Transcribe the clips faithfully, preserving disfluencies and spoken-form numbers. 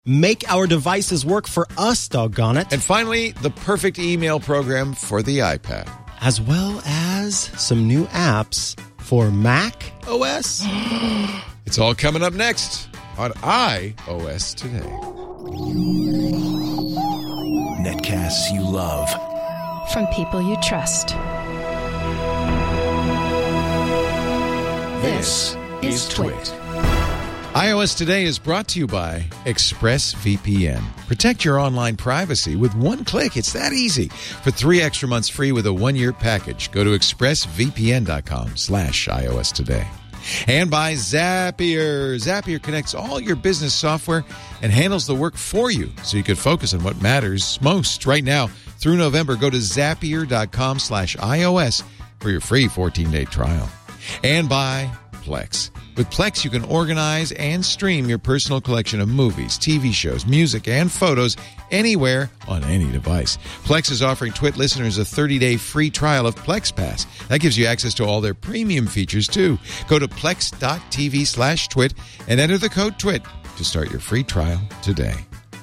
Make our devices work for us, doggone it. And finally, the perfect email program for the iPad. As well as some new apps for Mac O S. It's all coming up next on iOS Today. Netcasts you love. From people you trust. This is Twit. iOS Today is brought to you by ExpressVPN. Protect your online privacy with one click. It's that easy. For three extra months free with a one-year package, go to expressvpn.com slash iOS Today. And by Zapier. Zapier connects all your business software and handles the work for you so you can focus on what matters most. Right now, through November, go to zapier.com slash iOS for your free fourteen-day trial. And by Plex. With Plex, you can organize and stream your personal collection of movies, T V shows, music, and photos anywhere on any device. Plex is offering Twit listeners a thirty-day free trial of Plex Pass. That gives you access to all their premium features, too. Go to plex.tv slash twit and enter the code TWIT to start your free trial today.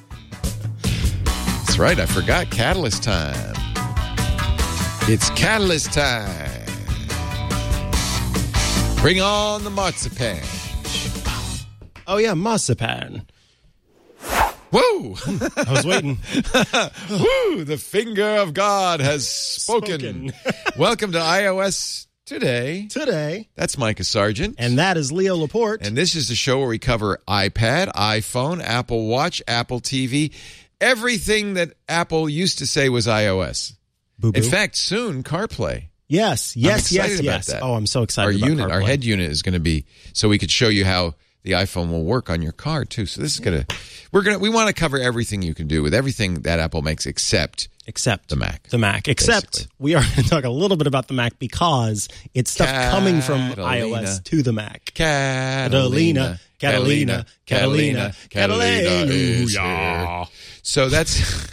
That's right, I forgot Catalyst time. It's Catalyst time. Bring on the marzipan. Oh, yeah, marzipan. Woo! I was waiting. Woo! The finger of God has spoken. spoken. Welcome to iOS Today. Today. That's Micah Sargent. And that is Leo Laporte. And this is the show where we cover iPad, iPhone, Apple Watch, Apple T V, everything that Apple used to say was iOS. Boo-boo. In fact, soon, CarPlay. Yes, yes, yes, about yes. That. Oh, I'm so excited our about unit, CarPlay. Our head unit is going to be, so we could show you how the iPhone will work on your car, too. So this is going to, we're going to, we want to cover everything you can do with everything that Apple makes except Except the Mac. The Mac. Except basically. We are going to talk a little bit about the Mac because it's stuff Catalina. coming from iOS to the Mac. Catalina, Catalina, Catalina, Catalina is Catalina. here. So that's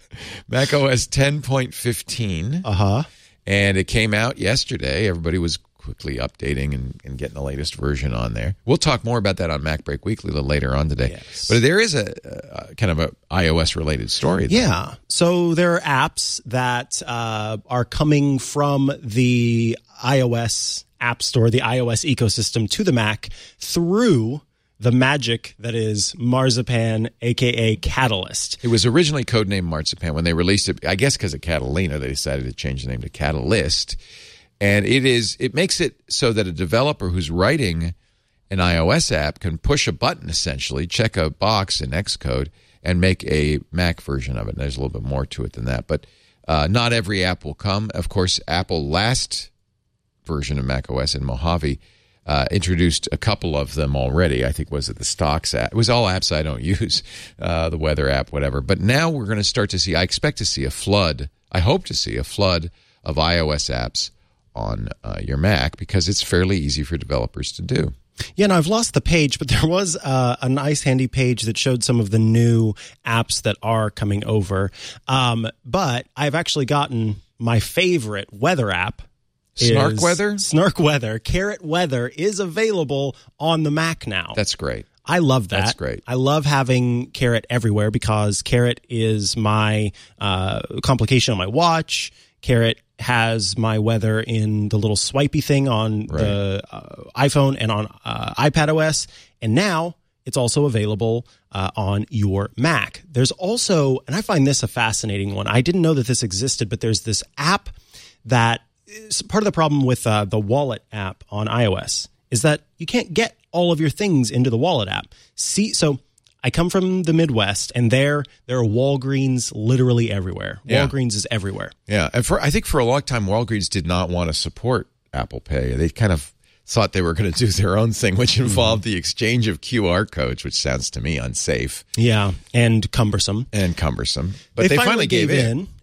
Mac O S ten point fifteen. Uh-huh. And it came out yesterday. Everybody was quickly updating and, and getting the latest version on there. We'll talk more about that on Mac Break Weekly a little later on today. Yes. But there is a, a kind of a iOS-related story there. Yeah. So there are apps that uh, are coming from the iOS App Store, the iOS ecosystem, to the Mac through the magic that is Marzipan, a k a. Catalyst. It was originally codenamed Marzipan. When they released it, I guess because of Catalina, they decided to change the name to Catalyst. And it is it makes it so that a developer who's writing an iOS app can push a button, essentially, check a box in Xcode, and make a Mac version of it. And there's a little bit more to it than that. But uh, not every app will come. Of course, Apple last version of macOS in Mojave Uh, introduced a couple of them already. I think was it the Stocks app. It was all apps I don't use, uh, the weather app, whatever. But now we're going to start to see, I expect to see a flood, I hope to see a flood of iOS apps on uh, your Mac because it's fairly easy for developers to do. Yeah, and I've lost the page, but there was uh, a nice handy page that showed some of the new apps that are coming over. Um, but I've actually gotten my favorite weather app. Snark Weather? Snark Weather. Carrot Weather is available on the Mac now. That's great. I love that. That's great. I love having Carrot everywhere because Carrot is my uh, complication on my watch. Carrot has my weather in the little swipey thing on right. the uh, iPhone and on uh, iPadOS. And now it's also available uh, on your Mac. There's also, and I find this a fascinating one. I didn't know that this existed, but there's this app that part of the problem with uh, the Wallet app on iOS is that you can't get all of your things into the Wallet app. See, so I come from the Midwest, and there there are Walgreens literally everywhere. Yeah. Walgreens is everywhere. Yeah, and for I think for a long time, Walgreens did not want to support Apple Pay. They kind of thought they were going to do their own thing, which involved mm-hmm. the exchange of Q R codes, which sounds to me unsafe. Yeah, and cumbersome. And cumbersome. But they, they finally, finally gave, gave in. in.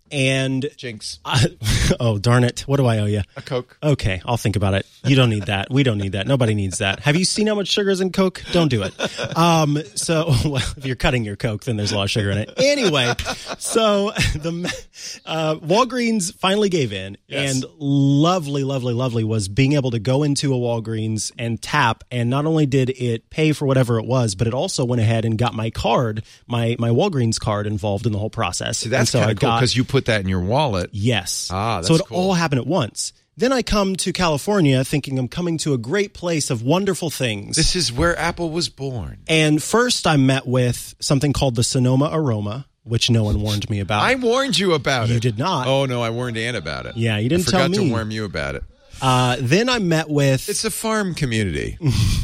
And Jinx. I, oh, darn it. What do I owe you? A Coke. Okay, I'll think about it. You don't need that. We don't need that. Nobody needs that. Have you seen how much sugar is in Coke? Don't do it. Um, so, well, if you're cutting your Coke, then there's a lot of sugar in it. Anyway, so the uh, Walgreens finally gave in, Yes. and lovely, lovely, lovely was being able to go into a Walgreens and tap, and not only did it pay for whatever it was, but it also went ahead and got my card, my my Walgreens card, involved in the whole process. See, that's And so kind I of cool got- because you put that in your wallet. Yes. Ah, that's so it cool. all happened at once. Then I come to California thinking I'm coming to a great place of wonderful things. This is where Apple was born. And first I met with something called the Sonoma Aroma, which no one warned me about. I warned you about it. You did not. Oh, no, I warned Ann about it. Yeah, you didn't I forgot tell me. to warn you about it. Uh, then I met with... It's a farm community.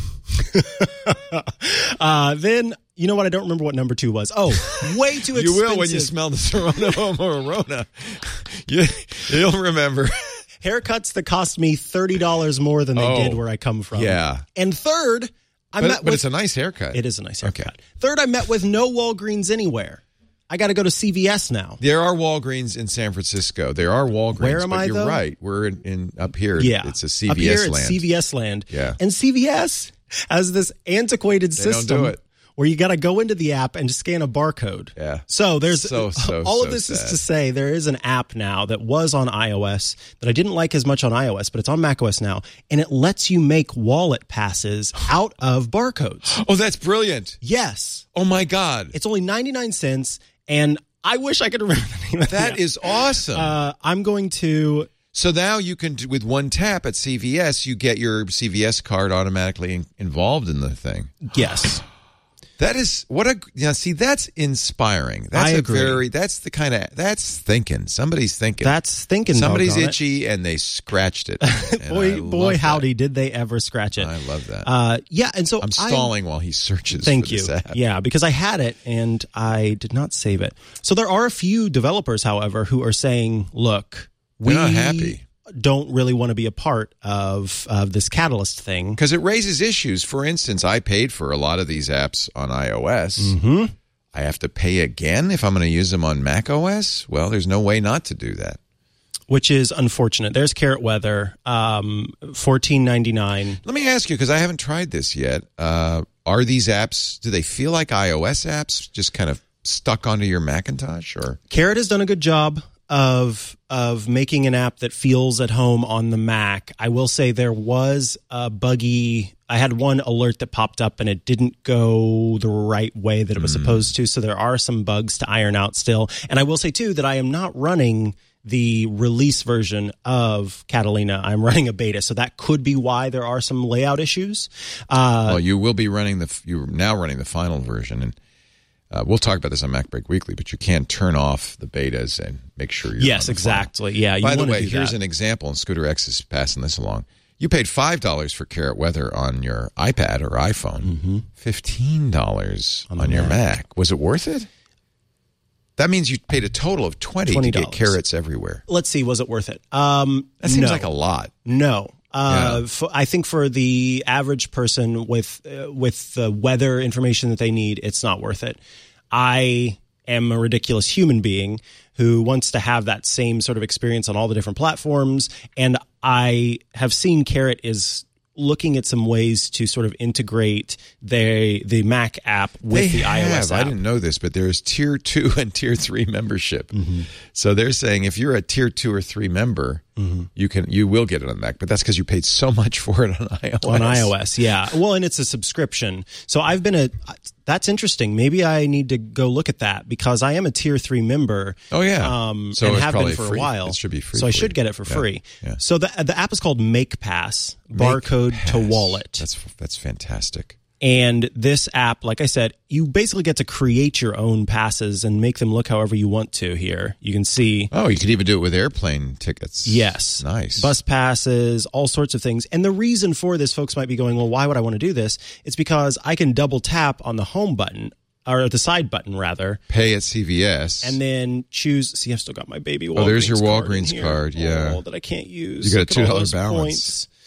uh, then, you know what? I don't remember what number two was. Oh, way too expensive. You will when you smell the Sonoma Aroma. You, you'll remember. Haircuts that cost me thirty dollars more than they Oh, did where I come from. yeah. And third, I But, met but with... it's a nice haircut. It is a nice Okay. haircut. Third, I met with no Walgreens anywhere. I got to go to C V S now. There are Walgreens in San Francisco. There are Walgreens. Where am but I, you're though? right. We're in, in up here. Yeah. It's a C V S Up here, land. it's C V S land. Yeah. And C V S has this antiquated They don't system do it. where you got to go into the app and just scan a barcode. Yeah. So there's So, so, all of so this is sad. to say there is an app now that was on iOS that I didn't like as much on iOS, but it's on macOS now, and it lets you make wallet passes out of barcodes. Oh, that's brilliant. Yes. Oh, my God. It's only ninety-nine cents, and I wish I could remember the name of That the is awesome. Uh, I'm going to... So now you can, do- with one tap at C V S, you get your C V S card automatically in, involved in the thing. Yes. That is what a yeah. See, that's inspiring. That's I a agree. very. That's the kind of. That's thinking. Somebody's thinking. That's thinking. Somebody's doggone it. itchy and they scratched it. And I boy, love boy, that. howdy, did they ever scratch it? I love that. Uh, yeah, and so I'm I- stalling while he searches. Thank for you. This app. Yeah, because I had it and I did not save it. So there are a few developers, however, who are saying, "Look, we They're not happy. don't really want to be a part of of this Catalyst thing." Because it raises issues. For instance, I paid for a lot of these apps on iOS. Mm-hmm. I have to pay again if I'm going to use them on macOS. Well, there's no way not to do that. Which is unfortunate. There's Carrot Weather, um, fourteen ninety-nine. Let me ask you, because I haven't tried this yet. Uh, are these apps, do they feel like iOS apps, just kind of stuck onto your Macintosh? Or Carrot has done a good job of of making an app that feels at home on the Mac. I will say there was a buggy. I had one alert that popped up and it didn't go the right way that it was supposed to. So there are some bugs to iron out still. And I will say too that I am not running the release version of Catalina. I'm running a beta, so that could be why there are some layout issues. Uh, well, you will be running the, you're now running the final version, and uh, we'll talk about this on MacBreak Weekly, but you can turn off the betas and make sure you're yes, on the exactly. Yeah. You By the wanna way, do here's that. an example, and Scooter X is passing this along. You paid five dollars for Carrot Weather on your iPad or iPhone, Mm-hmm. fifteen dollars on, On the your Mac. Mac. Was it worth it? That means you paid a total of twenty dollars to twenty get dollars. carrots everywhere. Let's see, was it worth it? Um, That seems no. like a lot. No. Uh, Yeah. for, I think for the average person with uh, with the weather information that they need, it's not worth it. I am a ridiculous human being who wants to have that same sort of experience on all the different platforms, and I have seen Carrot is looking at some ways to sort of integrate the the Mac app with They the have. iOS I app. didn't know this, but there's tier two and tier three membership. Mm-hmm. So they're saying if you're a tier two or three member, Mm-hmm. you can you will get it on Mac, but that's because you paid so much for it on iOS. On iOS, yeah. Well, and it's a subscription. So I've been a, that's interesting. Maybe I need to go look at that because I am a tier three member. Oh, yeah. Um, So and it's have been probably for free. a while. It should be free So I for should you. get it for Yeah. free. Yeah. So the, the app is called MakePass, barcode Make to Pass. wallet. That's that's fantastic. And this app, like I said, you basically get to create your own passes and make them look however you want to here. You can see. Oh, you could even do it with airplane tickets. Yes. Nice. Bus passes, all sorts of things. And the reason for this, folks might be going, well, why would I want to do this? It's because I can double tap on the home button, or the side button, rather, Pay at C V S. and then choose. See, I've still got my baby Walgreens Oh, there's your card in Walgreens here. card, yeah. Oh, that I can't use. You got a Look at all two dollar those balance. points.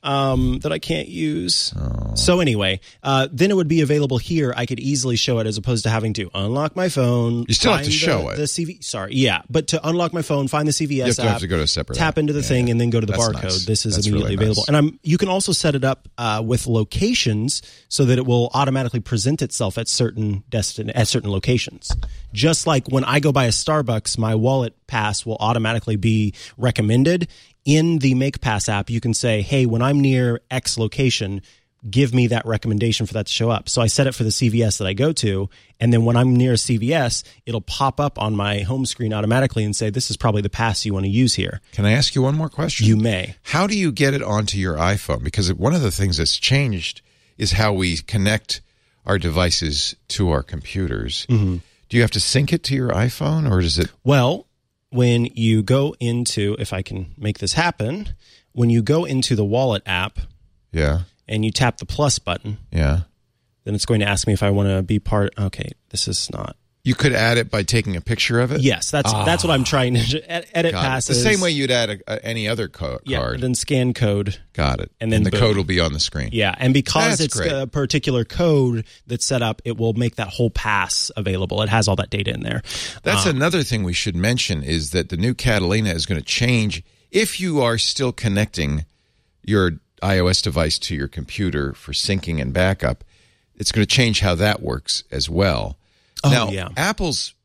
um, that I can't use. Oh. So anyway, uh, then it would be available here. I could easily show it as opposed to having to unlock my phone. You still have to the, show it. The C V, sorry, yeah, but to unlock my phone, find the C V S you have to, app, have to go to a separate tap app. into the yeah, thing, yeah. and then go to the That's barcode. Nice. This is That's immediately really nice. available. And I'm you can also set it up uh, with locations so that it will automatically present itself at certain destin- at certain locations. Just like when I go by a Starbucks, my wallet pass will automatically be recommended. In the MakePass app, you can say, hey, when I'm near X location, give me that recommendation for that to show up. So I set it for the C V S that I go to, and then when I'm near a C V S, it'll pop up on my home screen automatically and say, this is probably the pass you want to use here. Can I ask you one more question? You may. How do you get it onto your iPhone? Because one of the things that's changed is how we connect our devices to our computers. Mm-hmm. Do you have to sync it to your iPhone, or is it? Well, when you go into, if I can make this happen, when you go into the Wallet app, yeah, and you tap the plus button, yeah, then it's going to ask me if I want to be part. Okay, this is not. You could add it by taking a picture of it? Yes, that's ah. that's what I'm trying to edit Got passes. It. The same way you'd add a, a, any other co- yeah, card. Then scan code. Got it. And then and the boom. code will be on the screen. Yeah, and because that's it's great. a particular code that's set up, it will make that whole pass available. It has all that data in there. That's um, another thing we should mention is that the new Catalina is going to change if you are still connecting your iOS device to your computer for syncing and backup. It's going to change how that works as well. Oh, now, yeah. Apple's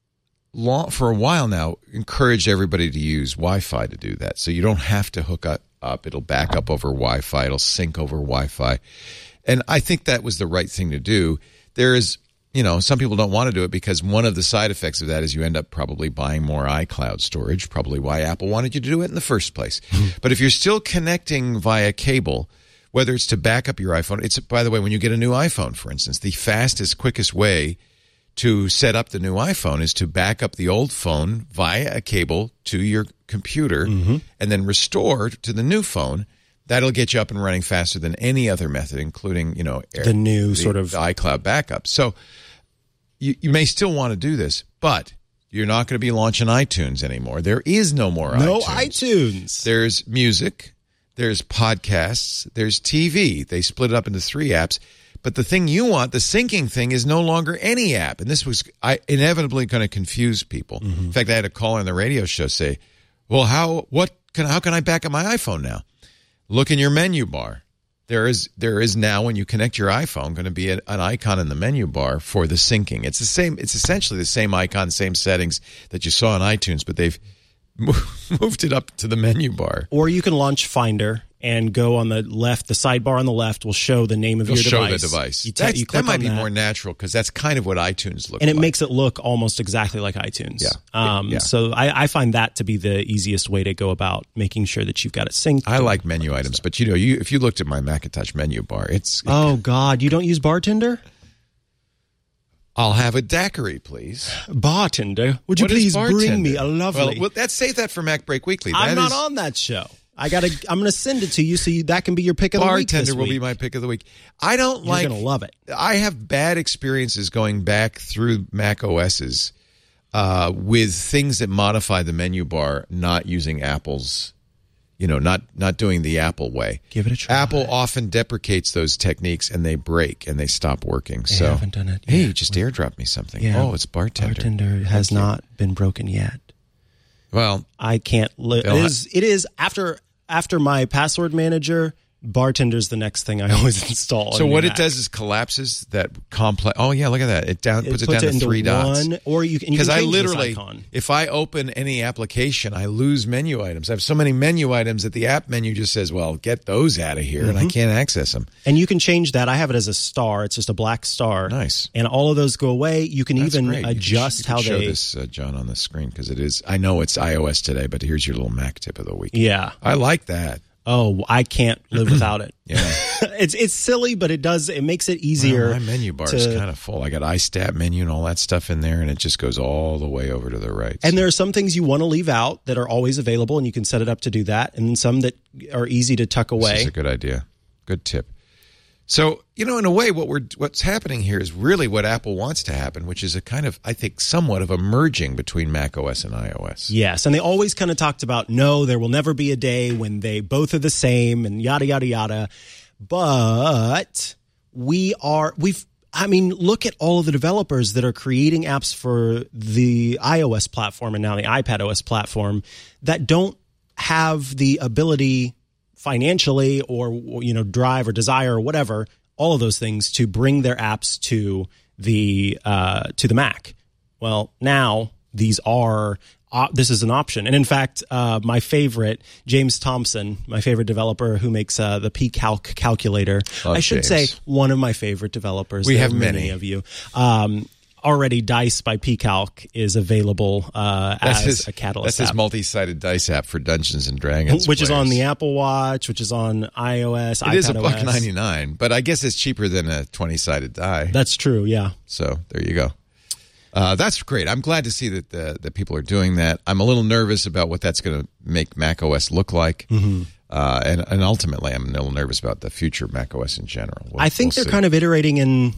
long, for a while now encouraged everybody to use Wi-Fi to do that, so you don't have to hook up. up. It'll back up over Wi-Fi. It'll sync over Wi-Fi, and I think that was the right thing to do. There is, you know, some people don't want to do it because one of the side effects of that is you end up probably buying more iCloud storage. Probably why Apple wanted you to do it in the first place. But if you're still connecting via cable, whether it's to back up your iPhone, it's, by the way, when you get a new iPhone, for instance, the fastest, quickest way to set up the new iPhone is to back up the old phone via a cable to your computer mm-hmm. and then restore to the new phone. That'll get you up and running faster than any other method, including, you know, the new the, sort of the iCloud backup. So you, you may still want to do this, but you're not going to be launching iTunes anymore. There is no more no iTunes. iTunes. There's music, there's podcasts, there's T V. They split it up into three apps. But the thing you want, the syncing thing, is no longer any app. And this was I, inevitably going to confuse people. Mm-hmm. In fact, I had a caller on the radio show say, well, how what can how can I back up my iPhone now? Look in your menu bar. There is there is now, when you connect your iPhone, going to be an, an icon in the menu bar for the syncing. It's the same. It's essentially the same icon, same settings that you saw on iTunes, but they've moved it up to the menu bar. Or you can launch Finder and go on the left. The sidebar on the left will show the name of It'll your show device. the device. You ta- you click that might on be that. more natural because that's kind of what iTunes looks like. And it makes it look almost exactly like iTunes. Yeah. Um, yeah. So I, I find that to be the easiest way to go about making sure that you've got it synced. I like menu items, stuff. But you know, you if you looked at my Macintosh menu bar, it's oh god, you don't use Bartender? I'll have a daiquiri, please. Bartender, would you What please is bring me a lovely? Well, well, let's save that for Mac Break Weekly. I'm That not is, on that show. I gotta. I'm gonna send it to you so you, that can be your pick of the week. Bartender this will week. be my pick of the week. I don't You're like. gonna love it. I have bad experiences going back through Mac O S's uh, with things that modify the menu bar, not using Apple's. You know, not not doing the Apple way. Give it a try. Apple often deprecates those techniques, and they break and they stop working. They so, haven't done it hey, yet. you just airdrop me something. Yeah. Oh, it's Bartender. Bartender has Thank you. not been broken yet. Well, I can't. Li- it They'll ha- is. It is after after my password manager. Bartender's the next thing I always install. so on what the it Mac. does is collapses that complex. Oh yeah, look at that. It down It puts it puts down it to into three dots. one, or you can Because I change this literally, icon. if I open any application, I lose menu items. I have so many menu items that the app menu just says, "Well, get those out of here," mm-hmm. and I can't access them. And you can change that. I have it as a star. It's just a black star. Nice. And all of those go away. You can That's even great. adjust you can, how you can show they. this, uh, John, on the screen because it is. I know it's iOS today, but here's your little Mac tip of the week. Yeah. I like that. Oh, I can't live without it. Yeah. it's it's silly, but it does. It makes it easier. Well, my menu bar to, is kind of full. I got iStat menu and all that stuff in there, and it just goes all the way over to the right. And there are some things you want to leave out that are always available, and you can set it up to do that, and some that are easy to tuck away. This is a good idea. Good tip. So, you know, in a way, what we're what's happening here is really what Apple wants to happen, which is a kind of, I think, somewhat of a merging between macOS and iOS. Yes, and they always kind of talked about, no, there will never be a day when they both are the same and yada, yada, yada. But we are, we've, I mean, look at all of the developers that are creating apps for the iOS platform and now the iPadOS platform that don't have the ability financially or, you know, drive or desire or whatever, all of those things to bring their apps to the uh, to the Mac. Well, now these are uh, this is an option, and in fact, uh, my favorite, James Thompson, my favorite developer who makes uh, the pCalc calculator. Love I should James. say one of my favorite developers. We There have are many. of you. Um, already, Dice by pCalc is available uh, That's as his, a Catalyst that's his app. multi-sided dice app for Dungeons and Dragons. Which is players. on the Apple Watch, which is on iOS, It is a iPadOS. buck ninety-nine, but I guess it's cheaper than a twenty-sided die. That's true, yeah. So there you go. Uh, that's great. I'm glad to see that the, that people are doing that. I'm a little nervous about what that's going to make macOS look like. Mm-hmm. Uh, and, and ultimately, I'm a little nervous about the future of macOS in general. We'll, I think we'll they're see. kind of iterating in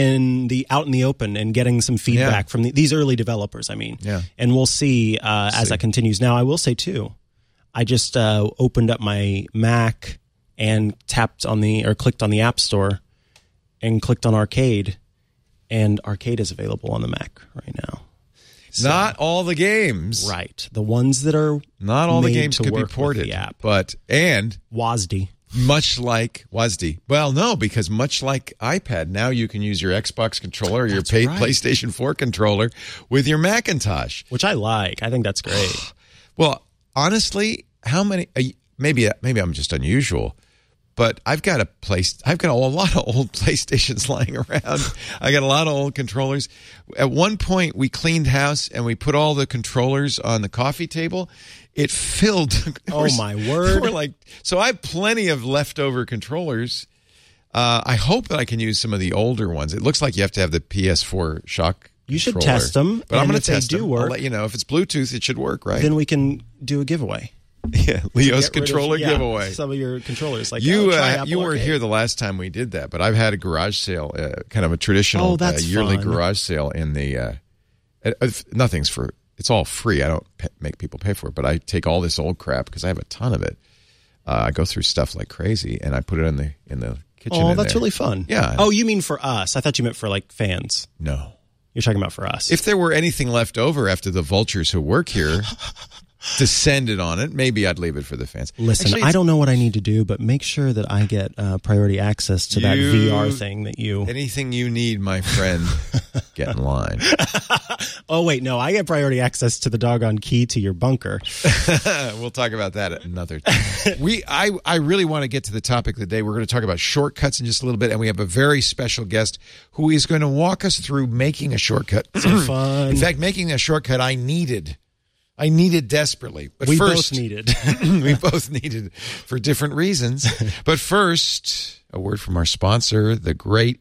in the out in the open and getting some feedback Yeah. from the, these early developers, I mean. Yeah. And we'll see uh, as see. that continues. Now, I will say, too, I just uh, opened up my Mac and tapped on the, or clicked on the App Store and clicked on Arcade, and Arcade is available on the Mac right now. So, Not all the games. right. The ones that are Not all the made games to could be work with ported. the app. But, and W A S D. much like W A S D. Well, no, because much like iPad, now you can use your Xbox controller or your That's pay, right. PlayStation four controller with your Macintosh. Which I like. I think that's great. Well, honestly, how many? Uh, maybe maybe I'm just unusual, but I've got a place. I've got a lot of old PlayStations lying around. I got a lot of old controllers. At one point, we cleaned house and we put all the controllers on the coffee table. It filled. Oh, We're- my word. We're like, so I have plenty of leftover controllers. Uh, I hope that I can use some of the older ones. It looks like you have to have the P S four shock. You should controller. test them, but I'm and going if to they test do them. work- I'll let you know if it's Bluetooth. It should work, right? Then we can do a giveaway. Yeah, Leo's Get rid of- controller yeah, giveaway. Some of your controllers, like You oh, try uh, Apple you weren't Arcade. here the last time we did that, but I've had a garage sale, uh, kind of a traditional Oh, uh, that's yearly fun. garage sale in the. Uh, uh, uh, nothing's for. It's all free. I don't pay, make people pay for it, but I take all this old crap because I have a ton of it. Uh, I go through stuff like crazy, and I put it in the in the kitchen. Oh, in that's there. really fun. Yeah. Oh, you mean for us? I thought you meant for like fans. No. You're talking about for us. If there were anything left over after the vultures who work here descended on it, maybe I'd leave it for the fans. Listen, Actually, I it's- don't know what I need to do, but make sure that I get uh, priority access to that You- V R thing that you. Anything you need, my friend, get in line. Oh wait, no, I get priority access to the doggone key to your bunker. We'll talk about that at another time. we, I, I really want to get to the topic of the day. We're going to talk about shortcuts in just a little bit, and we have a very special guest who is going to walk us through making a shortcut. So fun. In fact, making a shortcut I needed. I needed desperately. But we first, both needed. we both needed for different reasons. But first, a word from our sponsor, the great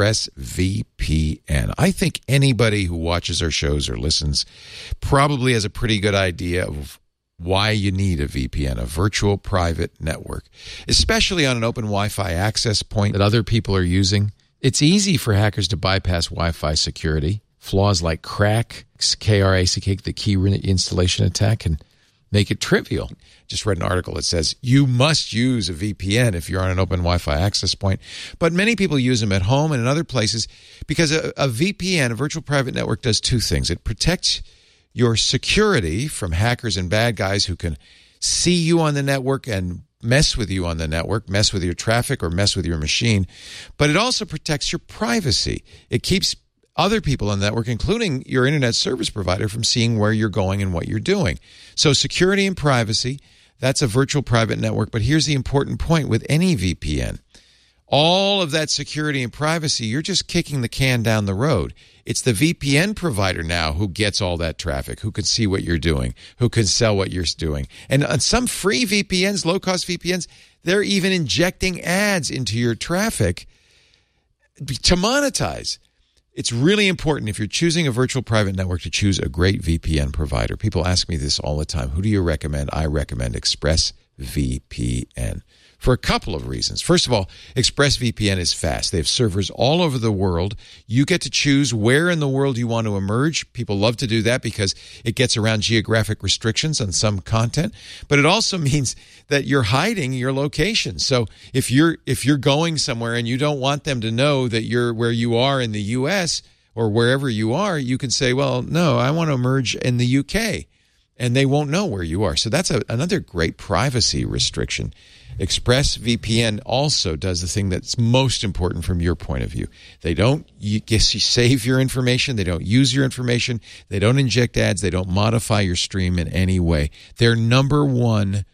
ExpressVPN. I think anybody who watches our shows or listens probably has a pretty good idea of why you need a V P N, a virtual private network, especially on an open Wi-Fi access point that other people are using. It's easy for hackers to bypass Wi-Fi security. Flaws like crack, K R A C K, the key installation attack, can make it trivial. Just read an article that says you must use a V P N if you're on an open Wi-Fi access point. But many people use them at home and in other places because a, a V P N, a virtual private network, does two things. It protects your security from hackers and bad guys who can see you on the network and mess with you on the network, mess with your traffic or mess with your machine. But it also protects your privacy. It keeps other people on the network, including your internet service provider, from seeing where you're going and what you're doing. So security and privacy, that's a virtual private network. But here's the important point with any V P N. All of that security and privacy, you're just kicking the can down the road. It's the V P N provider now who gets all that traffic, who can see what you're doing, who can sell what you're doing. And on some free V P Ns, low-cost V P Ns, they're even injecting ads into your traffic to monetize. It's really important if you're choosing a virtual private network to choose a great V P N provider. People ask me this all the time. Who do you recommend? I recommend ExpressVPN. for a couple of reasons. First of all, ExpressVPN is fast. They have servers all over the world. You get to choose where in the world you want to emerge. People love to do that because it gets around geographic restrictions on some content. But it also means that you're hiding your location. So if you're if you're going somewhere and you don't want them to know that you're where you are in the U S or wherever you are, you can say, well, no, I want to emerge in the U K. And they won't know where you are. So that's a, another great privacy restriction. ExpressVPN also does the thing that's most important from your point of view. They don't you guess you save your information. They don't use your information. They don't inject ads. They don't modify your stream in any way. They're number one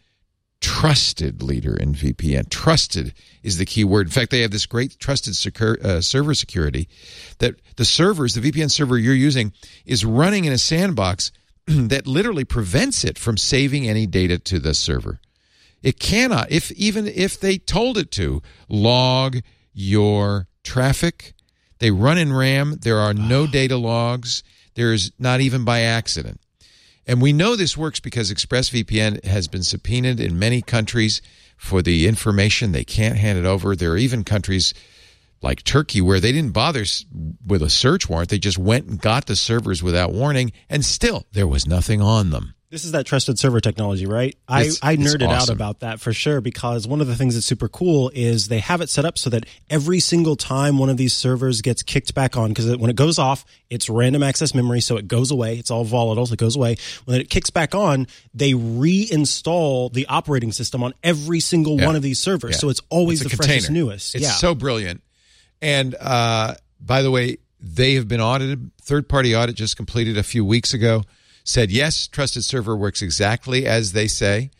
trusted leader in V P N. Trusted is the key word. In fact, they have this great trusted secure, uh, server security that the servers, the V P N server you're using, is running in a sandbox that literally prevents it from saving any data to the server. It cannot, if even if they told it to, log your traffic. They run in RAM. There are no data logs. There's not even by accident. And we know this works because ExpressVPN has been subpoenaed in many countries for the information. They can't hand it over. There are even countries like Turkey where they didn't bother with a search warrant. They just went and got the servers without warning, and still there was nothing on them. This is that trusted server technology, right? It's, I, I nerded awesome. out about that for sure, because one of the things that's super cool is they have it set up so that every single time one of these servers gets kicked back on, because when it goes off, it's random access memory, so it goes away. It's all volatile, so it goes away. When it kicks back on, they reinstall the operating system on every single yeah. one of these servers. Yeah. So it's always it's the container. freshest, newest. It's yeah. so brilliant. And uh, by the way, they have been audited. Third-party audit just completed a few weeks ago. Said, yes, trusted server works exactly as they say.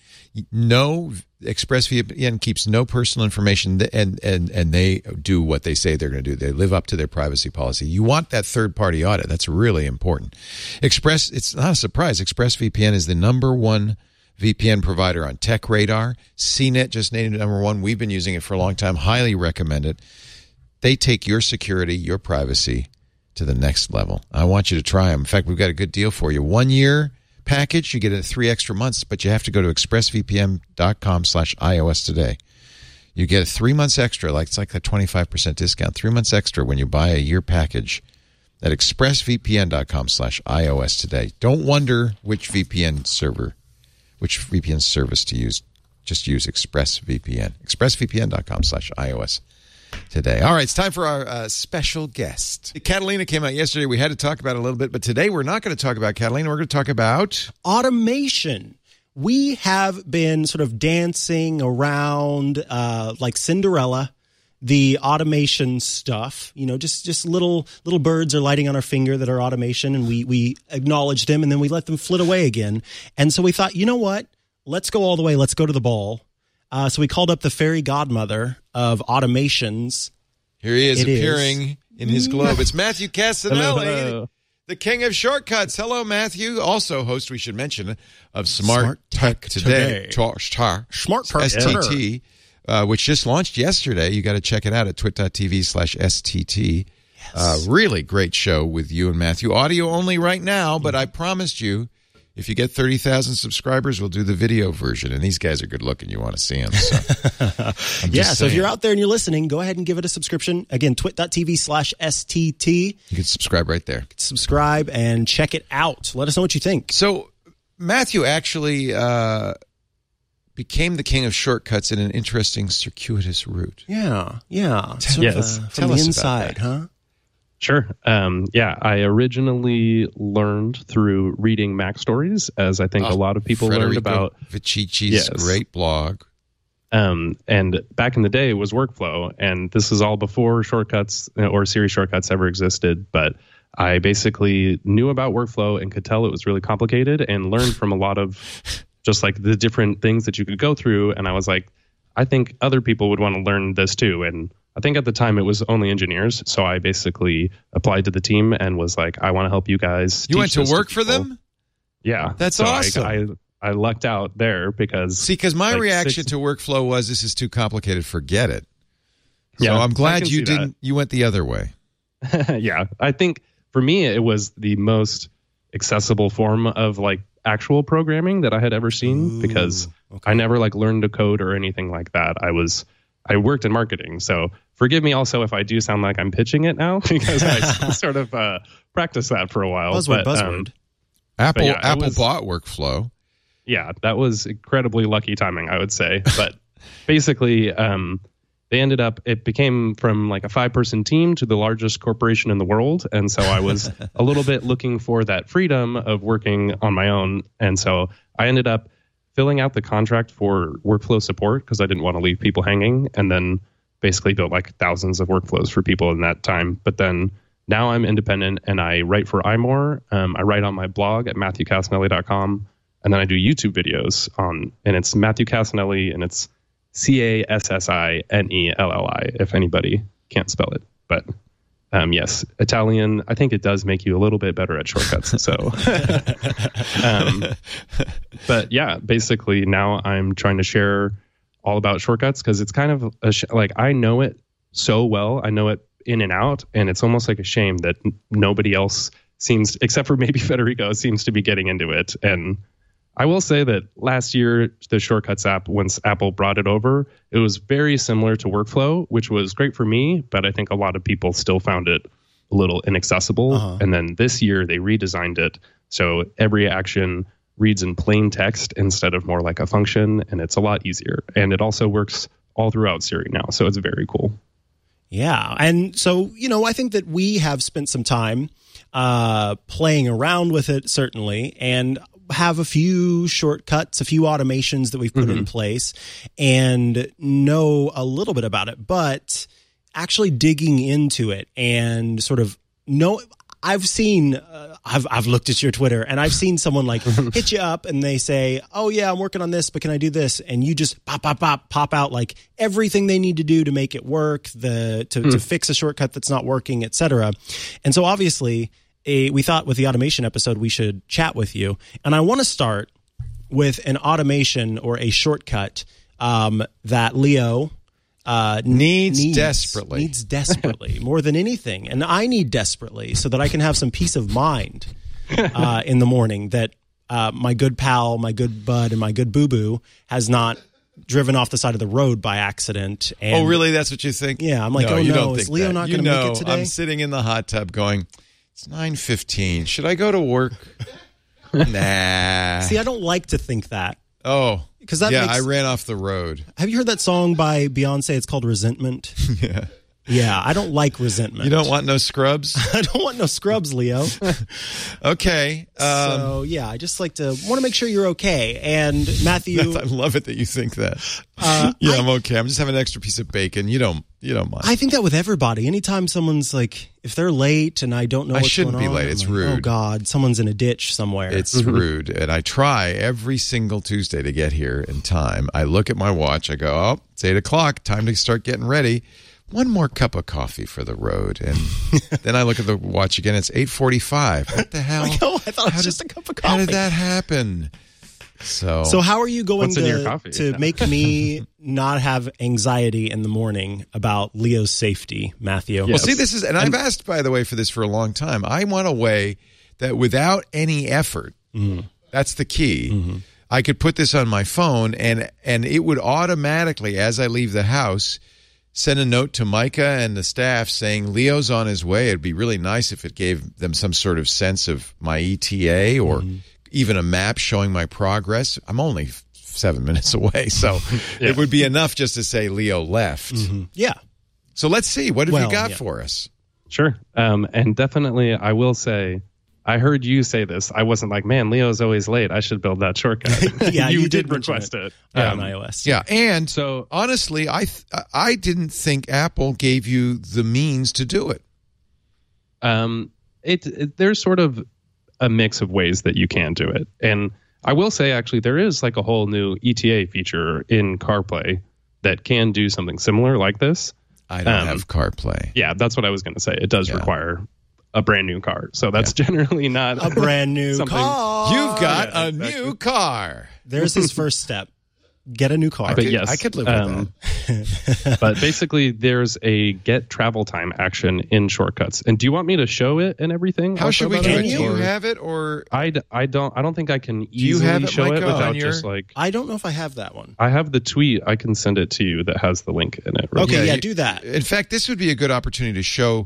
No, ExpressVPN keeps no personal information, and, and, and they do what they say they're going to do. They live up to their privacy policy. You want that third-party audit. That's really important. Express, it's not a surprise. ExpressVPN is the number one V P N provider on TechRadar. C net just named it number one. We've been using it for a long time. Highly recommend it. They take your security, your privacy to the next level. I want you to try them. In fact, we've got a good deal for you. One year package, you get it three extra months, but you have to go to expressvpn.com slash iOS today. You get three months extra, like it's like a twenty-five percent discount, three months extra when you buy a year package at expressvpn.com slash iOS today. Don't wonder which V P N server, which V P N service to use. Just use ExpressVPN. expressvpn.com slash iOS today. All right, it's time for our uh, special guest. Catalina came out yesterday. We had to talk about it a little bit, but today we're not going to talk about Catalina. We're going to talk about automation. We have been sort of dancing around uh, like Cinderella, the automation stuff. You know, just just little little birds are lighting on our finger that are automation, and we we acknowledge them, and then we let them flit away again. And so we thought, you know what? Let's go all the way. Let's go to the ball. Uh, so we called up the fairy godmother of automations. Here he is it appearing is. in his globe. It's Matthew Castanelli, hello, hello. the king of shortcuts. Hello, Matthew. Also host, we should mention, of Smart, Smart Tech, Tech Today. Today. Tar, tar, Smart Tech S T T, uh, which just launched yesterday. You got to check it out at twit.tv slash STT. Yes. Uh, really great show with you and Matthew. Audio only right now, but I promised you, if you get thirty thousand subscribers, we'll do the video version. And these guys are good looking. You want to see them. So. yeah, so if you're out there and you're listening, go ahead and give it a subscription. Again, twit.tv slash STT. You can subscribe right there. Subscribe and check it out. Let us know what you think. So Matthew actually uh, became the king of shortcuts in an interesting, circuitous route. Yeah, yeah. Tell, sort yes. of, uh, Tell from us the about inside, that. huh? Sure. Um, yeah, I originally learned through reading Mac Stories, as I think Oh, a lot of people Federico learned about. Vicici's Yes. great blog. Um, and back in the day, it was workflow, and this is all before shortcuts or Siri shortcuts ever existed. But I basically knew about workflow and could tell it was really complicated, and learned from a lot of just like the different things that you could go through. And I was like, I think other people would want to learn this too. And I think at the time it was only engineers. So I basically applied to the team and was like, I want to help you guys. You teach went to this work for people. them? Yeah. That's so awesome. I, I, I lucked out there because. See, because my like reaction six, to workflow was, this is too complicated, forget it. So Yeah, I'm I glad can you see didn't. that. You went the other way. Yeah. I think for me, it was the most accessible form of like actual programming that I had ever seen Ooh, because okay. I never like learned to code or anything like that. I was I worked in marketing, so forgive me also if I do sound like I'm pitching it now because I sort of uh, practiced that for a while. Buzzword, but, buzzword. Um, Apple yeah, Apple was, bought workflow. Yeah, that was incredibly lucky timing, I would say. But basically, um, they ended up, it became from like a five-person team to the largest corporation in the world. And so I was a little bit looking for that freedom of working on my own. And so I ended up filling out the contract for workflow support because I didn't want to leave people hanging, and then basically built like thousands of workflows for people in that time. But then now I'm independent and I write for iMore. Um, I write on my blog at matthew cassinelli dot com. And then I do YouTube videos on, and it's Matthew Cassinelli, and it's C A S S I N E L L I, if anybody can't spell it. But um, yes, Italian, I think it does make you a little bit better at shortcuts. So, um, but yeah, basically now I'm trying to share all about shortcuts because it's kind of a sh- like I know it so well. I know it in and out, and it's almost like a shame that n- nobody else seems, except for maybe Federico, seems to be getting into it. And I will say that last year, the Shortcuts app, once Apple brought it over, it was very similar to Workflow, which was great for me, but I think a lot of people still found it a little inaccessible. Uh-huh. And then this year, they redesigned it. So every action reads in plain text instead of more like a function, and it's a lot easier. And it also works all throughout Siri now, so it's very cool. Yeah, and so, you know, I think that we have spent some time uh, playing around with it, certainly, and have a few shortcuts, a few automations that we've put mm-hmm. in place and know a little bit about it, but actually digging into it and sort of know, I've seen, uh, I've, I've looked at your Twitter and I've seen someone like hit you up and they say, oh yeah, I'm working on this, but can I do this? And you just pop, pop, pop, pop out like everything they need to do to make it work, the, to, mm. to fix a shortcut that's not working, et cetera. And so obviously, A, we thought with the automation episode, we should chat with you. And I want to start with an automation or a shortcut um, that Leo uh, needs, needs desperately. Needs desperately, more than anything. And I need desperately so that I can have some peace of mind uh, in the morning that uh, my good pal, my good bud, and my good boo-boo has not driven off the side of the road by accident. And, oh, really? That's what you think? Yeah. I'm like, no, oh, you no, don't is think Leo that. not you going to know, make it today? I'm sitting in the hot tub going, it's nine fifteen. Should I go to work? Nah. See, I don't like to think that. Oh, because that yeah, makes, I ran off the road. Have you heard that song by Beyonce? It's called Resentment. Yeah. Yeah, I don't like resentment. You don't want no scrubs? I don't want no scrubs, Leo. Okay. Um, so, yeah, I just like to want to make sure you're okay. And Matthew, I love it that you think that. Uh, yeah, I, I'm okay. I'm just having an extra piece of bacon. You don't, you don't mind. I think that with everybody. Anytime someone's like, if they're late and I don't know I what's shouldn't going be on, late. I'm It's like, rude. Oh God, someone's in a ditch somewhere. It's rude, and I try every single Tuesday to get here in time. I look at my watch. I go, oh, it's eight o'clock. Time to start getting ready. One more cup of coffee for the road, and then I look at the watch again. It's eight forty-five. What the hell? Like, oh, I thought it was just did, a cup of coffee. How did that happen? So, so how are you going What's to, in your coffee? to make me not have anxiety in the morning about Leo's safety, Matthew? Well, see, this is, and I've asked, by the way, for this for a long time. I want a way that without any effort, mm-hmm. that's the key. Mm-hmm. I could put this on my phone, and and it would automatically, as I leave the house, send a note to Micah and the staff saying Leo's on his way. It'd be really nice if it gave them some sort of sense of my E T A or mm-hmm. even a map showing my progress. I'm only seven minutes away, so yeah. it would be enough just to say Leo left. Mm-hmm. Yeah. So let's see. What have well, you got yeah. for us? Sure. Um, and definitely, I will say, I heard you say this. I wasn't like, man, Leo's always late. I should build that shortcut. yeah, you, you did, did request it, it um, on iOS. Yeah, and so honestly, I th- I didn't think Apple gave you the means to do it. Um, it, it there's sort of a mix of ways that you can do it, and I will say actually there is like a whole new E T A feature in CarPlay that can do something similar like this. I don't um, have CarPlay. Yeah, that's what I was going to say. It does yeah. require a brand new car, so that's yeah. generally not a brand new car. You've got yeah, a exactly. new car. There's his first step. get a new car. I But could, yes, I could live with um, that. But basically, there's a get travel time action in Shortcuts. And do you want me to show it and everything? How also should we about do Can it? it? Do you? you Or- have it or I, d- I don't I don't think I can you easily have it, show it Micah, without on your- just like I don't know if I have that one. I have the tweet. I can send it to you that has the link in it. Okay, yeah, you- do that. In fact, this would be a good opportunity to show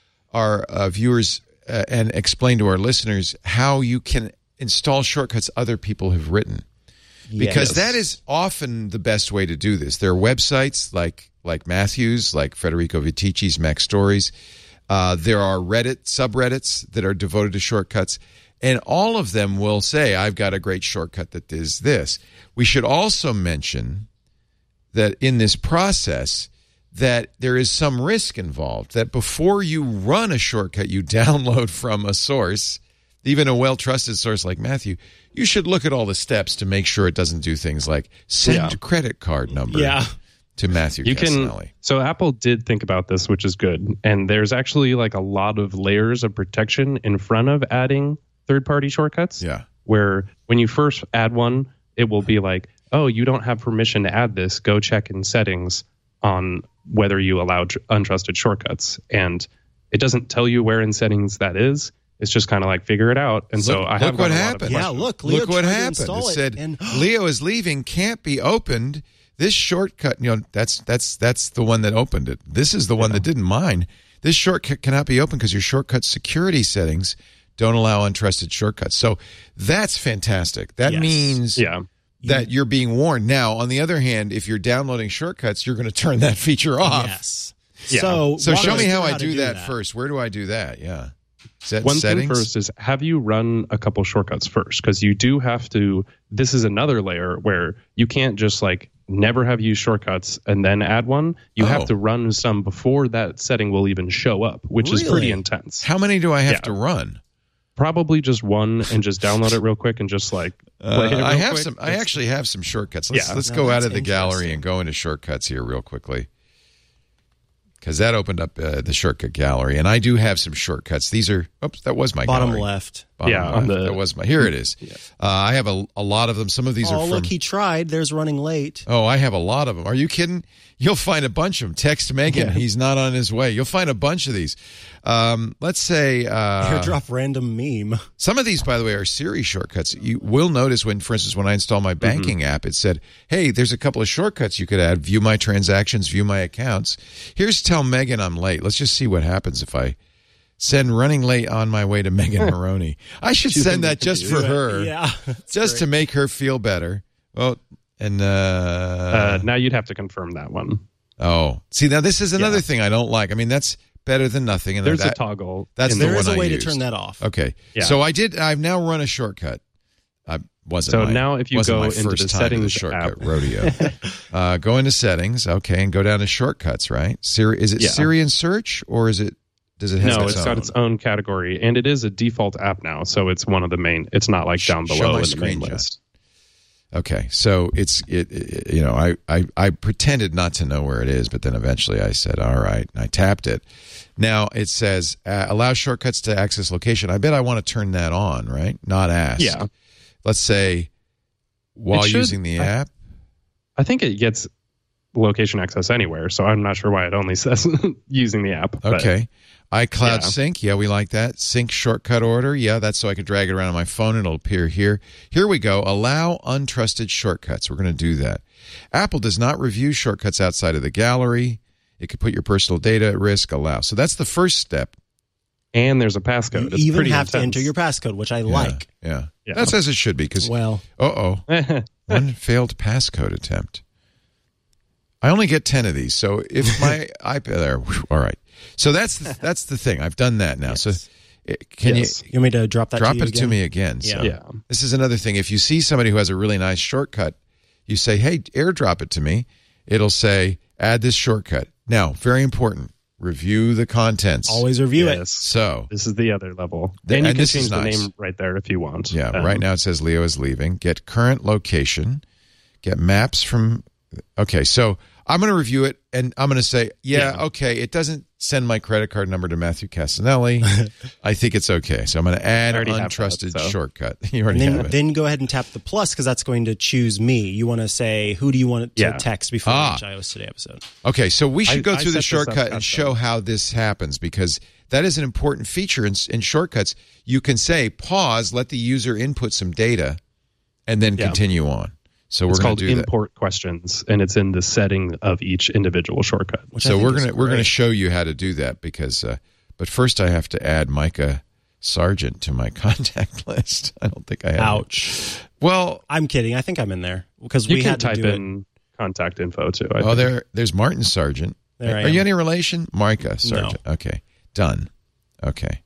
our uh, viewers uh, and explain to our listeners how you can install shortcuts other people have written. Because Yes. that is often the best way to do this. There are websites like like Matthew's, like Federico Vitici's Mac Stories. Uh, there are Reddit subreddits that are devoted to shortcuts. And all of them will say, I've got a great shortcut that is this. We should also mention that in this process that there is some risk involved, that before you run a shortcut you download from a source, even a well-trusted source like Matthew, you should look at all the steps to make sure it doesn't do things like send Yeah. credit card number Yeah. to Matthew You Castelli. can. So Apple did think about this, which is good. And there's actually like a lot of layers of protection in front of adding third-party shortcuts. Yeah. Where when you first add one, it will be like, oh, you don't have permission to add this. Go check in settings on whether you allow tr- untrusted shortcuts. And it doesn't tell you where in settings that is. It's just kind of like figure it out. And so Look- I look have what gotten a lot of happened. Yeah, questions. look, Leo Look what tried to happened. It install it, said and Leo is leaving, can't be opened. This shortcut, you know, that's that's that's the one that opened it. This is the one that didn't mind. This shortcut cannot be opened because your shortcut security settings don't allow untrusted shortcuts. So that's fantastic. That Yes. means Yeah. that you're being warned. Now, on the other hand, if you're downloading shortcuts, you're going to turn that feature off. yes. Yeah. So, So walk show us me how through I to do, that, first. Where do I do that? Yeah. Set One settings. thing first is have you run a couple shortcuts first? Because you do have to. This is another layer where you can't just like never have used shortcuts and then add one. You Oh. have to run some before that setting will even show up, which is pretty Really? intense. How many do I have Yeah. to run? Probably just one and just download it real quick and just like play it Uh, real I have quick. some. I It's- actually have some shortcuts. Let's Yeah. let's Now go out that's of the gallery interesting. and go into shortcuts here real quickly, because that opened up uh, the shortcut gallery, and I do have some shortcuts. These are. Oops, that was my Bottom gallery. left. Bottom Yeah, on left. the- that was my. Here it is. Uh, I have a a lot of them. Some of these Oh, are from. look, he tried. There's running late. Oh, I have a lot of them. Are you kidding? You'll find a bunch of them. Text Megan. He's not on his way. You'll find a bunch of these. Um, let's say uh, Airdrop random meme. some of these, by the way, are Siri shortcuts. You will notice when, for instance, when I install my banking app, it said, hey, there's a couple of shortcuts you could add. View my transactions, view my accounts. Here's tell Megan I'm late. Let's just see what happens if I send running late on my way to Megan Maroney. I should send that just for her. Yeah. Just to make her feel better. Well, and uh, Uh, now you'd have to confirm that one. oh, see, now this is another Yeah. thing I don't like. I mean, that's better than nothing. And There's that, a toggle. that's in the There one is a I way used. to turn that off. Okay, Yeah. so I did. I've now run a shortcut. I wasn't. So my, now if you wasn't go my into first the time to settings shortcut app. rodeo, uh, go into settings. Okay, and go down to shortcuts. Right? Siri, is it Yeah. Siri and search, or is it? Does it have No, its it's own? got its own category, and it is a default app now, so it's one of the main. It's not like down Show below my in the main screenshot. list. Okay, so it's it, it you know I, I I pretended not to know where it is, but then eventually I said all right, and I tapped it. Now it says uh, allow shortcuts to access location. I bet I want to turn that on, right? Not ask. Yeah. Let's say while should- using the I- app. I think it gets location access anywhere, so I'm not sure why it only says using the app. but- Okay. iCloud Yeah. Sync. Yeah, we like that. Sync shortcut order. Yeah, that's so I can drag it around on my phone and it'll appear here. Here we go. Allow untrusted shortcuts. We're going to do that. Apple does not review shortcuts outside of the gallery. It could put your personal data at risk. Allow. So that's the first step. And there's a passcode. You It's even pretty have to intense. enter your passcode, which I Yeah, like. Yeah. Yeah. That's as it should be because, Well, uh-oh, one failed passcode attempt. I only get ten of these. So if my iPad, there, whew, all right. So that's the, that's the thing. I've done that now. So uh, can Yes. you you want me to drop that drop to you it again? to me again? So Yeah. this is another thing. If you see somebody who has a really nice shortcut, you say, hey, airdrop it to me. It'll say, add this shortcut. Now, very important, review the contents. Always review it. Yes. So, This is the other level. Th- And you and can this is change the nice. name right there if you want. yeah, Um, right now it says Leo is leaving. Get current location. Get maps from. Okay, so I'm going to review it, and I'm going to say, yeah, Yeah. okay, it doesn't send my credit card number to Matthew Casanelli. I think it's okay. So I'm going to add I already have untrusted that, so. shortcut. You already And have then, it. then go ahead and tap the plus because that's going to choose me. You want to say, who do you want it to Yeah. text before Ah. each iOS Today episode? Okay, so we should I- go I through the set this up shortcut and custom. show how this happens because that is an important feature in, in shortcuts. You can say pause, let the user input some data, and then Yeah. continue on. So It's we're going called to do that. import questions, and it's in the setting of each individual shortcut. Which I So think we're is gonna we're gonna great. show you how to do that because, uh, but first I have to add Micah Sargent to my contact list. I don't think I have. Ouch. Well, I'm kidding. I think I'm in there because You we can had to type do it. in contact info too. I oh, think. there there's Martin Sargent. There I Are you am. any relation, Micah Sargent? Okay, done. Okay,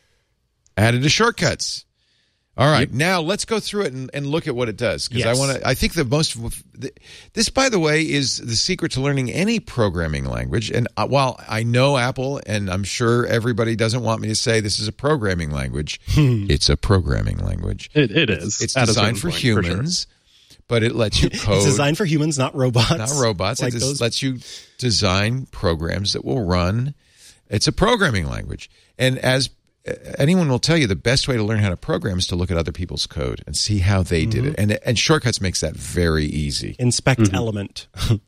added to shortcuts. All right, now let's go through it and, and look at what it does because I Yes. want to. I think the most. This, by the way, is the secret to learning any programming language. And uh, while I know Apple, and I'm sure everybody doesn't want me to say this is a programming language, it's a programming language. It, it is. It's at a designed certain for point, sure. humans, but it lets you code. It's designed for humans, not robots. Not robots. Like it just those. lets you design programs that will run. It's a programming language. And as uh, anyone will tell you, the best way to learn how to program is to look at other people's code and see how they did it. And and Shortcuts makes that very easy. Inspect element.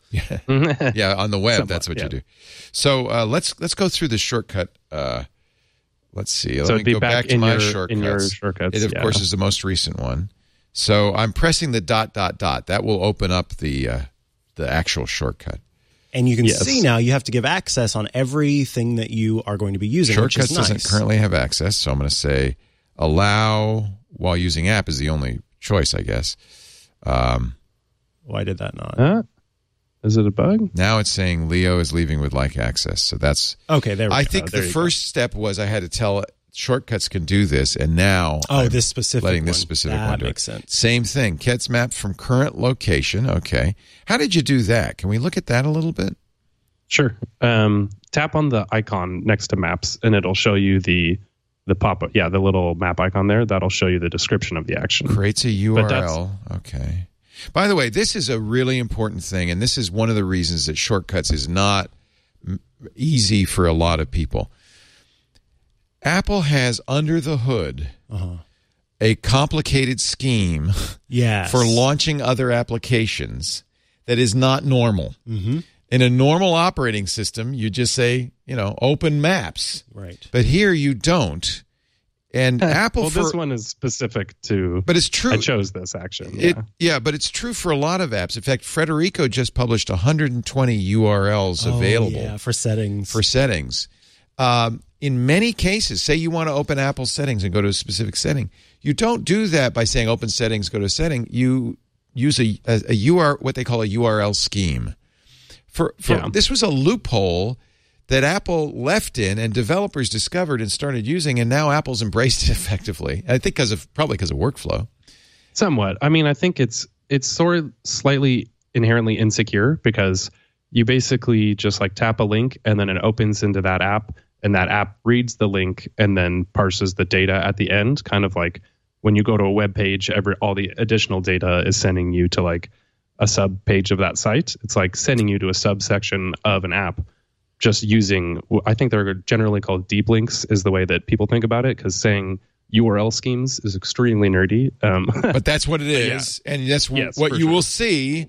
Yeah, on the web, that's what yeah. you do. So uh, let's let's go through the shortcut. Uh, let's see. Let So me it'd be go back back to in my your- shortcuts. in your shortcuts, It, of yeah. course, is the most recent one. So I'm pressing the dot, dot, dot. That will open up the uh, the actual shortcut. And you can Yes. see now you have to give access on everything that you are going to be using, Shortcuts which is nice. doesn't currently have access, so I'm going to say allow while using app is the only choice, I guess. Um, Why did that not? Huh? Is it a bug? now it's saying Leo is leaving with like access, so that's. Okay, there we I go. think there the you go. first step was I had to tell Shortcuts can do this, and now Oh, I'm this specific letting this one. specific That one do makes it. sense. Same thing. Gets mapped from current location. Okay, how did you do that? Can we look at that a little bit? Sure. Um, tap on the icon next to maps, and it'll show you the the pop up. Yeah, the little map icon there. That'll show you the description of the action. Creates a U But R that's- L. Okay. By the way, this is a really important thing, and this is one of the reasons that Shortcuts is not m- easy for a lot of people. Apple has under the hood a complicated scheme Yes. for launching other applications that is not normal. Mm-hmm. In a normal operating system, you just say, you know, open Maps. Right. But here you don't. And Apple Well, for this one is specific to. but it's true. I chose this action. It, Yeah. yeah, but it's true for a lot of apps. In fact, Federico just published one hundred twenty U R Ls available Oh, yeah, for settings. for settings. Um, in many cases, say you want to open Apple settings and go to a specific setting, you don't do that by saying open settings, go to setting. You use a, a, a U R, what they call a U R L scheme. For, for Yeah. This was a loophole that Apple left in and developers discovered and started using, and now Apple's embraced it effectively. I think because of probably because of workflow. Somewhat. I mean, I think it's it's sort of slightly inherently insecure because you basically just like tap a link and then it opens into that app, and that app reads the link and then parses the data at the end, kind of like when you go to a web page, every all the additional data is sending you to like a sub page of that site. It's like sending you to a subsection of an app. Just using, I think they're generally called deep links is the way that people think about it, because saying U R L schemes is extremely nerdy. Um, But that's what it is, and that's w- Yes, what for you sure. will see.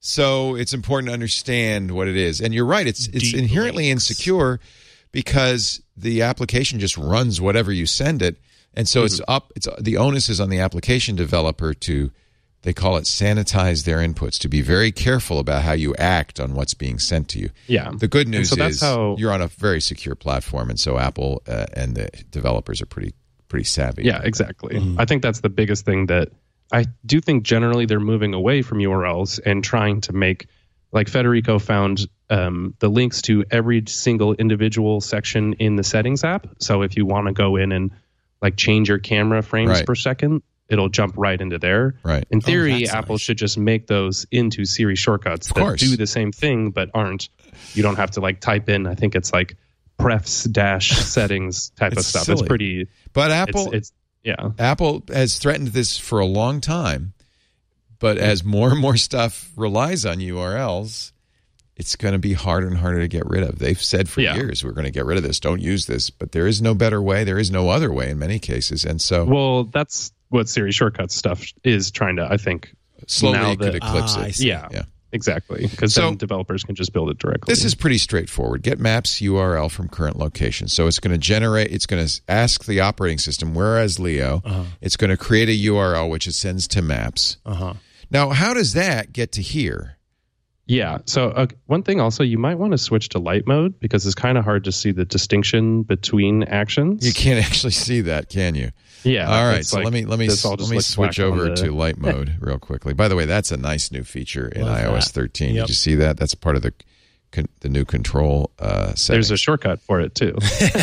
So it's important to understand what it is. And you're right; it's it's Deep inherently links. insecure because the application just runs whatever you send it, and so it's Mm-hmm. up. It's the onus is on the application developer to, they call it sanitize their inputs, to be very careful about how you act on what's being sent to you. Yeah. The good And news so that's is how- you're on a very secure platform, and so Apple uh, and the developers are pretty pretty savvy. Yeah, exactly. I think that's the biggest thing that I do think generally they're moving away from U R Ls and trying to make, like Federico found um, the links to every single individual section in the settings app. So if you want to go in and like change your camera frames Right. per second, it'll jump right into there. Right. In theory, that's Apple nice. should just make those into Siri shortcuts Of that course. do the same thing but aren't. You don't have to like type in, I think it's like prefs dash settings type of It's stuff. silly. It's pretty But Apple it's, it's yeah. Apple has threatened this for a long time, but as more and more stuff relies on U R Ls, it's going to be harder and harder to get rid of. They've said for Yeah. years, we're going to get rid of this. Don't use this. But there is no better way. There is no other way in many cases. And so Well, that's what Siri shortcuts stuff is trying to, I think, slowly now it could that- eclipse Ah, I it. see. yeah, Yeah. exactly. Because So- then developers can just build it directly. This is pretty straightforward. Get maps U R L from current location. So it's going to generate, it's going to ask the operating system, whereas Leo, Uh-huh. it's going to create a U R L which it sends to maps. Uh-huh. Now, how does that get to here? Yeah. So uh, one thing also, you might want to switch to light mode because it's kind of hard to see the distinction between actions. You can't actually see that, can you? Yeah. All right. it's So like let me let me this all let just me looks switch whack on over the- to light mode real quickly. By the way, that's a nice new feature in Love iOS that. thirteen. Yep. Did you see that? That's part of the con- the new control uh, settings. There's a shortcut for it too.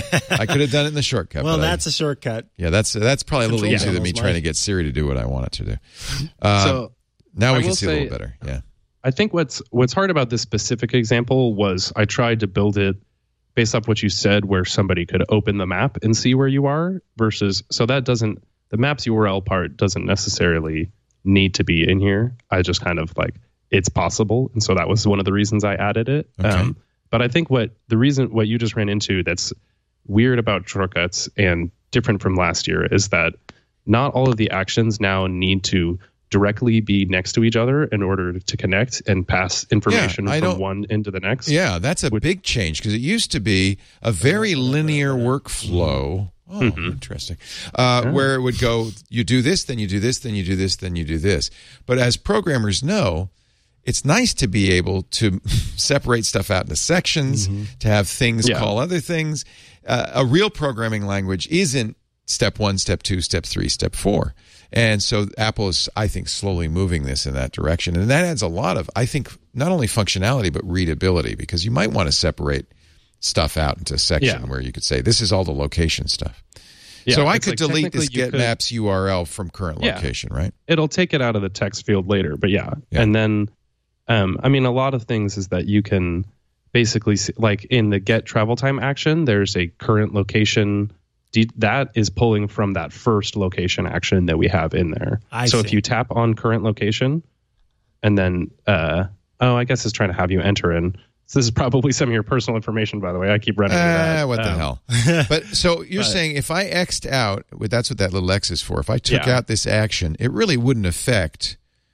I could have done it in the shortcut. Well, but I- that's a shortcut. yeah, that's that's probably a little Control easier than me panel's trying my- to get Siri to do what I want it to do. Um, so now I we can will see a say- little better. Yeah. I think what's what's hard about this specific example was I tried to build it based off what you said, where somebody could open the map and see where you are. Versus, so that doesn't the maps U R L part doesn't necessarily need to be in here. I just kind of like it's possible, and so that was one of the reasons I added it. Okay. Um, but I think what the reason what you just ran into that's weird about shortcuts and different from last year is that not all of the actions now need to directly be next to each other in order to connect and pass information I don't- from one into the next. Yeah, that's a big change because it used to be a very linear workflow. Oh, Mm-hmm. interesting. Uh, Where it would go, you do this, then you do this, then you do this, then you do this. But as programmers know, it's nice to be able to separate stuff out into sections, to have things Yeah. call other things. Uh, a real programming language isn't step one, step two, step three, step four. And so Apple is, I think, slowly moving this in that direction. And that adds a lot of, I think, not only functionality, but readability, because you might want to separate stuff out into a section Yeah. where you could say, this is all the location stuff. Yeah, so I it's could like delete this technically you get could- maps U R L from current Yeah. location, right? It'll take it out of the text field later, but yeah. Yeah. And then, um, I mean, a lot of things is that you can basically see, like in the get travel time action, there's a current location de- that is pulling from that first location action that we have in there. I so see. if you tap on current location and then, uh, oh, I guess it's trying to have you enter in. So this is probably some of your personal information, by the way. I keep running into that. Ah, what the Um, hell? But so you're saying if I X'd out, well, that's what that little X is for. If I took Yeah. out this action, it really wouldn't affect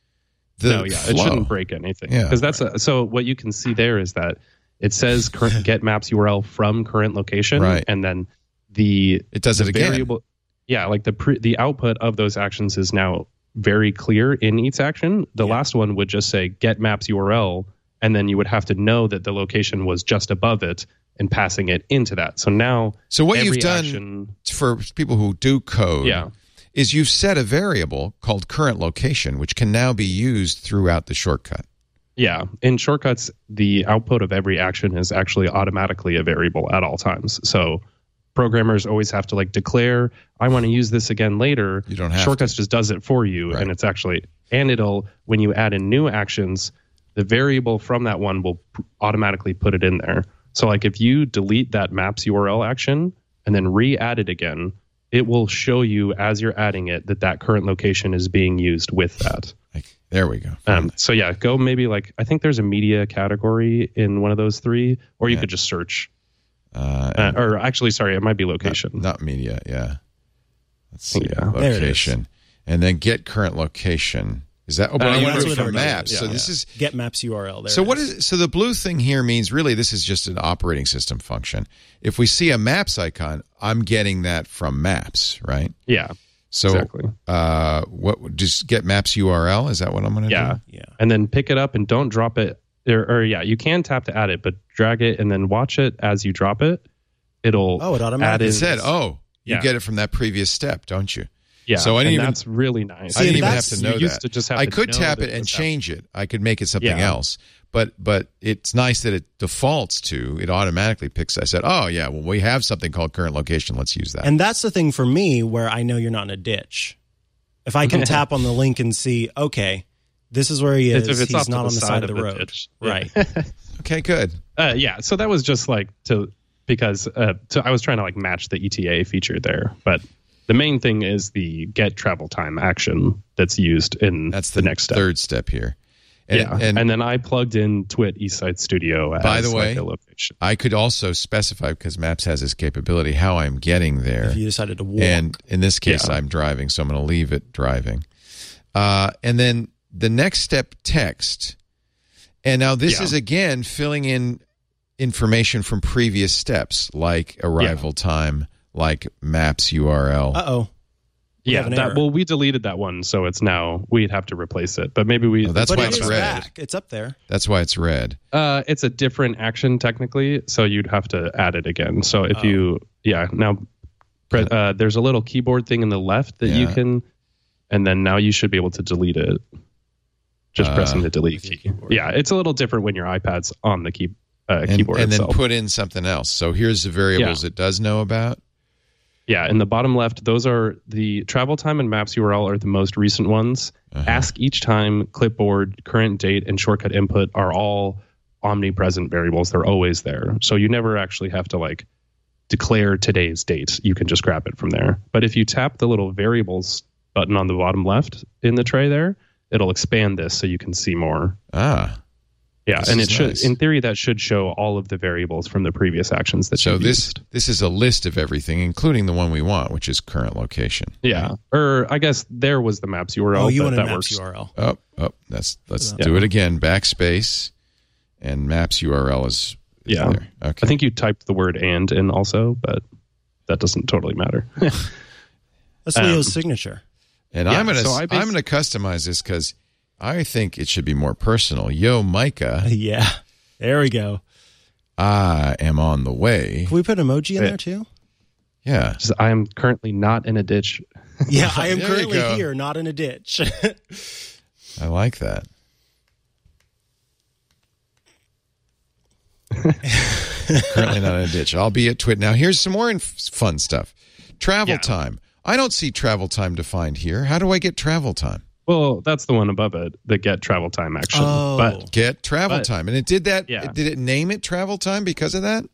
the no, yeah, flow. it shouldn't break anything. Yeah. Because that's a, so what you can see there is that it says current get maps U R L from current location, Right. and then the It does the it again. variable, yeah, like the pre, the output of those actions is now very clear in each action. The last one would just say get maps U R L, and then you would have to know that the location was just above it and passing it into that. So now, So what every you've done action, for people who do code Yeah. is you've set a variable called current location, which can now be used throughout the shortcut. yeah, in shortcuts, the output of every action is actually automatically a variable at all times. So programmers always have to like declare, I want to use this again later. You don't have Shortcuts just does it for you, Right. and it's actually, and it'll, when you add in new actions, the variable from that one will p- automatically put it in there. So like if you delete that maps U R L action and then re-add it again, it will show you as you're adding it that that current location is being used with that. Like, there we go. Um, so yeah, go maybe like, I think there's a media category in one of those three, or you Yeah. could just search. Uh, Uh, or actually, sorry, it might be not, location. not media, yeah. Let's see. Yeah. There it is. Location. And then get current location. Is that? Oh, but Uh, I yeah, want that's it what from it maps. is. So Yeah. this is Get maps U R L there. so it what is so the blue thing here means really this is just an operating system function. If we see a maps icon, I'm getting that from maps, right? Yeah, So exactly. uh what just get maps U R L, is that what I'm going to Yeah. do? Yeah. And then pick it up and don't drop it. Or, or yeah, you can tap to add it, but drag it and then watch it as you drop it. It'll Oh, it add automatically in. It said, "Oh, you Yeah. get it from that previous step, don't you?" yeah. so I didn't and even- that's really nice. I didn't See, even have that's- to know you used that. to just have I to could know tap that it and this change it. I could make it something Yeah. else. But but it's nice that it defaults to, it automatically picks. I said, "Oh, yeah, well, we have something called current location. Let's use that." And that's the thing for me where I know you're not in a ditch. If I can tap on the link and see, okay, this is where he is. If it's He's off to not the on the side side of of the the road. ditch. Right. Okay, good. Uh, yeah, so that was just like to because uh, to, I was trying to like match the E T A feature there, but the main thing is the get travel time action that's used in That's the, next step. third step here. And, yeah, and, and then I plugged in Twit Eastside Studio as by the way, like a location. I could also specify, because Maps has this capability, how I'm getting there. If you decided to walk. And in this case, Yeah. I'm driving, so I'm going to leave it driving. Uh, and then the next step, text. And now this Yeah. is, again, filling in information from previous steps, like arrival Yeah. time, like Maps U R L. Uh-oh. We Yeah, have an that, error. well, we deleted that one, so it's now we'd have to replace it. But maybe we. Oh, that's But why it it's is red. back. It's up there. That's why it's red. Uh, it's a different action technically, so you'd have to add it again. So if Oh. you, yeah, now pre- uh, there's a little keyboard thing in the left that you Yeah. can, and then now you should be able to delete it. Just Uh, pressing the delete the key. keyboard. Yeah, it's a little different when your iPad's on the key uh, And, keyboard and then itself. put in something else. So here's the variables it does know about. Yeah, in the bottom left, those are the travel time and Maps U R L are the most recent ones. Uh-huh. Ask each time, clipboard, current date, and shortcut input are all omnipresent variables. They're always there. So you never actually have to like declare today's date. You can just grab it from there. But if you tap the little variables button on the bottom left in the tray there, it'll expand this so you can see more. Ah. Yeah, This and is it should, nice. in theory, that should show all of the variables from the previous actions that So you've this used. this is a list of everything, including the one we want, which is current location. Yeah, or I guess there was the Maps U R L. Oh, you but wanted that Maps works. U R L. Oh, oh, that's let's Yeah. do it again. Backspace, and Maps U R L is, is Yeah. there. Okay. I think you typed the word "and" in also, but that doesn't totally matter. That's Um, Leo's signature. and yeah, I'm gonna so I bas- I'm gonna customize this because I think it should be more personal. Yo, Micah, Yeah. There we go. I am on the way. Can we put an emoji in Yeah. there too? Yeah. Just, I am currently not in a ditch. Yeah, I am There you currently go. here, not in a ditch. I like that. Currently not in a ditch. I'll be at Twit. Now, here's some more inf- fun stuff. Travel Yeah. time. I don't see travel time defined here. How do I get travel time? Well, that's the one above it, the get travel time action. Oh. But Get travel But- time. And it did that. Yeah. Did it name it travel time because of that?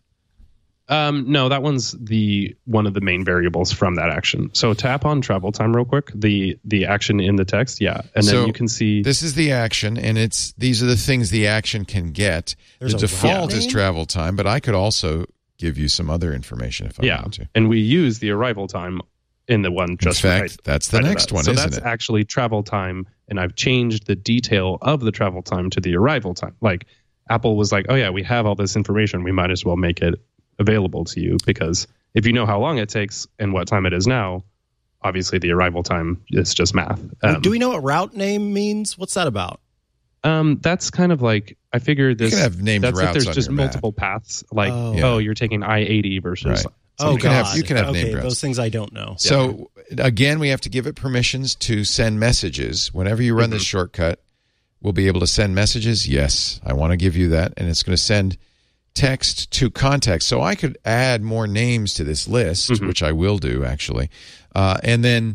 um, no, that one's the one of the main variables from that action. So tap on travel time real quick. The the action in the text, yeah, and then So you can see. This is the action, and it's these are the things the action can get. There's the a default route is name? travel time, but I could also give you some other information if I yeah, wanted to. and we use the arrival time in the one just fact, right, that's the right of next that. one, So isn't that's it? actually travel time, and I've changed the detail of the travel time to the arrival time. Like Apple was like, "Oh yeah, we have all this information. We might as well make it available to you because if you know how long it takes and what time it is now, obviously the arrival time is just math." Um, Do we know what route name means? What's that about? Um, that's kind of like I figured this. can have named that's if routes there's on just your map. multiple paths. Like, Oh. oh, Yeah. you're taking I eighty versus. Right. Oh, you can God. have- you can have okay, named routes. those things I don't know. So again, we have to give it permissions to send messages. Whenever you run this shortcut, we'll be able to send messages. Yes, I want to give you that. And it's going to send text to contacts. So I could add more names to this list, Mhm. which I will do actually. Uh, and then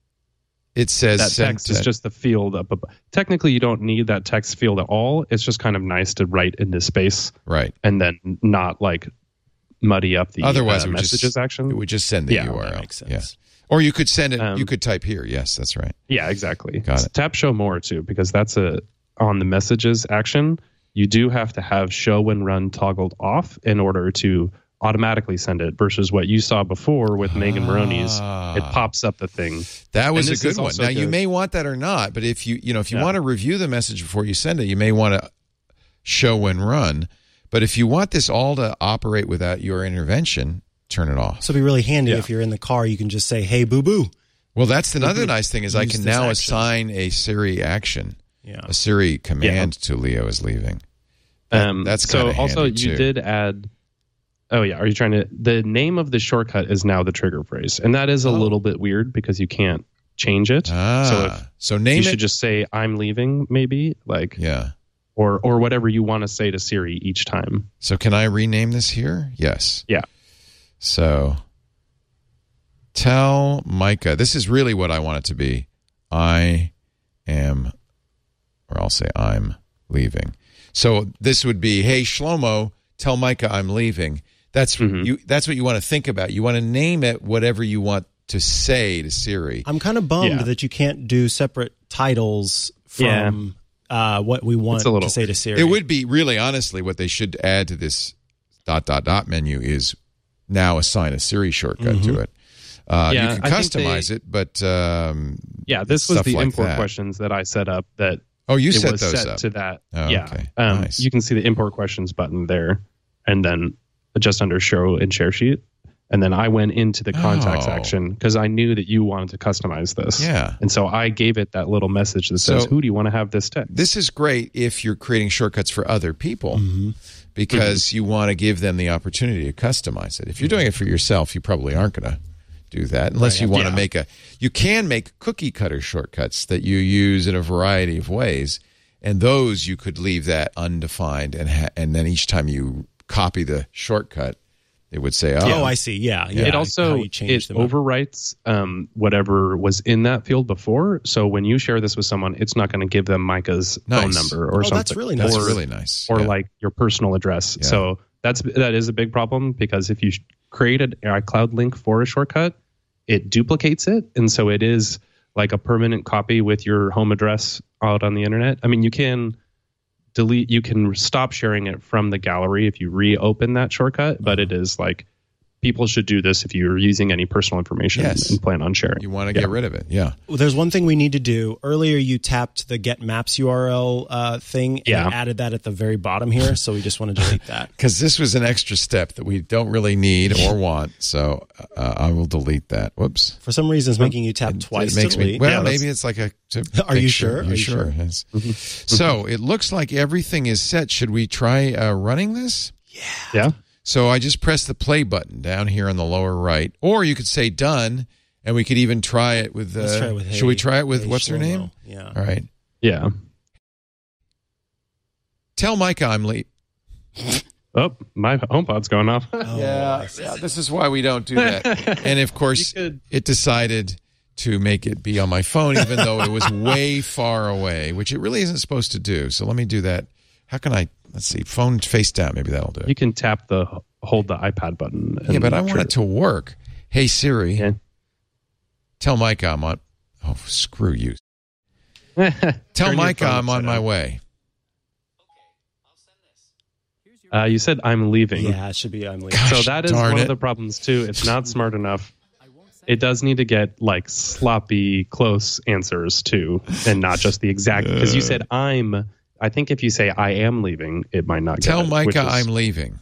it says That send text is te- just the field up above. Technically, you don't need that text field at all. It's just kind of nice to write in this space right. and then not like muddy up the Otherwise, uh, it would messages just, action. It would just send the Yeah, U R L. That makes sense. Yeah. Or you could send it. Um, you could type here. Yes, that's right. Yeah, exactly. Got So it. tap show more too, because that's a on the messages action. You do have to have show when run toggled off in order to automatically send it versus what you saw before with Megan Maroney's. Ah. It pops up the thing. That was And a this good is one. also Now you good. may want that or not, but if you you know if you Yeah. want to review the message before you send it, you may want to show when run. But if you want this all to operate without your intervention, turn it off. So it'd be really handy Yeah. if you're in the car, you can just say, "Hey, boo boo." Well, that's another nice thing is I Use can this now action. assign a Siri action, Yeah. a Siri command to Leo is leaving. That- Um, that's so kinda also handy, you too. did add. Oh yeah, are you trying to? The name of the shortcut is now the trigger phrase, and that is a Oh. little bit weird because you can't change it. Ah, so if so name you it. should just say "I'm leaving," maybe like yeah. or or whatever you want to say to Siri each time. So can I rename this here? Yes. Yeah. So tell Micah, this is really what I want it to be. I am, or I'll say I'm leaving. So this would be, hey, Shlomo, tell Micah I'm leaving. That's Mhm. you. That's what you want to think about. You want to name it whatever you want to say to Siri. I'm kind of bummed Yeah. that you can't do separate titles from uh, what we want It's a little- to say to Siri. It would be really, honestly, what they should add to this dot, dot, dot menu is now assign a Siri shortcut Mm-hmm. to it. Uh, Yeah, you can I think customize they- it, but um, Yeah, this was stuff the like import that. questions that I set up that Oh, you it set was those set up. to that. Oh, yeah. okay. Um, Nice. You can see the import questions button there, and then just under show and share sheet. And then I went into the contacts Oh. action because I knew that you wanted to customize this. Yeah. And so I gave it that little message that says, So- who do you want to have this text? This is great if you're creating shortcuts for other people Mm-hmm. because you want to give them the opportunity to customize it. If you're doing it for yourself, you probably aren't going to do that unless you want to Yeah. make a you can make cookie cutter shortcuts that you use in a variety of ways, and those you could leave that undefined, and ha- and then each time you copy the shortcut, it would say, oh, Oh, I see. Yeah, yeah. It how also you it change them up. overwrites um, whatever was in that field before. So when you share this with someone, it's not going to give them Micah's phone Nice. number or Oh, something. that's really that's nice. Or, really nice. or Yeah. like your personal address. Yeah. So that's that is a big problem because if you sh- create an iCloud link for a shortcut, it duplicates it, and so it is like a permanent copy with your home address out on the internet. I mean, you can delete, you can stop sharing it from the gallery if you reopen that shortcut, but it is like people should do this if you're using any personal information Yes. and plan on sharing. you want to Yeah. get rid of it. Yeah. Well, there's one thing we need to do. Earlier, you tapped the Get Maps U R L uh, thing and Yeah. added that at the very bottom here. So we just want to delete that. Because this was an extra step that we don't really need or want, so uh, I will delete that. Whoops. For some reason, it's making you tap twice. It makes to me. delete. Well, Yeah, that's- maybe it's like a. to Are make you sure? Are Are you you sure? sure? Yes. So it looks like everything is set. Should we try uh, running this? Yeah. So I just press the play button down here on the lower right, or you could say done, and we could even try it with. Uh, Let's try it with. should we Hey- try it with Hey what's her Shlomo. name? Yeah. All right. Yeah. Tell Micah I'm late. Oh, my HomePod's going off. Oh, Yeah, yeah, this is why we don't do that. And of course, You could- it decided to make it be on my phone, even though it was way far away, which it really isn't supposed to do. So let me do that. How can I? Let's see. Phone face down. Maybe that'll do it. You can tap the hold the iPad button. Yeah, and but I want sure. it to work. Hey Siri, Yeah. tell Micah I'm on. Oh, screw you. Tell Turn your Micah phone I'm on upside my down. way. Uh, you said I'm leaving. Yeah, it should be. I'm leaving. Gosh, So that is darn one it. of the problems too. It's not smart enough. It does need to get like sloppy, close answers too, and not just the exact. Because you said I'm. I think if you say I am leaving, it might not. Tell get it, which Micah is- I'm leaving.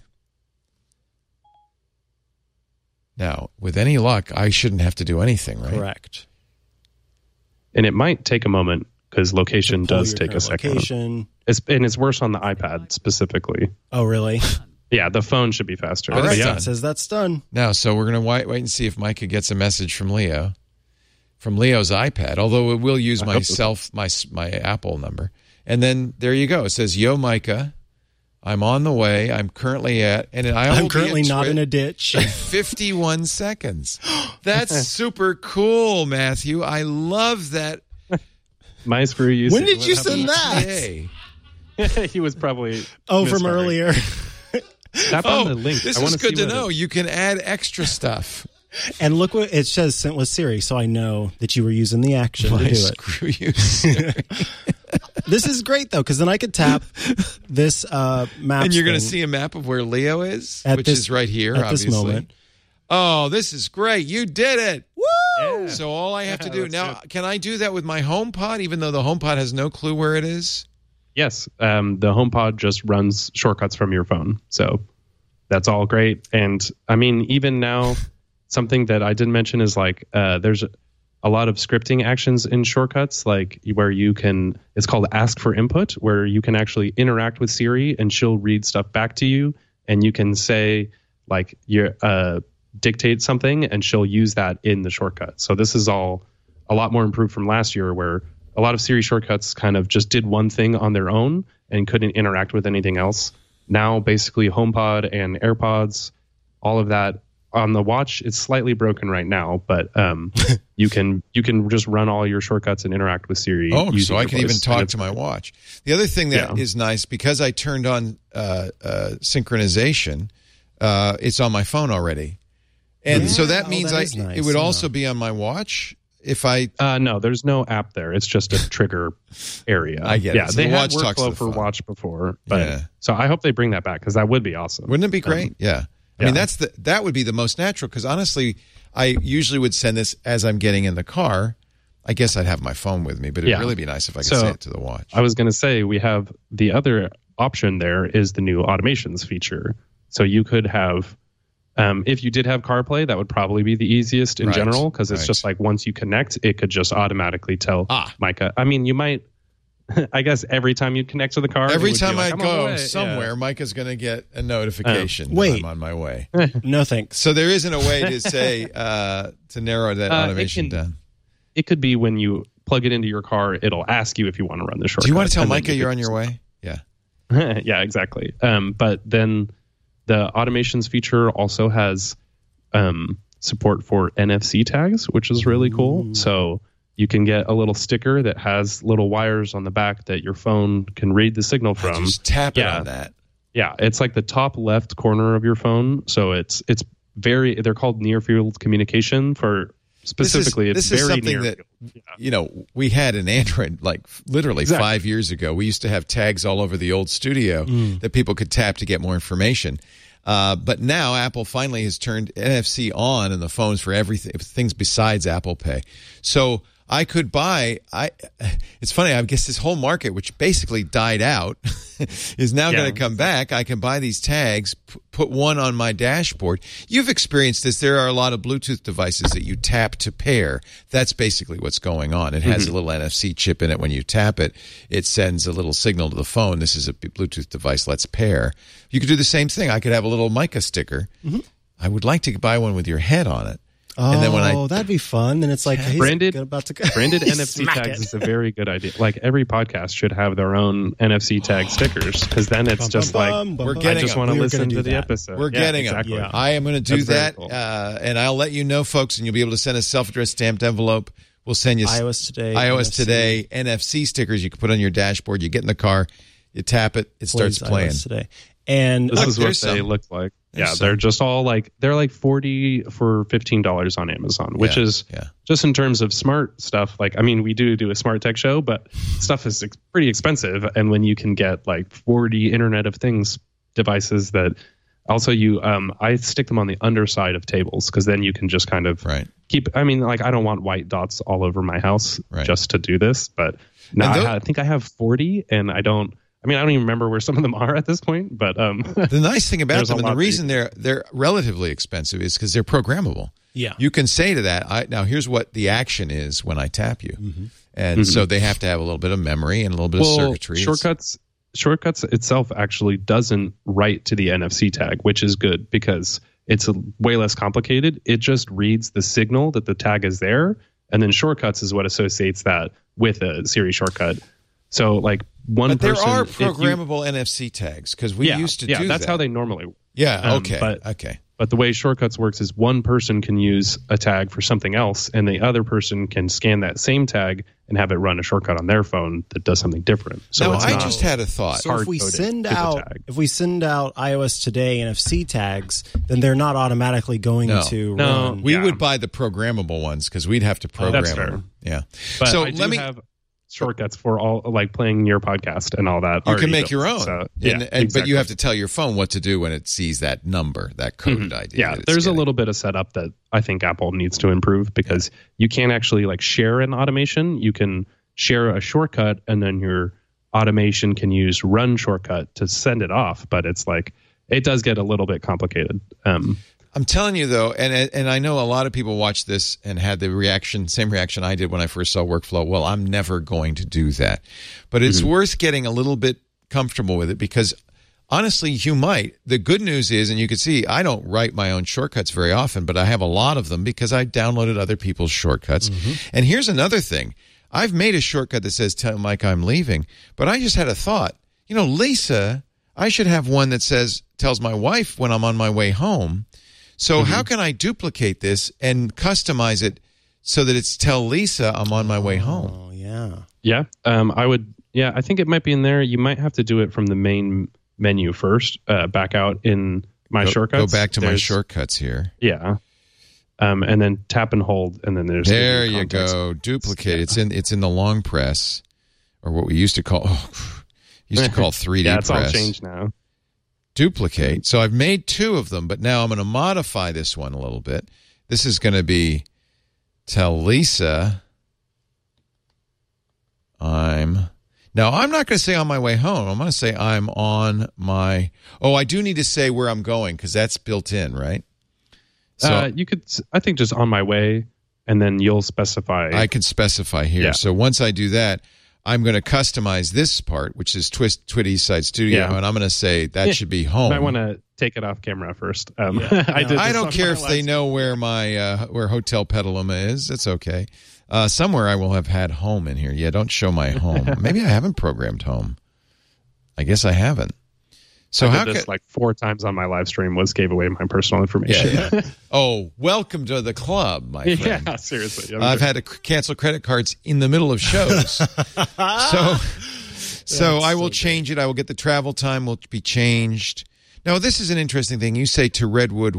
Now, with any luck, I shouldn't have to do anything, right? Correct. And it might take a moment because location Pull does your take a current second. Location. It's and it's worse on the iPad specifically. Oh, really? Yeah, the phone should be faster. All But right, yeah, done. It says that's done. Now, so we're going to wait, wait and see if Micah gets a message from Leo, from Leo's iPad, although it will use my hope so. self, my, my Apple number. And then there you go. It says, yo, Micah, I'm on the way. I'm currently at, and I will I'm be currently at not Twi- in a ditch. fifty-one seconds. That's super cool, Matthew. I love that. my screw you. When did what you happened? send that? Hey. He was probably Oh, from misfiring. earlier. Tap Oh, on the link. this I is wanna good see to what know. it- You can add extra stuff. And look what it says sent with Siri, so I know that you were using the action to Why, do it. screw you, Siri. This is great though, because then I could tap this uh, map. And you're going to see a map of where Leo is, At which this- is right here, at this obviously. moment. Oh, this is great. You did it. Woo! So all I have to Yeah, do that's now, good. can I do that with my HomePod, even though the HomePod has no clue where it is? Yes, um, the HomePod just runs shortcuts from your phone, so that's all great. And I mean, even now, something that I didn't mention is like uh, there's a lot of scripting actions in shortcuts, like where you can. It's called Ask for Input, where you can actually interact with Siri and she'll read stuff back to you, and you can say like you uh, dictate something, and she'll use that in the shortcut. So this is all a lot more improved from last year, where a lot of Siri shortcuts kind of just did one thing on their own and couldn't interact with anything else. Now, basically, HomePod and AirPods, all of that on the watch, it's slightly broken right now, but um, you can you can just run all your shortcuts and interact with Siri. Oh, using so I your can voice. even And talk it's- to my watch. The other thing that Yeah. is nice, because I turned on uh, uh, synchronization, uh, it's on my phone already. And Yeah. so that Oh, means that I is nice, it would yeah. also be on my watch. if I uh, no, there's no app there. It's just a trigger area. I get it. Yeah, So they the had watch talks to workflow the for phone. Watch before, but Yeah. so I hope they bring that back because that would be awesome. Wouldn't it be great? Um, yeah. I yeah. mean, that's the that would be the most natural because honestly, I usually would send this as I'm getting in the car. I guess I'd have my phone with me, but it'd Yeah. really be nice if I could So, send it to the watch. I was going to say we have the other option there is the new automations feature. So you could have, um, if you did have CarPlay, that would probably be the easiest in Right, general because it's right. just like once you connect, it could just automatically tell Ah. Micah. I mean, you might, I guess every time you connect to the car, it Every would be time like, I "I'm on the go way." somewhere, Yeah. Micah's going to get a notification that Wait. I'm on my way. No thanks. So there isn't a way to say uh, to narrow that Uh, it automation can- down. It could be when you plug it into your car, it'll ask you if you want to run the shortcut. Do you want to tell and then Micah you you're could on your just- way? Yeah. Yeah, exactly. Um, but then the automations feature also has um, support for N F C tags, which is really cool. So you can get a little sticker that has little wires on the back that your phone can read the signal from. Just tap it yeah. on that. Yeah, it's like the top left corner of your phone. So it's it's very they're called near field communication for specifically. This is, it's this is very something near that field. Yeah. you know we had in Android like literally Exactly. five years ago. We used to have tags all over the old studio that people could tap to get more information. Uh, but now Apple finally has turned N F C on in the phones for everything, things besides Apple Pay. So I could buy. I. It's funny. I guess this whole market, which basically died out, is now Yeah. going to come back. I can buy these tags, p- put one on my dashboard. You've experienced this. There are a lot of Bluetooth devices that you tap to pair. That's basically what's going on. It has Mm-hmm. a little N F C chip in it. When you tap it, it sends a little signal to the phone. This is a Bluetooth device. Let's pair. You could do the same thing. I could have a little Mica sticker. Mm-hmm. I would like to buy one with your head on it. Oh, And then when I- that'd be fun. And it's like, he's Branded- about to Branded N F C Smack tags it. is a very good idea. Like every podcast should have their own N F C tag stickers because then it's Bum, just bum, like bum, bum, we're bum. getting I just them. want to We were listen gonna to do the that. episode. We're Yeah, getting exactly. them. I am going to do That's very that, cool. uh, and I'll let you know, folks, and you'll be able to send a self-addressed stamped envelope. We'll send you s- iOS Today, iOS N F C. Today, N F C stickers you can put on your dashboard. You get in the car, you tap it, it starts Plays playing. iOS Today. And This Look, is what there's they some. look like. There's yeah, some. they're just all like they're like forty for fifteen dollars on Amazon, which Yeah, is yeah. just in terms of smart stuff. Like, I mean, we do do a smart tech show, but stuff is ex- pretty expensive. And when you can get like forty Internet of Things devices that also you, um, I stick them on the underside of tables because then you can just kind of Right. keep. I mean, like I don't want white dots all over my house Right. just to do this, but no, And I, tho- ha- I think I have forty, and I don't. I mean, I don't even remember where some of them are at this point, but um, The nice thing about There's a them, and lot the that reason they're they're relatively expensive, is because they're programmable. Yeah. You can say to that, I, now here's what the action is when I tap you. Mm-hmm. And so they have to have a little bit of memory and a little bit of circuitry. It's- Shortcuts shortcuts itself actually doesn't write to the N F C tag, which is good because it's a, way less complicated. It just reads the signal that the tag is there, and then shortcuts is what associates that with a Siri shortcut. So like one But there person, are if you- programmable N F C tags because we yeah, used to yeah, do that's that. how they normally work. Yeah, um, okay. but- okay. But the way shortcuts works is one person can use a tag for something else, and the other person can scan that same tag and have it run a shortcut on their phone that does something different. So Now, it's I not, just had a thought. So if we hard-coded send to the out tag. if we send out iOS Today N F C tags, then they're not automatically going No. to No. run. we yeah. would buy the programmable ones because we'd have to program That's fair. them. Yeah. But so I do let me. have shortcuts for all like playing your podcast and all that. You already can make built. your own, So, And- yeah, and- exactly. but you have to tell your phone what to do when it sees that number, that code I D. Yeah, that it's there's a getting. little bit of setup that I think Apple needs to improve because you can't actually like share an automation. You can share a shortcut and then your automation can use run shortcut to send it off. But it's like it does get a little bit complicated. Um, I'm telling you though, and and I know a lot of people watched this and had the reaction, same reaction I did when I first saw Workflow. Well, I'm never going to do that, but it's Mm-hmm. worth getting a little bit comfortable with it because honestly, you might. The good news is, and you can see, I don't write my own shortcuts very often, but I have a lot of them because I downloaded other people's shortcuts. And here's another thing: I've made a shortcut that says "Tell Mike I'm leaving," but I just had a thought. You know, Lisa, I should have one that says tells my wife when I'm on my way home. So Mm-hmm. how can I duplicate this and customize it so that it's tell Lisa I'm on my way home? Oh yeah. yeah, um, I would. Yeah, I think it might be in there. You might have to do it from the main menu first. Uh, back out in my Go, shortcuts. go back to my There's- shortcuts here. Yeah. um, and then tap and hold, and then there's there the you context. go. Duplicate. It's in it's in the long press, or what we used to call oh, used to call three D yeah, it's press. all changed now. Duplicate. So I've made two of them, but now I'm going to modify this one a little bit. This is going to be tell Lisa I'm now I'm not going to say on my way home. I'm going to say I'm on my oh I do need to say where I'm going because that's built in, right? So uh, you could, I think, just on my way, and then you'll specify. I can specify here. Yeah. So once I do that, I'm going to customize this part, which is Twist Twit East Side Studio, Yeah. and I'm going to say that Yeah. should be home. I want to take it off camera first. Um, Yeah. I, did I this don't on care my if they last- know where my uh, where Hotel Petaluma is. It's okay. Uh, somewhere I will have had home in here. Yeah, don't show my home. Maybe I haven't programmed home. I guess I haven't. So I did how this could like four times on my live stream. Was gave away my personal information. yeah, yeah. Oh, welcome to the club, my friend. Yeah, seriously. I'm I've good. had to c- cancel credit cards in the middle of shows. so so I will change it. I will get the travel time will be changed. Now, this is an interesting thing. You say to Redwood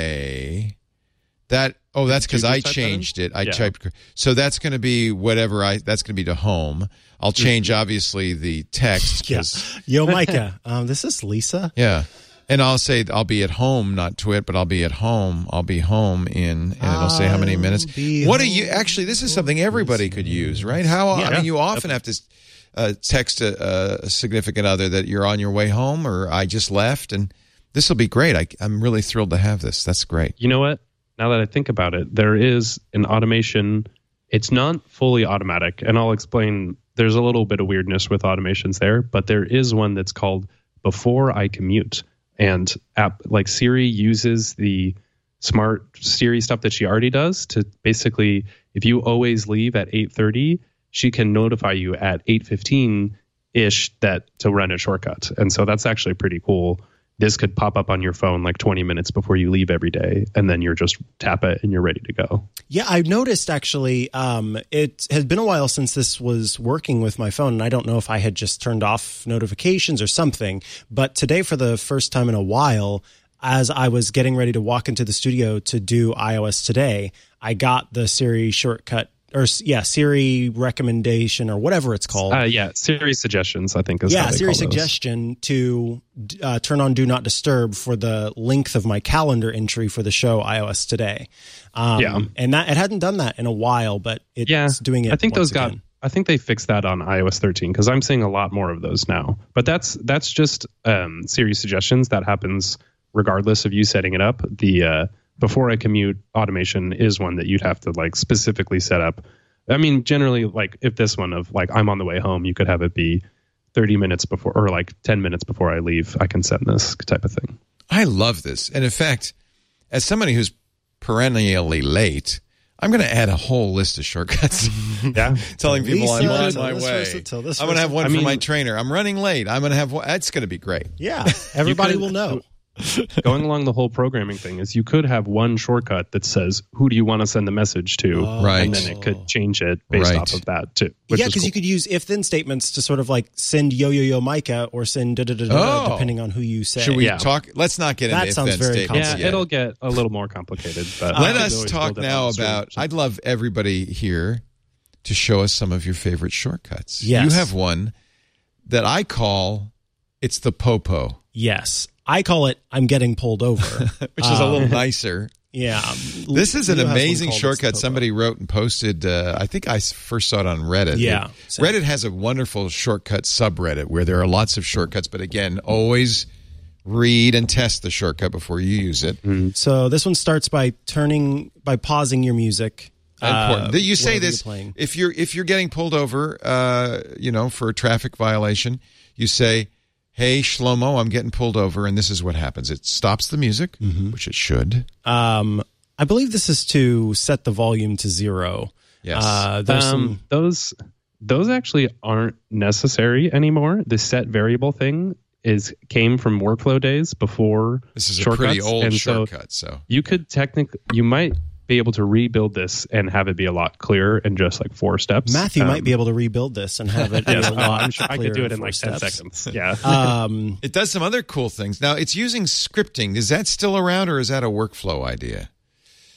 Way. That oh, that's because Did you I type that in? changed it. I Yeah. typed so that's going to be whatever I that's going to be to home. I'll change obviously the text. Yeah. 'cause- Yo, Micah, um, this is Lisa. yeah. And I'll say I'll be at home, not twit, but I'll be at home. I'll be home in, and it'll say how many minutes. be What do you home. actually? This is something everybody could use, right? How I Yeah. mean, you often have to uh, text a, a significant other that you're on your way home, or I just left, and this will be great. I, I'm really thrilled to have this. That's great. You know what? Now that I think about it, there is an automation. It's not fully automatic, and I'll explain. There's a little bit of weirdness with automations there, but there is one that's called Before I Commute. And app like Siri uses the smart Siri stuff that she already does to basically, if you always leave at eight thirty, she can notify you at eight fifteen ish that to run a shortcut. And so that's actually pretty cool. This could pop up on your phone like twenty minutes before you leave every day, and then you're just tap it and you're ready to go. Yeah, I noticed actually um, it has been a while since this was working with my phone, and I don't know if I had just turned off notifications or something. But today, for the first time in a while, as I was getting ready to walk into the studio to do iOS Today, I got the Siri shortcut, or yeah, Siri recommendation or whatever it's called. Uh, yeah, Siri suggestions, I think is yeah, how they Siri call those. suggestion to uh, turn on Do Not Disturb for the length of my calendar entry for the show iOS Today. Um, Yeah. and that it hadn't done that in a while, but it's Yeah, doing it. I think once those got. again. I think they fixed that on iOS thirteen because I'm seeing a lot more of those now. But that's that's just um, Siri suggestions that happens regardless of you setting it up. The uh, Before I Commute automation is one that you'd have to like specifically set up. I mean, generally, like if this one of like I'm on the way home, you could have it be thirty minutes before or like ten minutes before I leave. I can send this type of thing. I love this, and in fact, as somebody who's perennially late, I'm going to add a whole list of shortcuts. Yeah, Telling people I'm Lisa, on tell my this way. person, tell this I'm going to person. have one I for mean- my trainer. I'm running late. I'm going to have one. That's going to be great. Yeah, everybody could- will know. going along the whole programming thing is you could have one shortcut that says who do you want to send the message to, Right. and then it could change it based Right. off of that too. Which Yeah, is because cool. you could use if-then statements to sort of like send yo yo yo Micah or send da da da da Oh. depending on who you say. Should we Yeah. talk? Let's not get That into sounds if-then very statements Yeah, yet. it'll get a little more complicated. But Let you could us always talk build it now on the about. stream. I'd love everybody here to show us some of your favorite shortcuts. Yes. You have one that I call it's the Popo, Yes, I call it I'm getting pulled over, which is a little nicer. yeah. This is an Leo has one amazing called It's shortcut the somebody wrote and posted. Uh, I think I s- first saw it on Reddit. Yeah, same. Reddit has a wonderful shortcut subreddit where there are lots of shortcuts, but again, always read and test the shortcut before you use it. So this one starts by turning by pausing your music. Important. uh, That you say whatever this you're playing. if you're if you're getting pulled over, uh, you know, for a traffic violation, you say, "Hey Shlomo, I'm getting pulled over," and this is what happens. It stops the music, Mm-hmm. which it should. Um, I believe this is to set the volume to zero. Yes. Uh, there's Um, some. those those actually aren't necessary anymore. The set variable thing is came from workflow days before This is a shortcuts, pretty old and so shortcut, so you could technically you might be able to rebuild this and have it be a lot clearer in just like four steps. Matthew Um, might be able to rebuild this and have it be Yes, a lot I'm sure I could clearer do it in four like ten steps. seconds. Yeah. Um, It does some other cool things. Now, it's using scripting. Is that still around, or is that a workflow idea?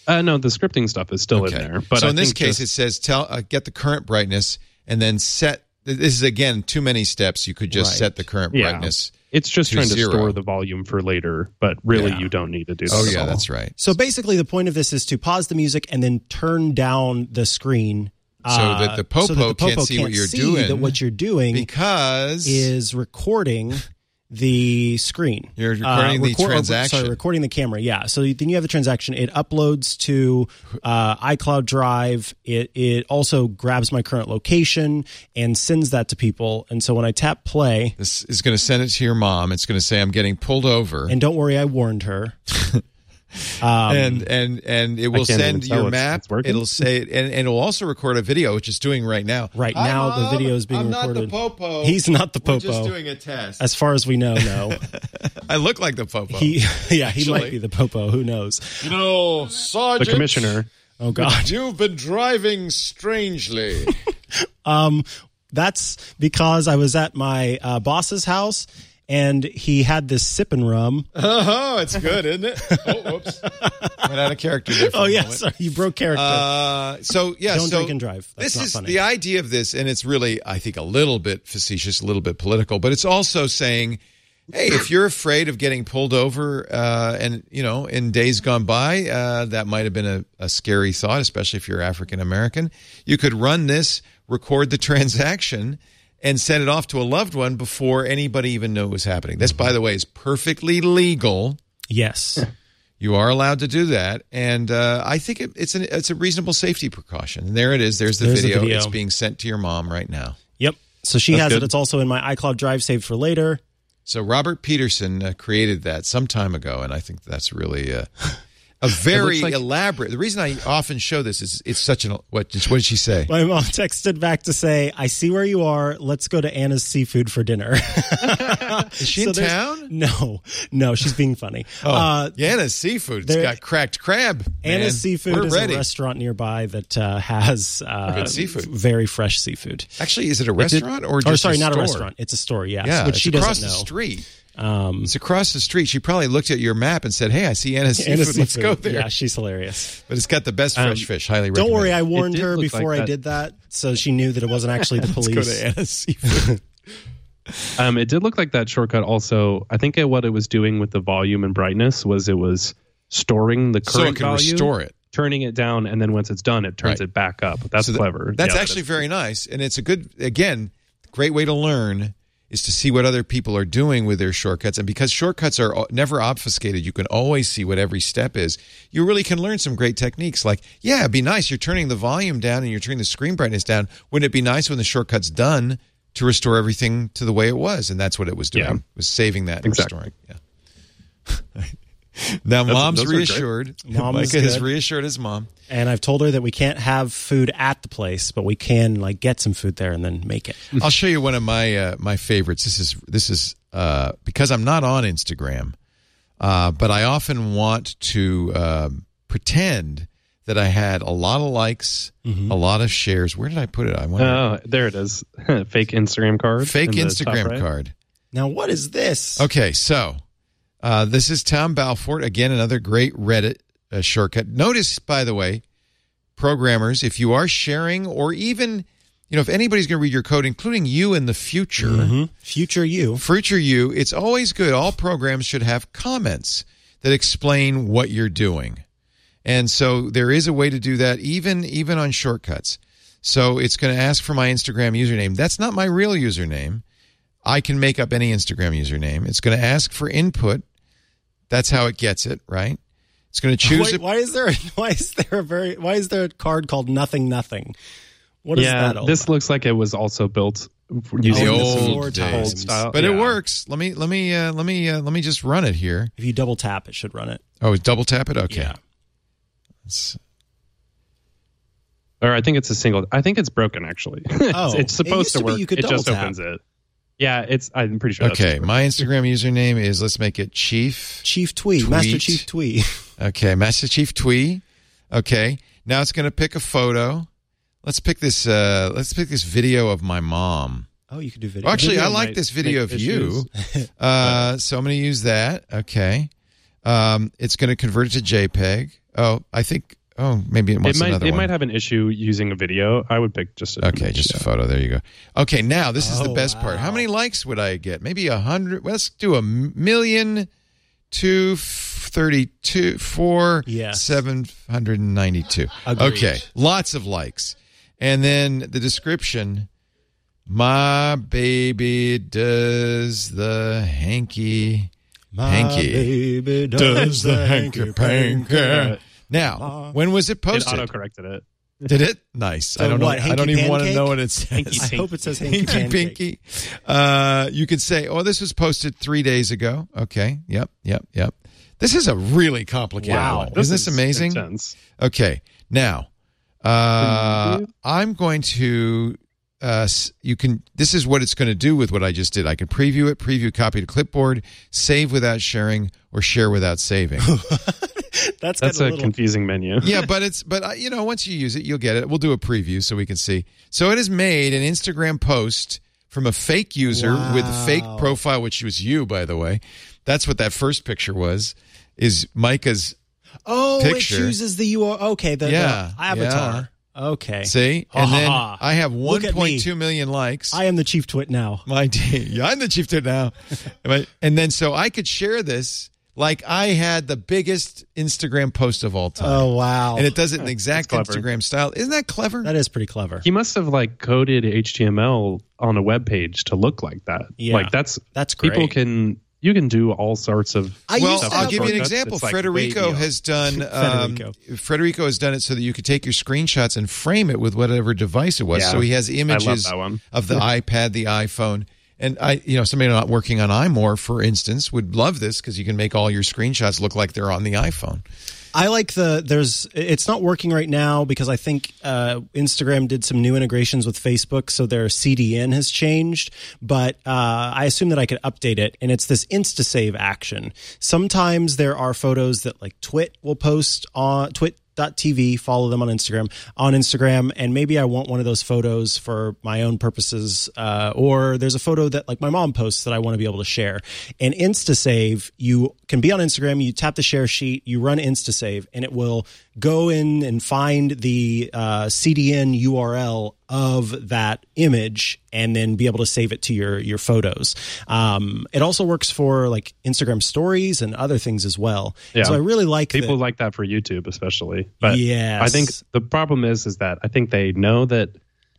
Uh, no, the scripting stuff is still Okay. in there. But so I in this think case, just, it says tell uh, get the current brightness and then set. This is again too many steps. You could just Right. set the current Yeah. brightness. it's just to trying zero. to store the volume for later, but really Yeah. you don't need to do that. Oh at yeah, all. that's right. So basically, the point of this is to pause the music and then turn down the screen. So that the popo so that the can't popo see what you're see doing That what you're doing Because is recording the screen. You're recording the record- or, transaction. Sorry, recording the camera. Yeah. So then you have the transaction. It uploads to uh, iCloud Drive. It it also grabs my current location and sends that to people. And so when I tap play, this is going to send it to your mom. It's going to say, "I'm getting pulled over," and don't worry, I warned her. and and and it will can't send even tell your it's- map. it's working. It'll say, and, and it'll also record a video, which it's doing right now. Right Hi, now, Mom. the video is being I'm recorded. not the popo. He's not the We're popo. just doing a test. As far as we know, no. I look like the popo. He, yeah, he Actually. might be the popo. Who knows? no, The Sergeant. commissioner. Oh God. You've been driving strangely. Um, that's because I was at my uh, boss's house and he had this sipping rum. Oh, it's good, isn't it? Oh, whoops. Went out of character there for Oh a yeah, moment. sorry, you broke character. Uh, so yeah, Don't so drink and drive. That's this not is funny. the idea of this, and it's really, I think, a little bit facetious, a little bit political, but it's also saying, hey, if you're afraid of getting pulled over, uh, and you know, in days gone by, uh, that might have been a, a scary thought, especially if you're African American. You could run this, record the transaction, and send it off to a loved one before anybody even knew it was happening. This, by the way, is perfectly legal. Yes. You are allowed to do that, and uh, I think it, it's an it's a reasonable safety precaution. And there it is. There's the, There's the video. video. It's being sent to your mom right now. Yep. So she That's has good. it. It's also in my iCloud Drive saved for later. So Robert Peterson uh, created that some time ago, and I think that's really uh, a very like- elaborate. The reason I often show this is it's such an what? What did she say? My mom texted back to say, "I see where you are. Let's go to Anna's Seafood for dinner." Is she So in there's- town? No, no, she's being funny. Oh, uh, Anna's Seafood. It's there- got cracked crab. man. Anna's Seafood We're is ready. a restaurant nearby that uh, has uh, Good seafood. very fresh seafood. Actually, is it a restaurant or just Or sorry, a not store? a restaurant. It's a store. Yes, Yeah, which it's she across doesn't the know. street. Um, It's across the street. She probably looked at your map and said, "Hey, I see Anna's Seafood. Anna's Let's Seafood. go there." Yeah, she's hilarious. But it's got the best fresh Um, fish. Highly Don't recommend. worry, I warned did her look like before I that. did that, so she knew that it wasn't actually the Let's police. go to Anna's Seafood. Um, it did look like that shortcut also. I think it, what it was doing with the volume and brightness was it was storing the So it current can value, restore it. turning it down, and then once it's done, it turns Right. it back up. That's So th- clever. That's Yeah, actually very nice, and it's a good, again, great way to learn is to see what other people are doing with their shortcuts. And because shortcuts are never obfuscated, you can always see what every step is. You really can learn some great techniques. Like, yeah, it'd be nice. You're turning the volume down and you're turning the screen brightness down. Wouldn't it be nice when the shortcut's done to restore everything to the way it was? And that's what it was doing. Yeah. Was saving that and Exactly. restoring. Yeah. Now, mom's those are great. reassured. Mom is Micah has good. reassured his mom. And I've told her that we can't have food at the place, but we can like get some food there and then make it. I'll show you one of my uh, my favorites. This is this is uh, because I'm not on Instagram, uh, but I often want to um, pretend that I had a lot of likes, Mm-hmm. a lot of shares. Where did I put it? I wonder. Oh, there it is. Fake Instagram card. Fake in the top Instagram right. card. Now, what is this? Okay, so uh, this is Tom Balfour. Again, another great Reddit uh, shortcut. Notice, by the way, programmers, if you are sharing or even, you know, if anybody's going to read your code, including you in the future, Mhm. Future you. future you, it's always good. All programs should have comments that explain what you're doing. And so there is a way to do that, even even on shortcuts. So it's going to ask for my Instagram username. That's not my real username. I can make up any Instagram username. It's going to ask for input. That's how it gets it, right? It's going to choose Wait, a, why is there? Why is there a very? Why is there a card called Nothing Nothing? What is Yeah, that? all this about? looks like it was also built using the Oh, this old old days. times. style. But it Yeah. works. Let me let me uh, let me uh, let me just run it here. If you double tap, it should run it. Oh, double tap it. Okay. Yeah. Let's- Or I think it's a single. I think it's broken actually. It's- Oh, it's it supposed used to to be work. you could it just double tap. opens it. Yeah, it's. I'm pretty sure. Okay, That's my Instagram username is, let's make it Chief. Chief Twee, Tweet. Master Chief Twee. Okay, Master Chief Twee. Okay, now it's going to pick a photo. Let's pick this. Uh, let's pick this video of my mom. Oh, you could do video. Well, actually, I Video like might this video make of you. issues. Uh, so I'm going to use that. Okay, um, it's going to convert it to JPEG. Oh, I think Oh, maybe it wants it might, another it one. might have an issue using a video. I would pick just a Okay, just a photo. There you go. Okay, now this is the Oh, best part. How wow. many likes would I get? Maybe a hundred. Let's do a million, two thirty-two, four, Yes. seven hundred and ninety-two. Agreed. Okay, lots of likes, and then the description. My baby does the hanky, My hanky. baby does the hanky panky. Now, when was it It posted? auto-corrected it. Did it? Nice. I So don't know. what, I don't hanky even want to pancake? know what it says. Hanky I hope it says hanky, Hinky pancake. Pinky. Uh, you could say, oh, this was posted three days ago. Okay. Yep. Yep. Yep. This is a really complicated Wow. one. Isn't this is amazing? intense. Okay. Now, uh, I'm going to, uh, s- you can, this is what it's going to do with what I just did. I can preview it, preview, copy to clipboard, save without sharing, or share without saving. That's, That's got a a little, confusing menu. Yeah, but it's but uh, you know, once you use it, you'll get it. We'll do a preview so we can see. So it has made an Instagram post from a fake user Wow. with a fake profile, which was you, by the way. That's what that first picture was. Is Micah's Oh, picture. it chooses the U R L. Okay, the, Yeah, the avatar. Okay. see, Ha, and ha, then ha. I have Look one at point me. two million likes. I am the chief twit now. My day, yeah, I'm the chief to now. But- and then so I could share this like I had the biggest Instagram post of all time. Oh, wow. And it does it in the exact That's clever. Instagram style. Isn't that clever? That is pretty clever. He must have like coded H T M L on a web page to look like that. Yeah. Like that's That's great. people can you can do all sorts of I well, used to I'll have give you an shortcuts. example. It's like way Federico beyond. has done. Um, Federico. Federico has done it so that you could take your screenshots and frame it with whatever device it was. Yeah. So he has I love images that one. of the iPad, the iPhone, and I, you know, somebody not working on iMore, for instance, would love this because you can make all your screenshots look like they're on the iPhone. I like the there's it's not working right now because I think uh, Instagram did some new integrations with Facebook, so their C D N has changed. But uh, I assume that I could update it, and it's this InstaSave action. Sometimes there are photos that like Twit will post on Twit. T V, follow them on Instagram on Instagram, and maybe I want one of those photos for my own purposes, uh, or there's a photo that like my mom posts that I want to be able to share. And InstaSave, you can be on Instagram, you tap the share sheet, you run InstaSave, and it will go in and find the uh, C D N U R L of that image and then be able to save it to your your photos. Um, it also works for like Instagram stories and other things as well. Yeah. So I really like People that. like that for YouTube, especially. But Yes. I think the problem is, is that I think they know that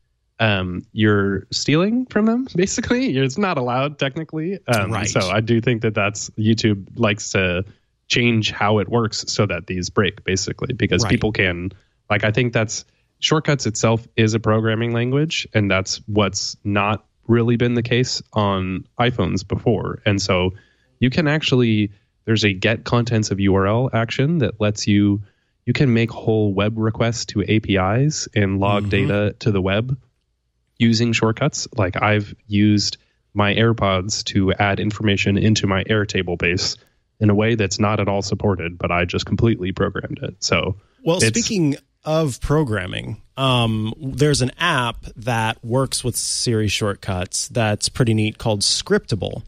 um, you're stealing from them. Basically, it's not allowed technically. Um, Right. So I do think that that's YouTube likes to change how it works so that these break, basically, because Right. people can. Like, I think that's Shortcuts itself is a programming language, and that's what's not really been the case on iPhones before. And so you can actually, there's a get contents of U R L action that lets you, you can make whole web requests to A P Is and log Mm-hmm. data to the web using shortcuts. Like I've used my AirPods to add information into my Airtable base in a way that's not at all supported, but I just completely programmed it. So Well, it's- speaking of programming, um, there's an app that works with Siri shortcuts that's pretty neat called Scriptable.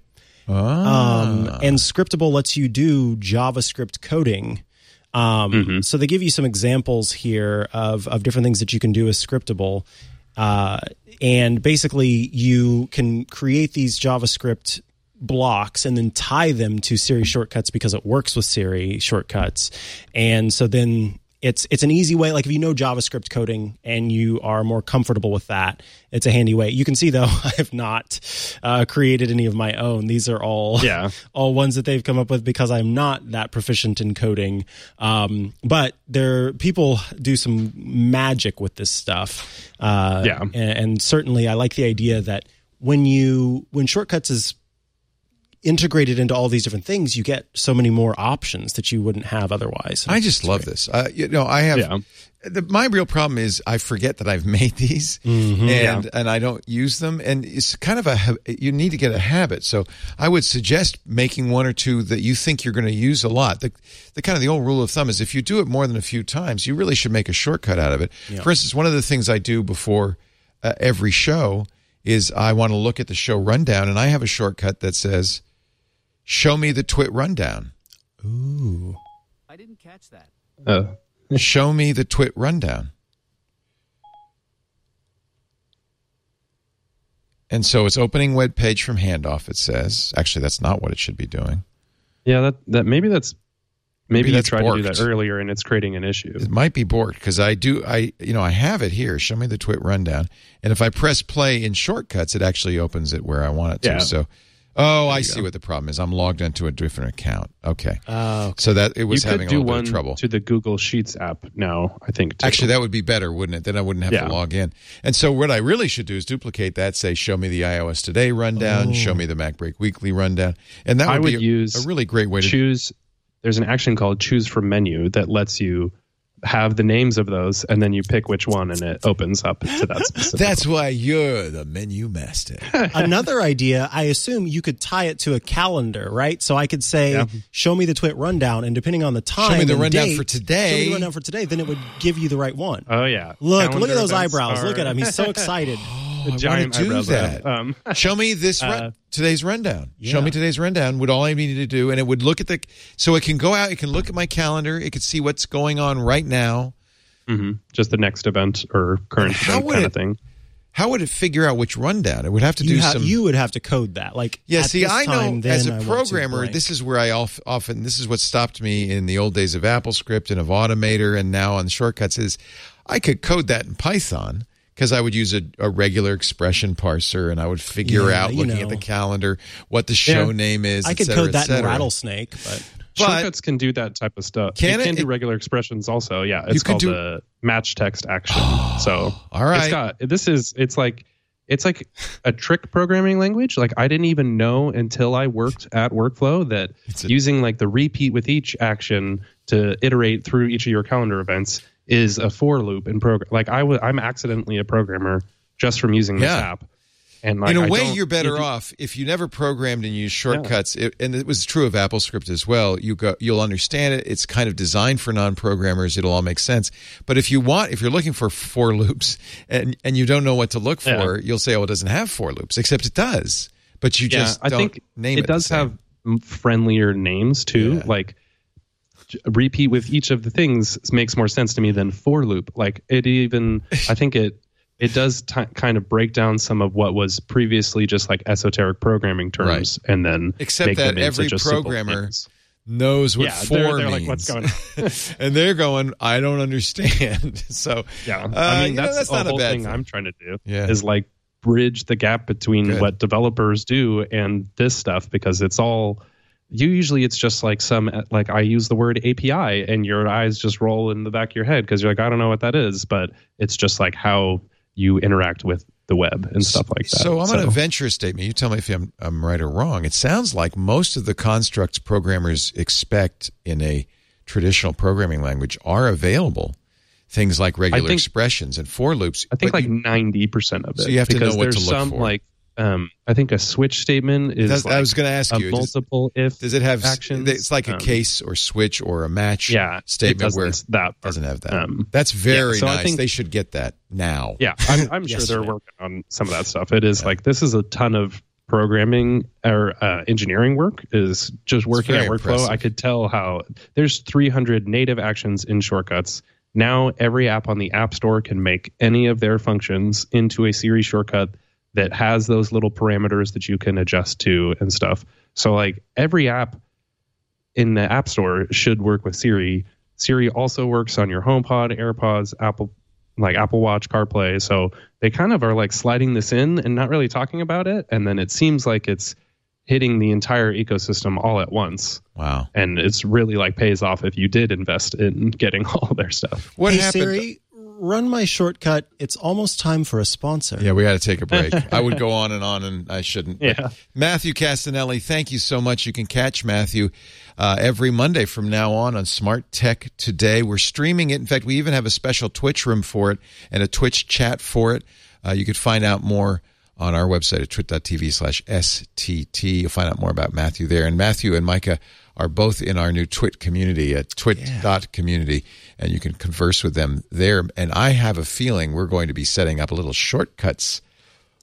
Ah. Um, and Scriptable lets you do JavaScript coding. Um, Mm-hmm. So they give you some examples here of, of different things that you can do with Scriptable. Uh, and basically, you can create these JavaScript blocks and then tie them to Siri shortcuts because it works with Siri shortcuts. And so then it's it's an easy way. Like if you know JavaScript coding and you are more comfortable with that, it's a handy way. You can see though, I have not uh, created any of my own. These are all Yeah. all ones that they've come up with because I'm not that proficient in coding. Um, but there people do some magic with this stuff. Uh, Yeah. and, and certainly I like the idea that when you when Shortcuts is integrated into all these different things, you get so many more options that you wouldn't have otherwise. I just love this. Uh, you know, I have Yeah. the, my real problem is I forget that I've made these and and I don't use them, and it's kind of a ha- you need to get a habit. So I would suggest making one or two that you think you're going to use a lot. The the kind of the old rule of thumb is if you do it more than a few times, you really should make a shortcut out of it. For instance, one of the things I do before uh, every show is I want to look at the show rundown, and I have a shortcut that says, "Show me the Twit rundown." I didn't catch that. Uh, Show me the Twit rundown. And so it's opening web page from handoff, it says. Actually, that's not what it should be doing. Yeah, that that maybe that's maybe, maybe you that's tried borked. to do that earlier and it's creating an issue. It might be borked because I do I you know I have it here. Show me the Twit rundown. And if I press play in shortcuts, it actually opens it where I want it to. Yeah. So oh, I see go. what the problem is. I'm logged into a different account. Okay. Oh, okay. So that it was you having could a do little one bit of trouble. to the Google Sheets app now, I think. Too. Actually, that would be better, wouldn't it? Then I wouldn't have Yeah. to log in. And so what I really should do is duplicate that, say, show me the iOS Today rundown, Oh. show me the MacBreak Weekly rundown. And that would, I would be a, use a really great way to choose. There's an action called choose from menu that lets you have the names of those, and then you pick which one, and it opens up to that specific. That's why you're the menu master. Another idea, I assume you could tie it to a calendar, right? So I could say, Yeah. show me the Twit rundown, and depending on the time, Show me the and rundown date, for today. Show me the rundown for today. Then it would give you the right one. Oh yeah. Look, Calendar look at those events eyebrows. are- Look at him. He's so excited. Oh, I giant want to do eyebrows that. I have. Um, Show me this run, Uh, today's rundown. yeah. Show me today's rundown. Would all I needed to do, and it would look at the, so it can go out. It can look at my calendar. It can see what's going on right now. hmm Just the next event or current How event would kind it- of thing. How would it figure out which rundown? It would have to do You, ha- some. you would have to code that. Like, Yeah, at see, this I know time, then as a I want to programmer, blank. this is where I of- often, this is what stopped me in the old days of AppleScript and of Automator and now on shortcuts is I could code that in Python because I would use a, a regular expression parser and I would figure Yeah, out, you looking at know. the calendar, what the show Yeah. name is, I et could cetera, code et that in cetera. Rattlesnake, but But- Shortcuts can do that type of stuff. Can it it? can do It- regular expressions also. Yeah, You it's could called do- the match text action. So All right. it's got this is it's like it's like a trick programming language. Like I didn't even know until I worked at Workflow that It's a- using like the repeat with each action to iterate through each of your calendar events is a for loop in program. Like I was, I'm accidentally a programmer just from using this Yeah. app. And like, in a I way, don't- you're better it- off if you never programmed and used shortcuts. It, and it was true of AppleScript as well. You go, you'll understand it. It's kind of designed for non-programmers. It'll all make sense. But if you want, if you're looking for for loops and and you don't know what to look for, Yeah. you'll say, "Oh, it doesn't have for loops," except it does. But you Yeah, just I don't think name it it. the does same. have m- friendlier names too. Yeah. Like j- repeat with each of the things makes more sense to me than for loop. Like it even, I think it it does t- kind of break down some of what was previously just like esoteric programming terms, and then Except make that them into every just simple programmer things. knows what Yeah, for they're, they're means. like, what's going on? and they're going, "I don't understand." so Yeah, uh, I mean you know, that's, that's the not a whole bad thing, thing. I'm trying to do. Yeah. Is like bridge the gap between Good. what developers do and this stuff, because it's all you usually it's just like some like I use the word A P I and your eyes just roll in the back of your head because you're like, I don't know what that is, but it's just like how you interact with the web and stuff like that. So I'm going to venture a statement. You tell me if I'm, I'm right or wrong. It sounds like most of the constructs programmers expect in a traditional programming language are available. Things like regular think- expressions and for loops. I think But like you- ninety percent of it. So you have to know because what there's to look some for. like um, I think a switch statement is That's- like I was going to ask a you. Does, multiple if does it have? actions. It's like a Um, case or switch or a match yeah statement it where doesn't, that part. doesn't have that. Um, That's very yeah, so I nice. think- They should get that now. Yeah, I'm, I'm sure Yes, they're ma'am. working on some of that stuff. It is like this is a ton of programming or uh, engineering work. Is just working very at Workflow. impressive. I could tell how there's three hundred native actions in shortcuts. Now every app on the App Store can make any of their functions into a Siri shortcut that has those little parameters that you can adjust to and stuff. So like every app in the App Store should work with Siri. Siri also works on your HomePod, AirPods, Apple, like Apple Watch, CarPlay. So they kind of are like sliding this in and not really talking about it. And then it seems like it's hitting the entire ecosystem all at once. Wow. And it's really like pays off if you did invest in getting all their stuff. What hey happened? Siri, run my shortcut. It's almost time for a sponsor. Yeah, we got to take a break. I would go on and on, and I shouldn't. But Yeah. Matthew Castanelli, thank you so much. You can catch Matthew uh, every Monday from now on on Smart Tech Today. We're streaming it. In fact, we even have a special Twitch room for it and a Twitch chat for it. Uh, you could find out more on our website at twit.tv slash STT. You'll find out more about Matthew there. And Matthew and Micah are both in our new Twit community at twit dot community, and you can converse with them there. And I have a feeling we're going to be setting up a little shortcuts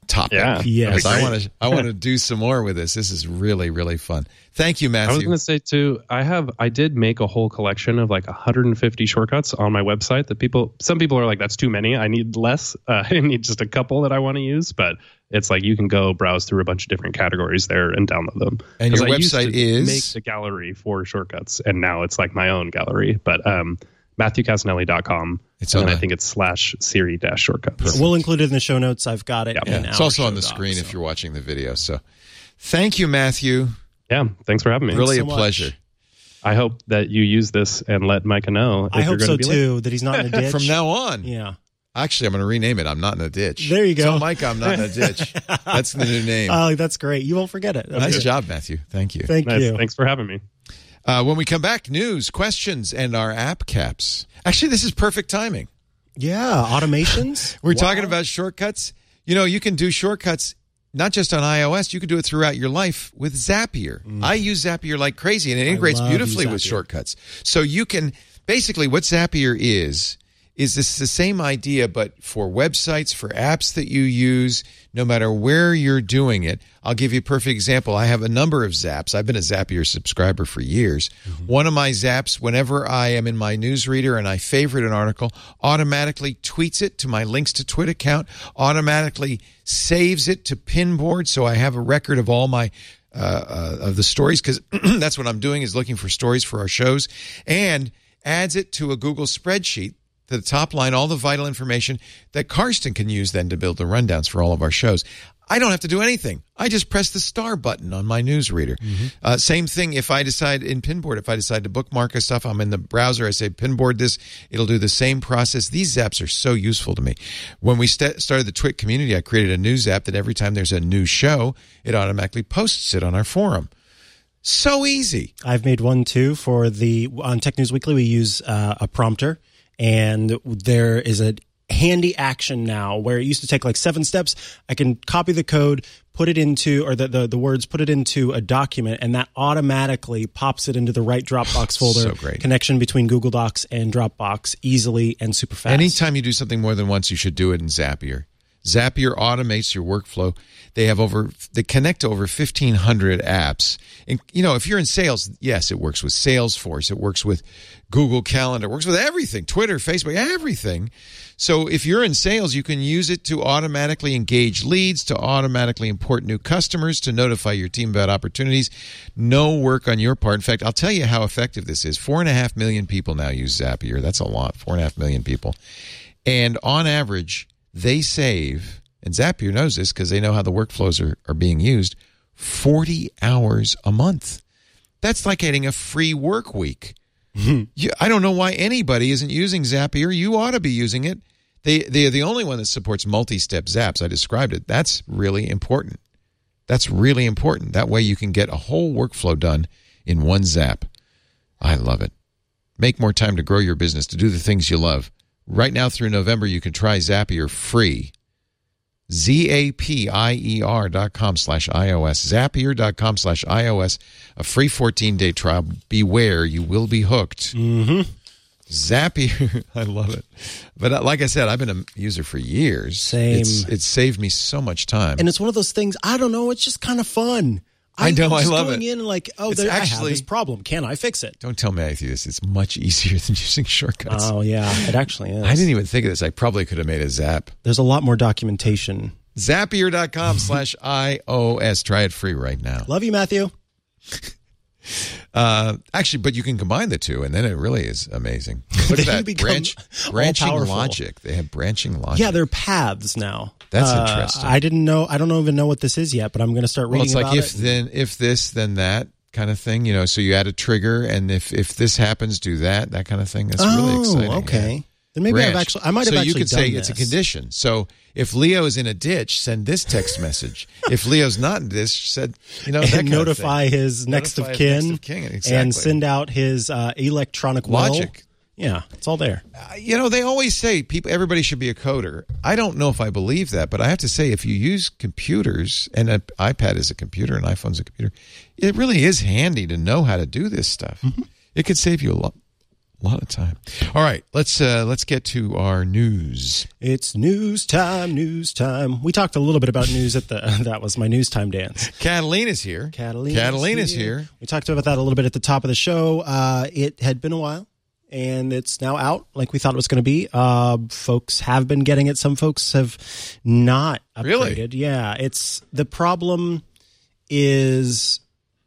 topic. Yeah. Yes. I want to I want to do some more with this. This is really, really fun. Thank you, Matthew. I was going to say too, I have, I did make a whole collection of like one hundred fifty shortcuts on my website that people, some people are like, that's too many. I need less. Uh, I need just a couple that I want to use, but it's like you can go browse through a bunch of different categories there and download them. And your I used website to is? make the gallery for shortcuts, and now it's like my own gallery. But um, Matthew Casanelli dot com. It's and on then the- I think it's slash Siri dash shortcuts. We'll include it in the show notes. I've got it. Yep. in Yeah, it's our also on show the doc, screen so. if you're watching the video. So thank you, Matthew. Yeah, thanks for having me. Really so a much. pleasure. I hope that you use this and let Micah know. If I you're hope gonna so be too, that he's not in a ditch. From now on. Yeah. Actually, I'm going to rename it. I'm not in a ditch. There you go. Tell Mike I'm not in a ditch. That's the new name. Oh, that's great. You won't forget it. Nice Okay. job, Matthew. Thank you. Thank Nice. you. Thanks for having me. Uh, when we come back, news, questions, and our app caps. Actually, this is perfect timing. Yeah. Automations. We're Wow. talking about shortcuts. You know, you can do shortcuts not just on iOS. You can do it throughout your life with Zapier. I use Zapier like crazy, and it integrates love beautifully Zapier. with shortcuts. So you can basically what Zapier is is this the same idea, but for websites, for apps that you use, no matter where you're doing it. I'll give you a perfect example. I have a number of Zaps. I've been a Zapier subscriber for years. Mm-hmm. One of my Zaps, whenever I am in my newsreader and I favorite an article, automatically tweets it to my Links to Twit account, automatically saves it to Pinboard, so I have a record of all my uh, uh, of the stories, because that's what I'm doing, is looking for stories for our shows, and adds it to a Google spreadsheet, to the top line, all the vital information that Karsten can use then to build the rundowns for all of our shows. I don't have to do anything. I just press the star button on my newsreader. Mm-hmm. Uh, same thing if I decide in Pinboard, if I decide to bookmark a stuff, I'm in the browser, I say Pinboard this, it'll do the same process. These Zaps are so useful to me. When we st- started the Twit community, I created a news app that every time there's a new show, it automatically posts it on our forum. So easy. I've made one too for the, on Tech News Weekly, we use uh, a prompter. And there is a handy action now where it used to take like seven steps. I can copy the code, put it into, or the, the, the words, put it into a document, and that automatically pops it into the right Dropbox folder. So great. Connection between Google Docs and Dropbox easily and super fast. Anytime you do something more than once, you should do it in Zapier. Zapier automates your workflow. They have over, they connect to over fifteen hundred apps. And, you know, if you're in sales, yes, it works with Salesforce. It works with Google Calendar. It works with everything. Twitter, Facebook, everything. So if you're in sales, you can use it to automatically engage leads, to automatically import new customers, to notify your team about opportunities. No work on your part. In fact, I'll tell you how effective this is. Four and a half million people now use Zapier. That's a lot. Four and a half million people. And on average, they save, and Zapier knows this because they know how the workflows are, are being used, forty hours a month. That's like getting a free work week. Mm-hmm. You, I don't know why anybody isn't using Zapier. You ought to be using it. They, they are the only one that supports multi-step Zaps. I described it. That's really important. That's really important. That way you can get a whole workflow done in one Zap. I love it. Make more time to grow your business, to do the things you love. Right now through November, you can try Zapier free. Z-A-P-I-E-R dot com slash iOS. Zapier dot com slash iOS. A free fourteen-day trial. Beware, you will be hooked. Mm-hmm. Zapier, I love it. But like I said, I've been a user for years. Same. It's, it's saved me so much time. And it's one of those things, I don't know, it's just kind of fun. I know, I just love going it. in and like, oh, It's there, I have actually- this problem. Can I fix it? Don't tell Matthew this. It's much easier than using shortcuts. Oh, yeah, it actually is. I didn't even think of this. I probably could have made a Zap. There's a lot more documentation. Zapier dot com slash iOS. Try it free right now. Love you, Matthew. Uh, actually, but you can combine the two, and then it really is amazing. Look at Then you that. become Branch, branching all-powerful. logic. They have branching logic. Yeah, they're paths now. That's Uh, interesting. I didn't know. I don't even know what this is yet, but I'm going to start Well, reading it's like about if it. then if this then that kind of thing. You know, so you add a trigger, and if if this happens, do that. That kind of thing. That's oh, really exciting. okay. Yeah. Then maybe Branch. I've actually. I might have so actually you could done say this. it's a condition. So if Leo is in a ditch, send this text message. If Leo's not in this, said you know that And kind notify of thing. his next Notify of his kin, next of kin, exactly. and send out his uh, electronic will. Logic. Yeah, it's all there. Uh, you know, they always say people, everybody should be a coder. I don't know if I believe that, but I have to say, if you use computers, and an iPad is a computer, and iPhone's a computer, it really is handy to know how to do this stuff. Mm-hmm. It could save you a lot, A lot of time. All right, let's uh, let's get to our news. It's news time, news time. We talked a little bit about news at the, that was my news time dance. Catalina's here. Catalina's, Catalina's here. here. We talked about that a little bit at the top of the show. Uh, it had been a while, and it's now out like we thought it was going to be. Uh, folks have been getting it. Some folks have not upgraded. Really? Yeah, it's the problem is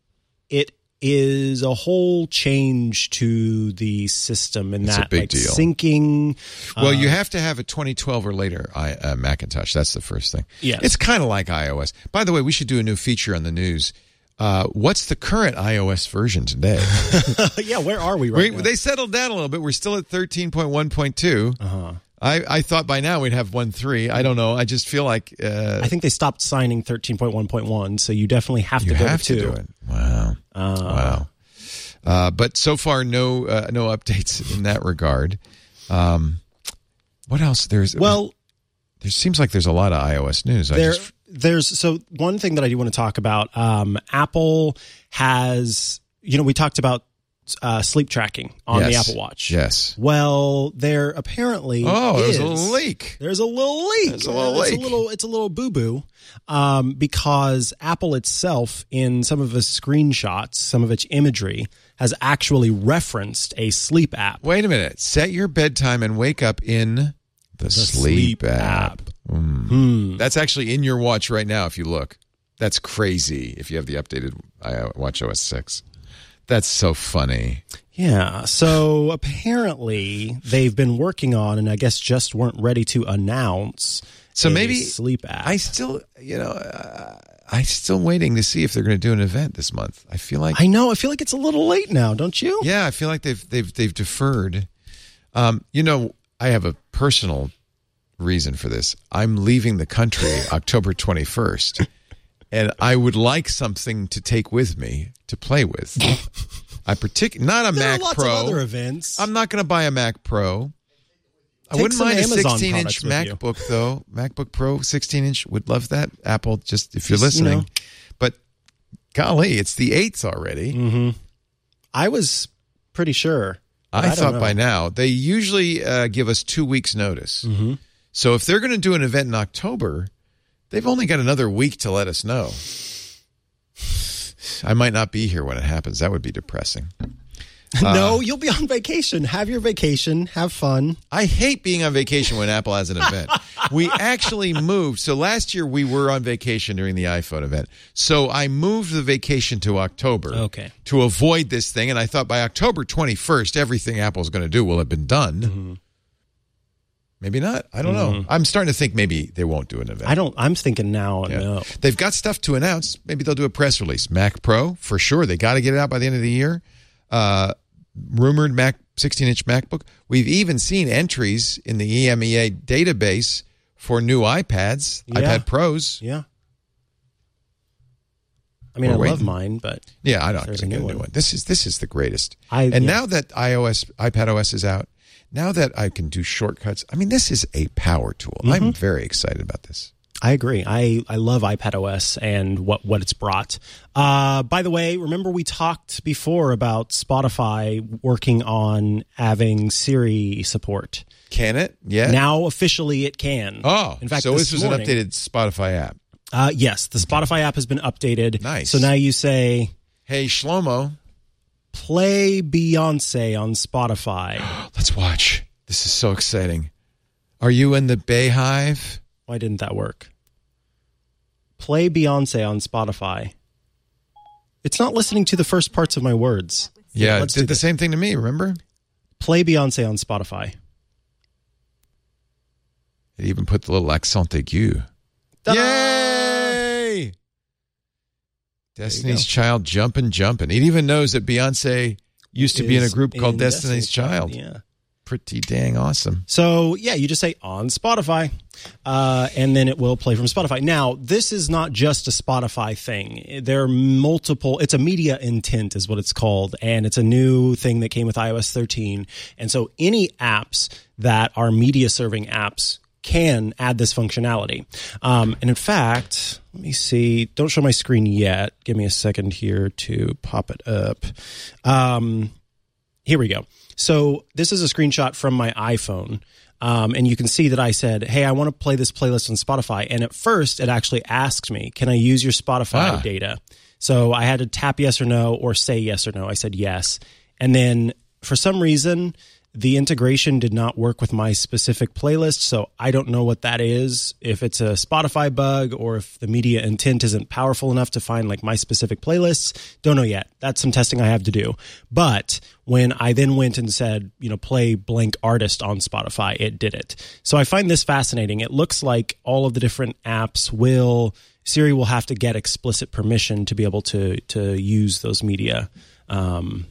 it is a whole change to the system and It's a that big like deal. syncing. Well, uh, you have to have a twenty twelve or later I, uh, Macintosh. That's the first thing. Yes. It's kind of like iOS. By the way, we should do a new feature on the news. Uh, what's the current iOS version today? yeah, where are we right we, now? they settled down a little bit. We're still at thirteen point one point two. Uh-huh. I, I thought by now we'd have one point three. I don't know. I just feel like... Uh, I think they stopped signing thirteen point one point one, so you definitely have you to go have to to two. do it. Wow. Uh, wow. Uh, but so far, no uh, no updates in that regard. Um, what else? There's Well, there seems like there's a lot of iOS news. I there, just, there's so one thing that I do want to talk about. Um, Apple has, you know, we talked about uh, sleep tracking on yes, the Apple Watch. Yes. Well, there apparently Oh, is, there's a little leak. There's a little leak. There's a little it's leak. a little. It's a little boo boo, um, because Apple itself, in some of its screenshots, some of its imagery, has actually referenced a sleep app. Wait a minute. Set your bedtime and wake up in the, the sleep, sleep app. app. Mm. Hmm. That's actually in your watch right now. If you look, that's crazy. If you have the updated Watch O S six. That's so funny. Yeah. So apparently they've been working on, and I guess just weren't ready to announce. So a maybe sleep app. I still, you know, uh, I'm still waiting to see if they're going to do an event this month. I feel like I know. I feel like it's a little late now, don't you? yeah, I feel like they've they've they've deferred. Um, you know, I have a personal reason for this. I'm leaving the country October twenty-first. And I would like something to take with me to play with. I partic- not a There Mac are lots Pro. of other events. I'm not going to buy a Mac Pro. I Take wouldn't some mind a Amazon sixteen inch products with you. MacBook though. MacBook Pro sixteen inch. Would love that. Apple, just if you're Just, you listening. know. But golly, it's the eighth already. Mm-hmm. I was pretty sure. I, I don't thought know. by now they usually uh, give us two weeks notice. Mm-hmm. So if they're going to do an event in October, they've only got another week to let us know. I might not be here when it happens. That would be depressing. no, you'll be on vacation. Have your vacation. Have fun. I hate being on vacation when Apple has an event. We actually moved. So last year we were on vacation during the iPhone event. So I moved the vacation to October Okay. to avoid this thing. And I thought by October twenty-first, everything Apple's going to do will have been done. Mm-hmm. Maybe not. I don't know. I'm starting to think maybe they won't do an event. I don't. I'm thinking now. Yeah. No. They've got stuff to announce. Maybe they'll do a press release. Mac Pro, for sure. They got to get it out by the end of the year. Uh, rumored Mac sixteen inch MacBook. We've even seen entries in the E M E A database for new iPads, Yeah. iPad Pros. Yeah. I mean, We're I love waiting. mine, but Yeah, I don't There's get a a new new one. one. This is this is the greatest. I- and yeah. now that iOS, iPad O S is out, now that I can do shortcuts, I mean, this is a power tool. Mm-hmm. I'm very excited about this. I agree. I, I love iPadOS and what, what it's brought. Uh, by the way, remember we talked before about Spotify working on having Siri support. Can it? Yeah. Now officially it can. oh, in fact, so this, was morning, an updated Spotify app. Uh, yes, the Spotify app has been updated. Nice. So now you say, Hey, Shlomo, play Beyonce on Spotify. let's watch. This is so exciting. Are you in the Bayhive? Why didn't that work? Play Beyonce on Spotify. It's not listening to the first parts of my words. Yeah, it let's do did the this. same thing to me, remember? Play Beyonce on Spotify. It even put the little accent aigu. Ta-da! Yay! Destiny's Child jumping, jumping. It even knows that Beyonce used to be in a Is group called in Destiny's, Child. Yeah. Pretty dang awesome. So, yeah, you just say on Spotify, uh, and then it will play from Spotify. Now, this is not just a Spotify thing. There are multiple, it's a media intent is what it's called, and it's a new thing that came with i O S thirteen. And so any apps that are media serving apps can add this functionality. Um, and in fact, let me see, don't show my screen yet. Give me a second here to pop it up. Um, here we go. So this is a screenshot from my iPhone. Um, and you can see that I said, hey, I want to play this playlist on Spotify. And at first, it actually asked me, can I use your Spotify Ah. data? So I had to tap yes or no or say yes or no. I said yes. And then for some reason, the integration did not work with my specific playlist. So I don't know what that is, if it's a Spotify bug or if the media intent isn't powerful enough to find like my specific playlists. Don't know yet. That's some testing I have to do. But when I then went and said, you know, play blank artist on Spotify, it did it. So I find this fascinating. It looks like all of the different apps will, Siri will have to get explicit permission to be able to, to use those media, um,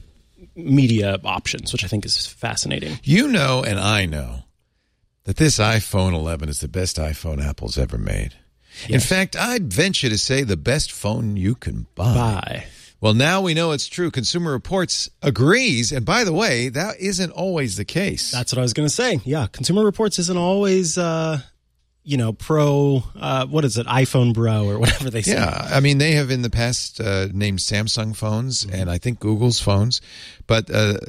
media options, which I think is fascinating. You know, and I know that this iPhone eleven is the best iPhone Apple's ever made. Yes. In fact, I'd venture to say the best phone you can buy. Bye. Well, now we know it's true. Consumer Reports agrees. And by the way, that isn't always the case. That's what I was going to say. Yeah. Consumer Reports isn't always, uh, you know, pro, uh, what is it, iPhone Bro or whatever they say. Yeah, I mean, they have in the past uh, named Samsung phones Mm-hmm. and I think Google's phones. But uh,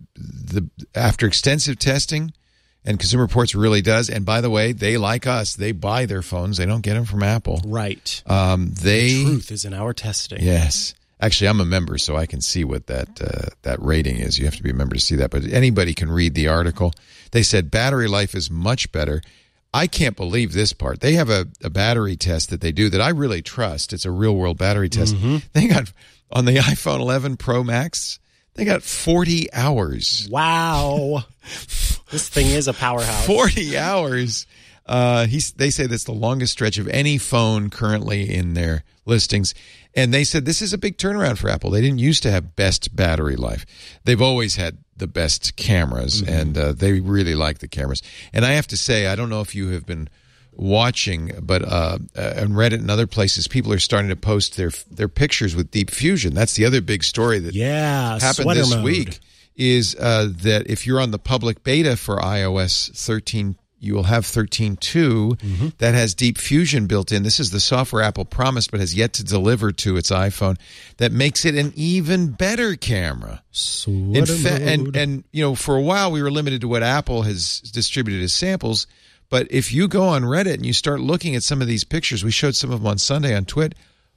the after extensive testing, and Consumer Reports really does, and by the way, they, like us, they buy their phones. They don't get them from Apple. Right. Um, they Truth is in our testing. Yes. Actually, I'm a member, so I can see what that uh, that rating is. You have to be a member to see that. But anybody can read the article. They said battery life is much better. I can't believe this part. They have a, a battery test that they do that I really trust. It's a real-world battery test. Mm-hmm. They got, on the iPhone eleven Pro Max, they got forty hours. Wow. This thing is a powerhouse. forty hours. Uh, he's, they say that's the longest stretch of any phone currently in their listings. And they said this is a big turnaround for Apple. They didn't used to have best battery life. They've always had the best cameras, mm-hmm. and uh, they really like the cameras. And I have to say, I don't know if you have been watching, but uh, on Reddit and other places, people are starting to post their their pictures with Deep Fusion. That's the other big story that yeah, happened this mode. week, is uh, that if you're on the public beta for iOS thirteen, you will have thirteen point two mm-hmm. that has Deep Fusion built in. This is the software Apple promised but has yet to deliver to its iPhone that makes it an even better camera. In fa- and, and, you know, for a while we were limited to what Apple has distributed as samples. But if you go on Reddit and you start looking at some of these pictures, we showed some of them on Sunday on Twit.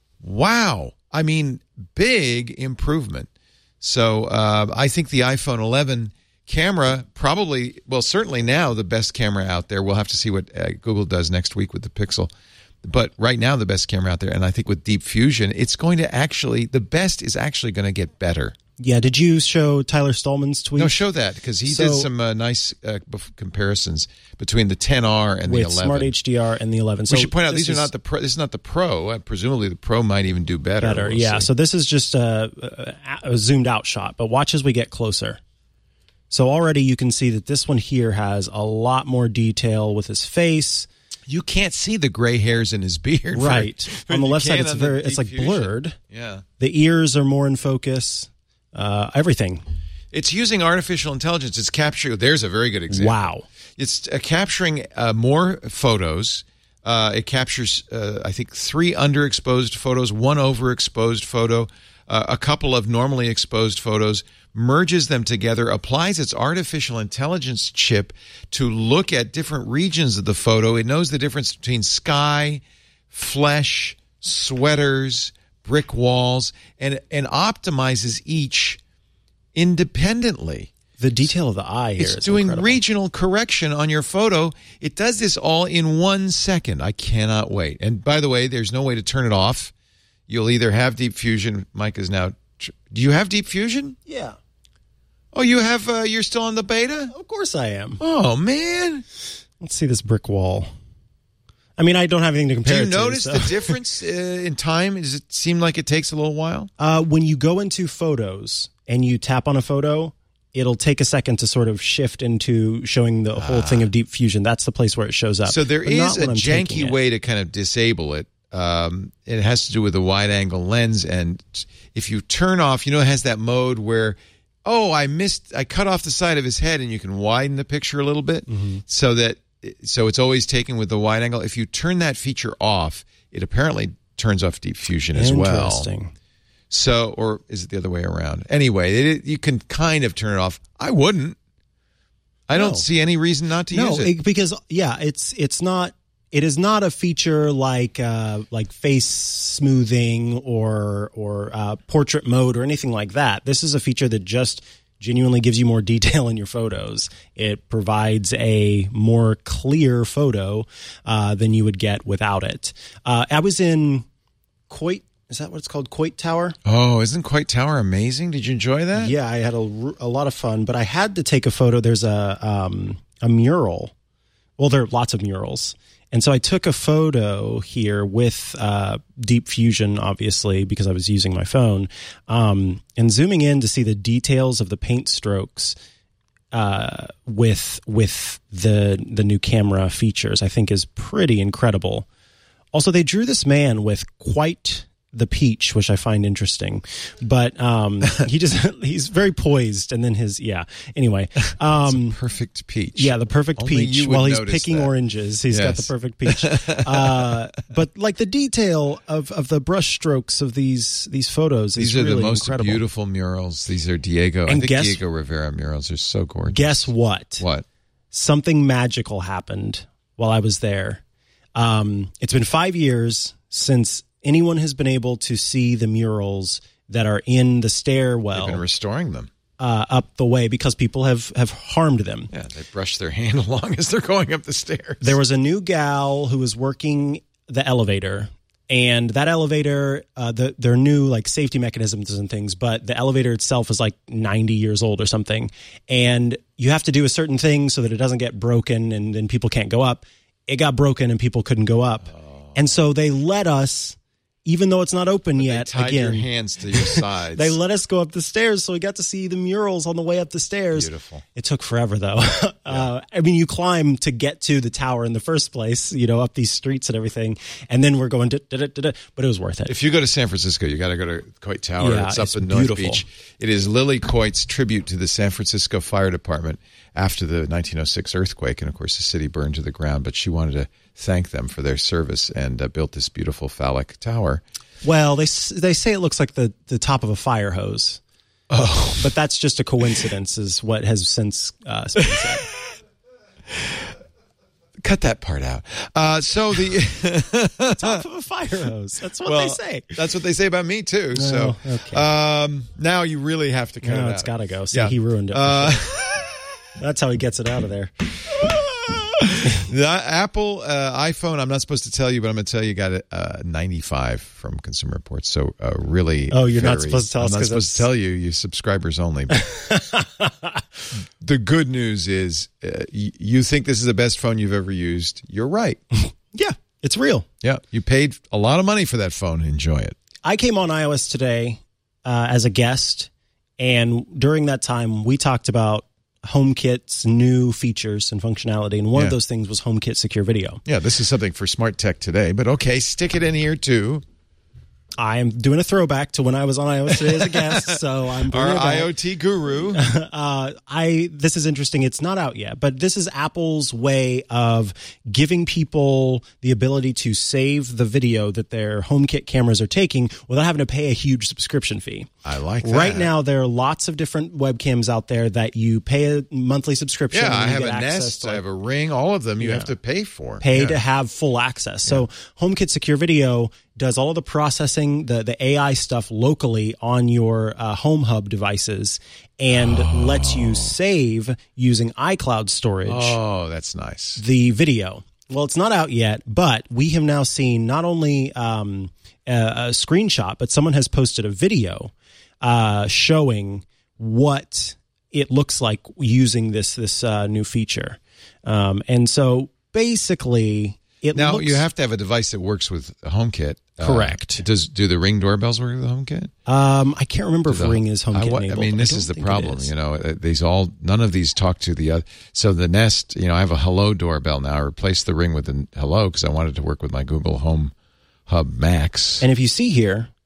Wow. I mean, big improvement. So uh, I think the iPhone eleven camera probably, well, certainly now the best camera out there. We'll have to see what uh, Google does next week with the Pixel. But right now the best camera out there. And I think with Deep Fusion, it's going to actually, the best is actually going to get better. Yeah, did you show Tyler Stallman's tweet? No, show that, because he so, did some uh, nice uh, comparisons between the ten R and the with eleven. Smart H D R and the eleven. So we should point out these is, are not the pro. This is not the Pro. Uh, presumably, the Pro might even do better. Better, we'll yeah. see. So this is just a, a, a zoomed out shot, but watch as we get closer. So already you can see that this one here has a lot more detail with his face. You can't see the gray hairs in his beard, right? Very, on the left side, it's on very, the it's like fusion. blurred. Yeah, the ears are more in focus. Uh, everything. It's using artificial intelligence. It's capturing. There's a very good example. Wow. It's uh, capturing uh, more photos. Uh, it captures, uh, I think, three underexposed photos, one overexposed photo, uh, a couple of normally exposed photos, merges them together, applies its artificial intelligence chip to look at different regions of the photo. It knows the difference between sky, flesh, sweaters, brick walls, and, and optimizes each independently. The detail of the eye here it's is doing incredible. Regional correction on your photo. It does this all in one second. I cannot wait. And by the way, there's no way to turn it off. You'll either have Deep Fusion. Mike is now. Do you have Deep Fusion? Yeah. Oh, you have. Uh, you're still on the beta? Of course I am. Oh man. Let's see this brick wall. I mean, I don't have anything to compare Do you it to. notice so. the difference uh, in time? Does it seem like it takes a little while? Uh, when you go into photos and you tap on a photo, it'll take a second to sort of shift into showing the whole ah. thing of Deep Fusion. That's the place where it shows up. So there but is a janky way to kind of disable it. Um, it has to do with the wide-angle lens. And if you turn off, you know, it has that mode where, oh, I missed, I cut off the side of his head, and you can widen the picture a little bit mm-hmm. so that, so it's always taken with the wide angle. If you turn that feature off, it apparently turns off Deep Fusion as well. Interesting. So, or is it the other way around? Anyway, it, you can kind of turn it off. I wouldn't. I don't No. see any reason not to No, use it. it- because yeah, it's it's not it is not a feature like uh, like face smoothing or or uh, portrait mode or anything like that. This is a feature that just genuinely gives you more detail in your photos. It provides a more clear photo uh, than you would get without it. Uh, I was in Coit. Is that what it's called? Coit Tower? Oh, isn't Coit Tower amazing? Did you enjoy that? Yeah, I had a, a lot of fun, but I had to take a photo. There's a um, a mural. Well, there are lots of murals. And so I took a photo here with uh, Deep Fusion, obviously, because I was using my phone, um, and zooming in to see the details of the paint strokes uh, with with the the new camera features, I think is pretty incredible. Also, they drew this man with quite the peach, which I find interesting, but um, he just he's very poised, and then his yeah. Anyway, um, Perfect peach. yeah, the perfect Only peach. you would While he's notice picking that. oranges, he's got Yes. the perfect peach. uh, but like the detail of, of the brush strokes of these these photos These is are really the most incredible. beautiful murals. These are Diego. I And think guess- Diego Rivera murals are so gorgeous. Guess what? What? Something magical happened while I was there. Um, it's been five years since anyone has been able to see the murals that are in the stairwell They've been restoring them. uh, up the way because people have, have harmed them. Yeah, they brush their hand along as they're going up the stairs. There was a new gal who was working the elevator, and that elevator, uh, the, their new like safety mechanisms and things, but the elevator itself is like ninety years old or something. And you have to do a certain thing so that it doesn't get broken and then people can't go up. It got broken and people couldn't go up. And so they let us, even though it's not open yet, They tied again, your hands to your sides. they let us go up the stairs, so we got to see the murals on the way up the stairs. Beautiful. It took forever, though. uh, I mean, you climb to get to the tower in the first place, you know, up these streets and everything, and then we're going, da, da, da, da, da, but it was worth it. If you go to San Francisco, you got to go to Coit Tower. Yeah, it's up it's in North beautiful. Beach. It is Lily Coit's tribute to the San Francisco Fire Department after the nineteen oh six earthquake. And, of course, the city burned to the ground. But she wanted to thank them for their service and uh, built this beautiful phallic tower. Well, they s- they say it looks like the, the top of a fire hose. Oh. But that's just a coincidence, is what has since uh, been said. Cut that part out. Uh, so the Top of a fire hose. That's what well, they say. That's what they say about me too. So Oh, okay. um, now you really have to cut it No, out. it's got to go. See, Yeah. he ruined it. for Uh, sure. That's how he gets it out of there. The Apple uh, iPhone, I'm not supposed to tell you, but I'm going to tell you, got a uh, ninety-five from Consumer Reports. So uh, really, Oh, you're not very- supposed to tell I'm us not 'cause supposed to that's- tell you. You subscribers only. But the good news is, uh, y- you think this is the best phone you've ever used. You're right. Yeah, it's real. Yeah, you paid a lot of money for that phone. Enjoy it. I came on iOS Today uh, as a guest, and during that time, we talked about HomeKit's new features and functionality, and one Yeah. of those things was HomeKit Secure Video. Yeah, this is something for Smart Tech Today, but okay, stick it in here too. I am doing a throwback to when I was on iOS Today as a guest, so I'm bringing Our it back. IoT guru. Uh, I this is interesting. It's not out yet, but this is Apple's way of giving people the ability to save the video that their HomeKit cameras are taking without having to pay a huge subscription fee. I like that. Right now, there are lots of different webcams out there that you pay a monthly subscription. Yeah, and I you have get a access Nest, to, I have a Ring, all of them you have to pay for. pay Yeah. to have full access. So HomeKit Secure Video does all of the processing, the, the A I stuff locally on your uh, Home Hub devices and lets you save using iCloud storage Oh, that's nice. the video. Well, it's not out yet, but we have now seen not only um, a, a screenshot, but someone has posted a video uh, showing what it looks like using this this uh, new feature. Um, and so basically, it Now looks, you have to have a device that works with HomeKit. Uh, Correct. does do the Ring doorbells work with HomeKit? Um, I can't remember if The- Ring is I, HomeKit wa- I enabled. mean, this don't is the think it problem. is. You know, uh, these all none of these talk to the other. So the Nest, you know, I have a Hello doorbell now. I replaced the Ring with the Hello because I wanted to work with my Google Home Hub Max. And if you see here,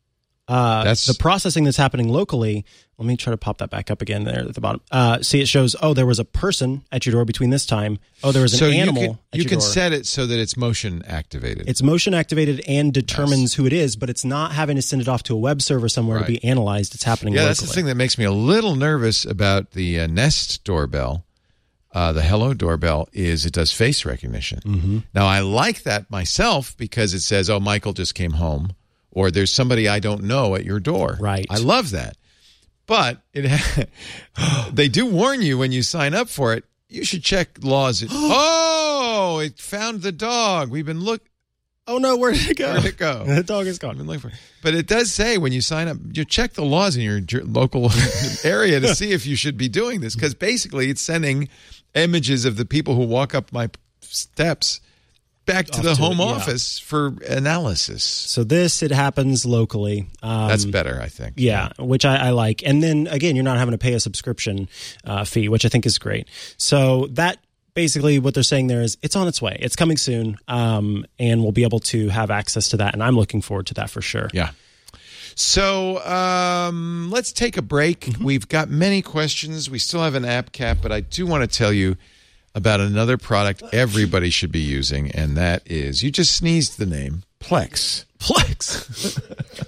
Uh, That's- the processing that's happening locally. Let me try to pop that back up again there at the bottom. Uh, see, it shows, oh, there was a person at your door between this time. Oh, there was an so animal you can, at you your can door. set it so that it's motion activated. It's motion activated and determines who it is, but it's not having to send it off to a web server somewhere Right. to be analyzed. It's happening yeah, locally. that's the thing that makes me a little nervous about the uh, Nest doorbell. Uh, the Hello doorbell is it does face recognition. Mm-hmm. Now, I like that myself because it says, oh, Michael just came home, or there's somebody I don't know at your door. Right. I love that. But it ha- they do warn you when you sign up for it, you should check laws. Oh, it found the dog. We've been looking. Oh, no, where did it go? Where did it go? The dog is I've gone. been looking for it. But it does say when you sign up, you check the laws in your j- local area to see if you should be doing this. Because basically it's sending images of the people who walk up my steps back to Off the to home it, yeah. office for analysis. So this, it happens locally. Um, That's better, I think. Yeah, which I, I like. And then, again, you're not having to pay a subscription uh, fee, which I think is great. So that basically what they're saying there is it's on its way. It's coming soon, um, and we'll be able to have access to that. And I'm looking forward to that for sure. Yeah. So um, let's take a break. Mm-hmm. We've got many questions. We still have an app cap, but I do want to tell you about another product everybody should be using, and that is, you just sneezed the name, Plex. Plex.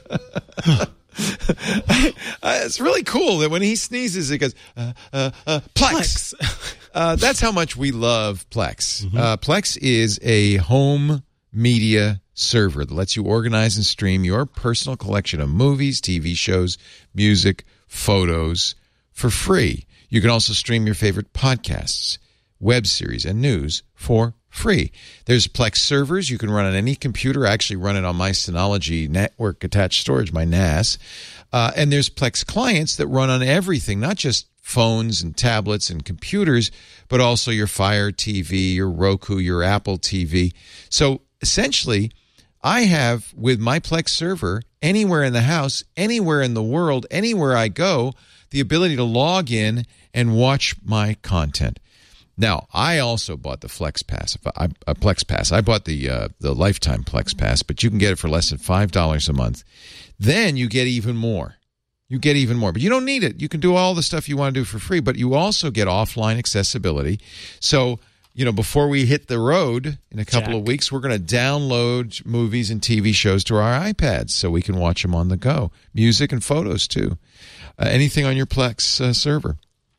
Uh, it's really cool that when he sneezes, it goes, uh, uh, uh, Plex. Uh, that's how much we love Plex. Mm-hmm. Uh, Plex is a home media server that lets you organize and stream your personal collection of movies, T V shows, music, photos for free. You can also stream your favorite podcasts, web series, and news for free. There's Plex servers you can run on any computer. I actually run it on my Synology network attached storage, my N A S. Uh, and there's Plex clients that run on everything, not just phones and tablets and computers, but also your Fire T V, your Roku, your Apple T V. So essentially, I have, with my Plex server, anywhere in the house, anywhere in the world, anywhere I go, the ability to log in and watch my content. Now, I also bought the Flex Pass. I, a Plex Pass. I bought the uh, the lifetime Plex Pass, but you can get it for less than five dollars a month. Then you get even more. You get even more, but you don't need it. You can do all the stuff you want to do for free, but you also get offline accessibility. So, you know, before we hit the road in a couple Jack. of weeks, we're going to download movies and T V shows to our iPads so we can watch them on the go. Music and photos, too. Uh, anything on your Plex uh, server.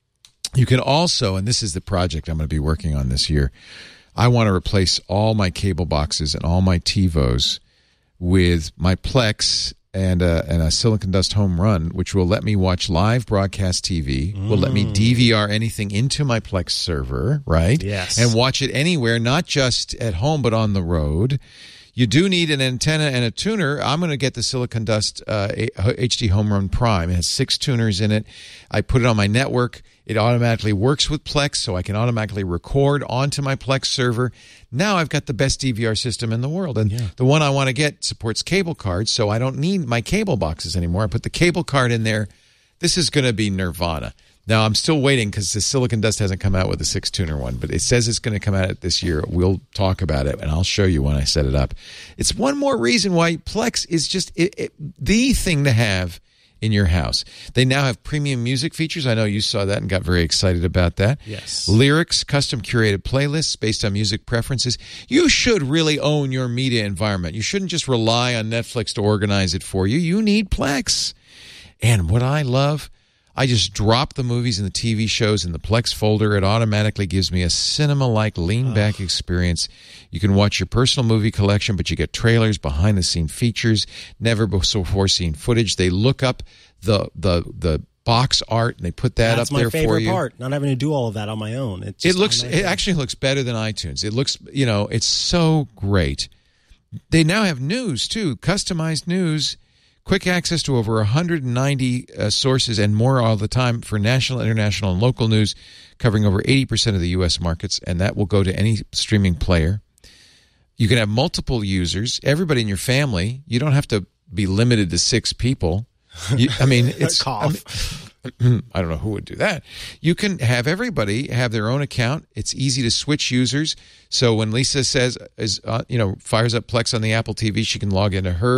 You can also, and this is the project I'm going to be working on this year, I want to replace all my cable boxes and all my TiVos with my Plex and a, and a Silicon Dust Home Run, which will let me watch live broadcast T V, mm. will let me D V R anything into my Plex server, right? Yes. And watch it anywhere, not just at home, but on the road. You do need an antenna and a tuner. I'm going to get the Silicon Dust uh, H D Home Run Prime. It has six tuners in it. I put it on my network. It automatically works with Plex, so I can automatically record onto my Plex server. Now I've got the best D V R system in the world. And yeah. the one I want to get supports cable cards, so I don't need my cable boxes anymore. I put the cable card in there. This is going to be nirvana. Now, I'm still waiting because the Silicon Dust hasn't come out with a six-tuner one, but it says it's going to come out this year. We'll talk about it, and I'll show you when I set it up. It's one more reason why Plex is just it, it, the thing to have in your house. They now have premium music features. I know you saw that and got very excited about that. Yes. Lyrics, custom curated playlists based on music preferences. You should really own your media environment. You shouldn't just rely on Netflix to organize it for you. You need Plex. And what I love, I just drop the movies and the T V shows in the Plex folder. It automatically gives me a cinema-like lean-back oh. experience. You can watch your personal movie collection, but you get trailers, behind-the-scene features, never-before-seen footage. They look up the the the box art and they put that That's up there for you. That's my favorite part, not having to do all of that on my own. It, it looks. It actually looks better than iTunes. It looks, you know, it's so great. They now have news, too, customized news. Quick access to over one hundred ninety uh, sources and more all the time for national, international, and local news, covering over eighty percent of the U S markets, and that will go to any streaming player. You can have multiple users, everybody in your family. You don't have to be limited to six people. You, I mean, it's... Cough. I, mean, I don't know who would do that. You can have everybody have their own account. It's easy to switch users. So when Lisa says, is uh, you know, fires up Plex on the Apple T V, she can log into her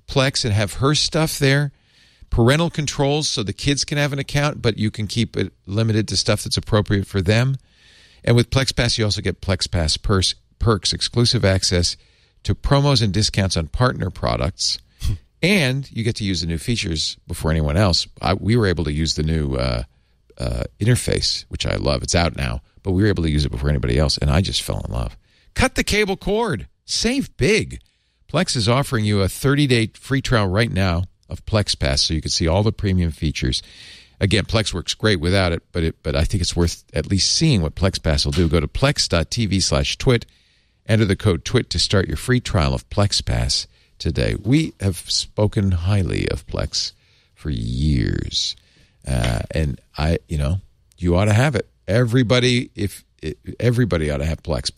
Plex and have her stuff there. Parental controls so the kids can have an account, but you can keep it limited to stuff that's appropriate for them. And with Plex Pass, you also get Plex Pass perks, perks exclusive access to promos and discounts on partner products. And you get to use the new features before anyone else. I, we were able to use the new uh, uh, interface, which I love. It's out now, but we were able to use it before anybody else, and I just fell in love. Cut the cable cord. Save big. Plex is offering you a thirty-day free trial right now of Plex Pass, so you can see all the premium features. Again, Plex works great without it, but it, but I think it's worth at least seeing what Plex Pass will do. Go to plex.tv slash twit. Enter the code TWIT to start your free trial of Plex Pass today. We have spoken highly of Plex for years, uh, and I, you know, you ought to have it. Everybody, if everybody ought to have Plex.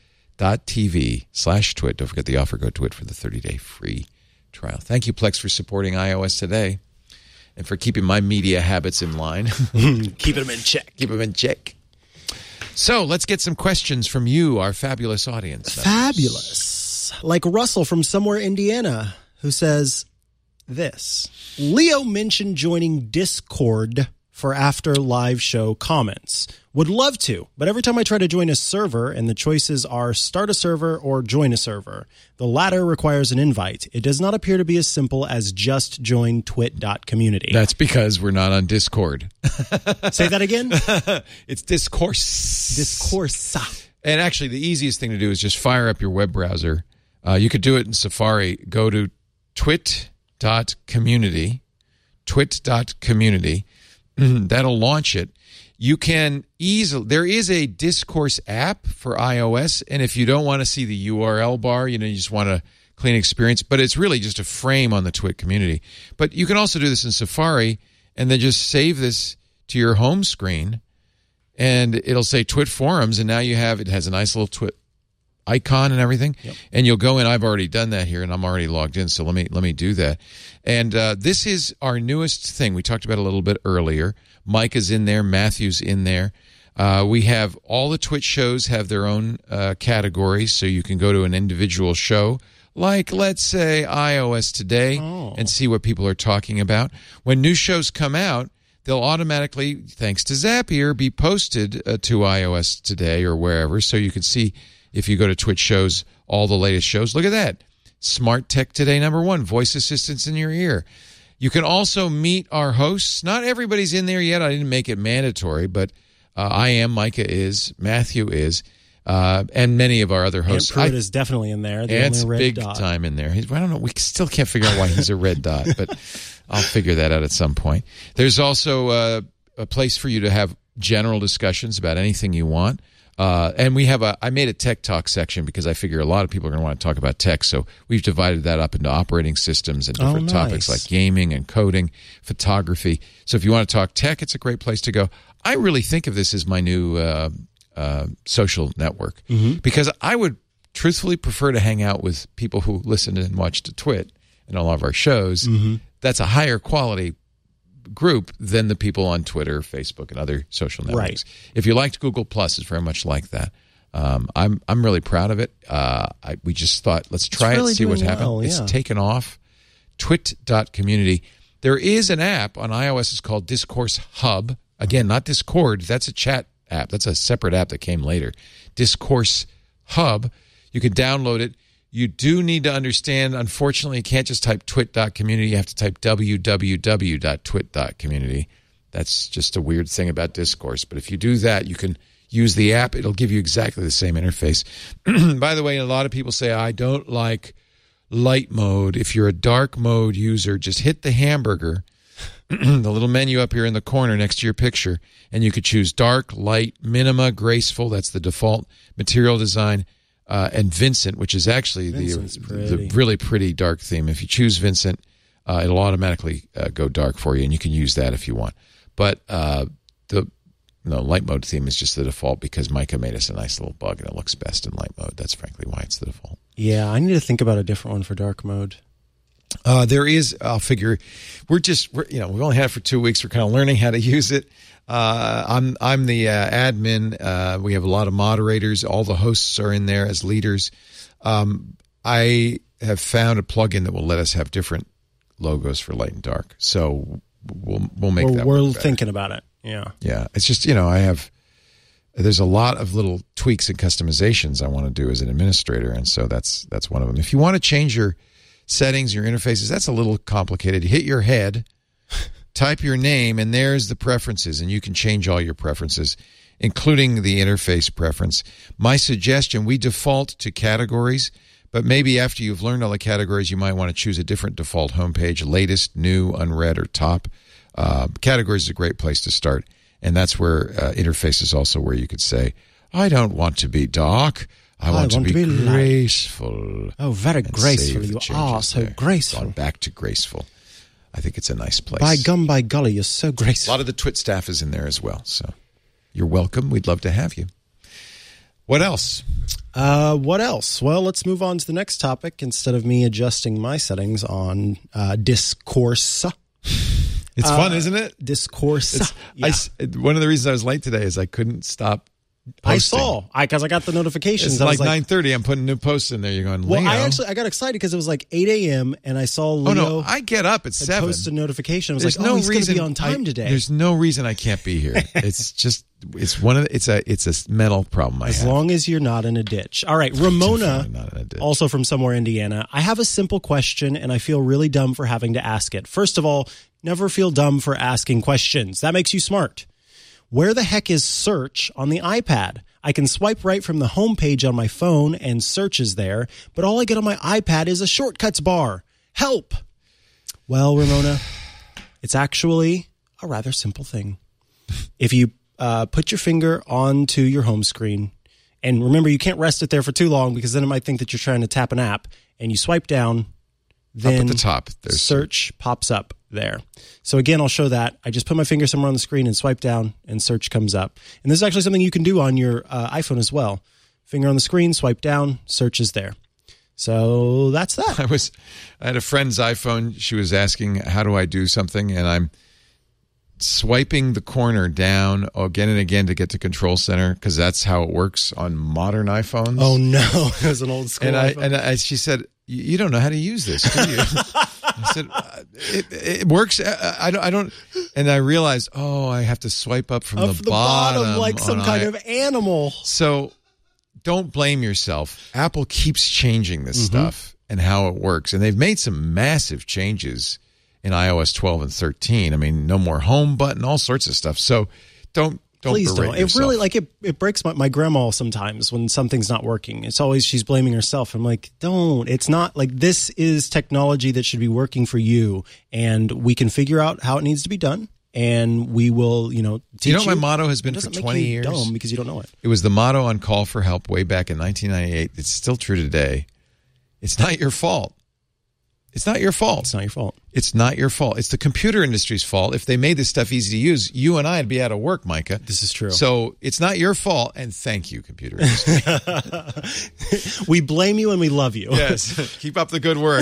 Plex.tv slash twit. Don't forget the offer code TWIT for the thirty-day free trial. Thank you, Plex, for supporting iOS Today and for keeping my media habits in line. Keeping them in check. Keep them in check. So let's get some questions from you, our fabulous audience. Fabulous. Like Russell from somewhere, Indiana, who says this. Leo mentioned joining Discord for after live show comments. Would love to, but every time I try to join a server and the choices are start a server or join a server, the latter requires an invite. It does not appear to be as simple as just join twit dot community. That's because we're not on Discord. Say that again? It's Discourse. Discourse. And actually, the easiest thing to do is just fire up your web browser. Uh, you could do it in Safari. Go to twit dot community. twit dot community. That'll launch it. You can easily, there is a Discourse app for iOS, and if you don't want to see the U R L bar, you know, you just want a clean experience, but it's really just a frame on the Twit community. But you can also do this in Safari, and then just save this to your home screen, and it'll say Twit Forums, and now you have, it has a nice little Twit icon and everything, yep. And you'll go in. I've already done that here, and I'm already logged in, so let me let me do that. And uh, this is our newest thing. We talked about it a little bit earlier. Micah's in there. Matthew's in there. Uh, we have all the Twitch shows have their own uh, categories, so you can go to an individual show, like, let's say, iOS Today, oh. and see what people are talking about. When new shows come out, they'll automatically, thanks to Zapier, be posted uh, to iOS Today or wherever, so you can see, if you go to Twitch shows, all the latest shows. Look at that. Smart Tech Today, number one, voice assistants in your ear. You can also meet our hosts. Not everybody's in there yet. I didn't make it mandatory, but uh, I am, Micah is, Matthew is, uh, and many of our other hosts. Ant Pruitt is definitely in there. The Ant's only red big dot. time in there. He's, I don't know. We still can't figure out why he's a red dot, but I'll figure that out at some point. There's also uh, a place for you to have general discussions about anything you want. Uh, and we have a, I made a tech talk section because I figure a lot of people are going to want to talk about tech. So we've divided that up into operating systems and different oh, nice. topics like gaming and coding, photography. So if you want to talk tech, it's a great place to go. I really think of this as my new uh, uh, social network mm-hmm. because I would truthfully prefer to hang out with people who listen and watch to Twit and all of our shows. Mm-hmm. That's a higher quality group than the people on Twitter, Facebook, and other social networks. Right. If you liked Google Plus, it's very much like that. Um, I'm I'm really proud of it. Uh, I, we just thought, let's try really it, see what's well, happened. yeah. It's taken off. twit dot community. There is an app on iOS. It's called Discourse Hub. Again, not Discord. That's a chat app. That's a separate app that came later. Discourse Hub. You can download it. You do need to understand, unfortunately, you can't just type twit dot community. You have to type w w w dot twit dot community. That's just a weird thing about Discourse. But if you do that, you can use the app. It'll give you exactly the same interface. By the way, a lot of people say, I don't like light mode. If you're a dark mode user, just hit the hamburger, the little menu up here in the corner next to your picture, and you could choose dark, light, minima, graceful. That's the default material design. Uh, and Vincent, which is actually the, the really pretty dark theme. If you choose Vincent, uh, it'll automatically uh, go dark for you, and you can use that if you want. But uh, the no light mode theme is just the default because Micah made us a nice little bug, and it looks best in light mode. That's frankly why it's the default. Yeah, I need to think about a different one for dark mode. Uh, there is, I'll figure, we're just, we're, you know, we've only had it for two weeks. We're kind of learning how to use it. Uh, I'm I'm the uh, admin. Uh, we have a lot of moderators. All the hosts are in there as leaders. Um, I have found a plugin that will let us have different logos for light and dark. So we'll we'll make we're, that. We're work better. thinking about it. Yeah, yeah. It's just you know I have. There's a lot of little tweaks and customizations I want to do as an administrator, and so that's that's one of them. If you want to change your settings, your interfaces, that's a little complicated. Hit your head, type your name, and there's the preferences, and you can change all your preferences, including the interface preference. My suggestion, we default to categories, but maybe after you've learned all the categories, you might want to choose a different default homepage, latest, new, unread, or top. Uh, categories is a great place to start. And that's where uh, interface is also where you could say, I don't want to be dark. I want, I want to be, to be graceful. Oh, very graceful. You are so there. graceful. Gone back to graceful. I think it's a nice place. By gum, by golly, you're so graceful. A lot of the Twit staff is in there as well. So you're welcome. We'd love to have you. What else? Uh, what else? Well, let's move on to the next topic instead of me adjusting my settings on uh, Discourse. It's uh, fun, isn't it? Discourse. Yeah. I, one of the reasons I was late today is I couldn't stop posting. I saw, I because I got the notifications. It's I like, like nine thirty. I'm putting new posts in there. You're going, well, Leo. I actually I got excited because it was like eight a.m. and I saw Leo. Oh no, I get up at seven. Post a notification. I was there's like, no oh, he's going to reason be on time I, today. There's no reason I can't be here. It's just it's one of the, it's a it's a mental problem I as have. As long as you're not in a ditch. All right, Ramona, not in a ditch. Also from somewhere Indiana. I have a simple question and I feel really dumb for having to ask it. First of all, never feel dumb for asking questions. That makes you smart. Where the heck is search on the iPad? I can swipe right from the home page on my phone and search is there, but all I get on my iPad is a shortcuts bar. Help! Well, Ramona, it's actually a rather simple thing. If you uh, put your finger onto your home screen, and remember, you can't rest it there for too long because then it might think that you're trying to tap an app, and you swipe down, then up at the top, there's search pops up there. So again, I'll show that. I just put my finger somewhere on the screen and swipe down and search comes up. And this is actually something you can do on your uh, iPhone as well. Finger on the screen, swipe down, search is there. So that's that. I was, I had a friend's iPhone. She was asking, how do I do something? And I'm swiping the corner down again and again to get to Control Center because that's how it works on modern iPhones. Oh no, it was an old school and I, iPhone. And I, she said, you don't know how to use this, do you? I said, it, it works. I don't, I don't. And I realized, oh, I have to swipe up from up the, the bottom, bottom like some kind I, of animal. So don't blame yourself. Apple keeps changing this mm-hmm. stuff and how it works. And they've made some massive changes in i O S twelve and thirteen. I mean, no more home button, all sorts of stuff. So don't. Don't Please don't. Yourself. It really like it. It breaks my, my grandma sometimes when something's not working. It's always she's blaming herself. I'm like, don't. It's not like this is technology that should be working for you, and we can figure out how it needs to be done, and we will, you know, teach you know what you. my motto has been for twenty years. Dumb because you don't know it. It was the motto on Call for Help way back in nineteen ninety-eight. It's still true today. It's not your fault. It's not your fault. It's not your fault. It's not your fault. It's the computer industry's fault. If they made this stuff easy to use, you and I would be out of work, Micah. This is true. So it's not your fault, and thank you, computer industry. We blame you and we love you. Yes. Keep up the good work.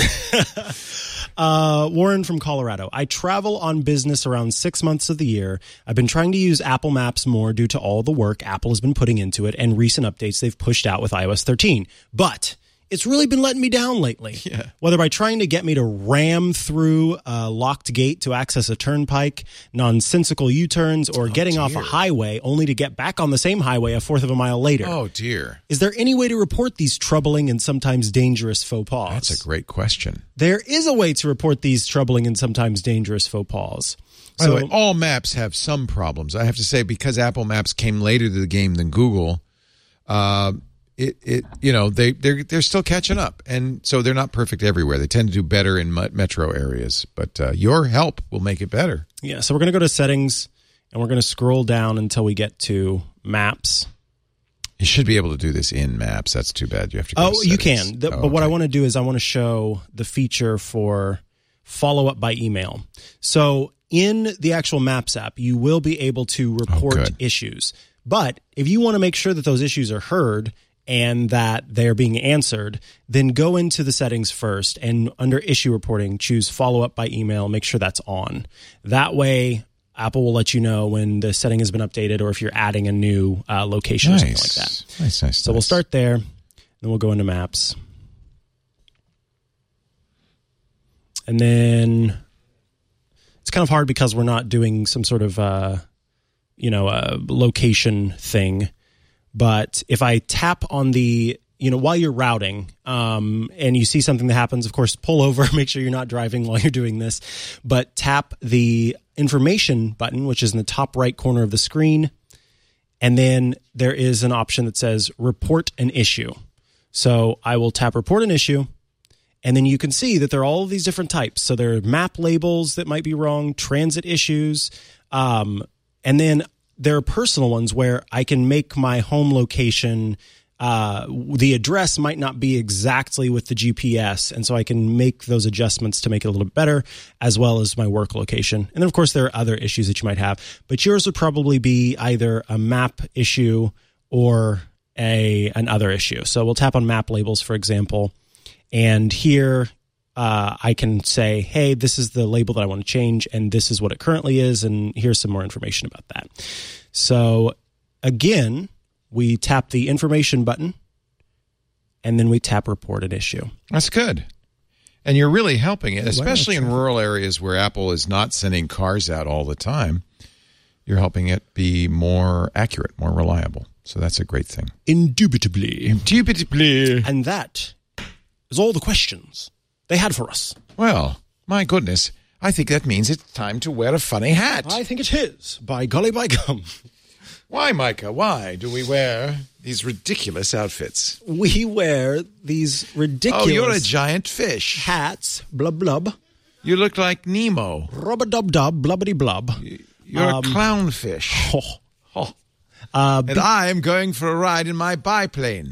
Uh, Warren from Colorado. I travel on business around six months of the year. I've been trying to use Apple Maps more due to all the work Apple has been putting into it and recent updates they've pushed out with i O S thirteen. But it's really been letting me down lately. Yeah. Whether by trying to get me to ram through a locked gate to access a turnpike, nonsensical U-turns, or oh, getting dear. off a highway only to get back on the same highway a fourth of a mile later. Oh, dear. Is there any way to report these troubling and sometimes dangerous faux pas? That's a great question. There is a way to report these troubling and sometimes dangerous faux pas. By so, the way, all maps have some problems. I have to say, because Apple Maps came later to the game than Google, uh, It, it, you know, they, they're, they're still catching up. And so they're not perfect everywhere. They tend to do better in metro areas. But uh, your help will make it better. Yeah, so we're going to go to settings, and we're going to scroll down until we get to maps. You should be able to do this in Maps. That's too bad. You have to go Oh, to you can. The, oh, but what okay. I want to do is I want to show the feature for follow-up by email. So in the actual Maps app, you will be able to report oh, issues. But if you want to make sure that those issues are heard and that they're being answered, then go into the settings first and under issue reporting, choose follow up by email, make sure that's on. That way, Apple will let you know when the setting has been updated or if you're adding a new uh, location nice. or something like that. Nice, nice, So nice. we'll start there, then we'll go into Maps. And then it's kind of hard because we're not doing some sort of, uh, you know, uh, location thing. But if I tap on the, you know, while you're routing um, and you see something that happens, of course, pull over, make sure you're not driving while you're doing this. But tap the information button, which is in the top right corner of the screen. And then there is an option that says report an issue. So I will tap report an issue. And then you can see that there are all of these different types. So there are map labels that might be wrong, transit issues. Um, and then there are personal ones where I can make my home location, uh, the address might not be exactly with the G P S. And so I can make those adjustments to make it a little bit better, as well as my work location. And then, of course, there are other issues that you might have. But yours would probably be either a map issue or a an other issue. So we'll tap on map labels, for example. And here uh, I can say, hey, this is the label that I want to change, and this is what it currently is, and here's some more information about that. So again, we tap the information button, and then we tap report an issue. That's good. And you're really helping it, especially in rural areas where Apple is not sending cars out all the time. You're helping it be more accurate, more reliable. So that's a great thing. Indubitably. Indubitably. And that is all the questions they had for us. Well, my goodness. I think that means it's time to wear a funny hat. I think it is. By golly, by gum. Why, Micah? Why do we wear these ridiculous outfits? We wear these ridiculous... Oh, you're a giant fish. Hats. Blub, blub. You look like Nemo. Rub-a-dub-dub. Blubbity-blub. You're um, a clownfish. Oh. Oh. Uh, and be- I am going for a ride in my biplane.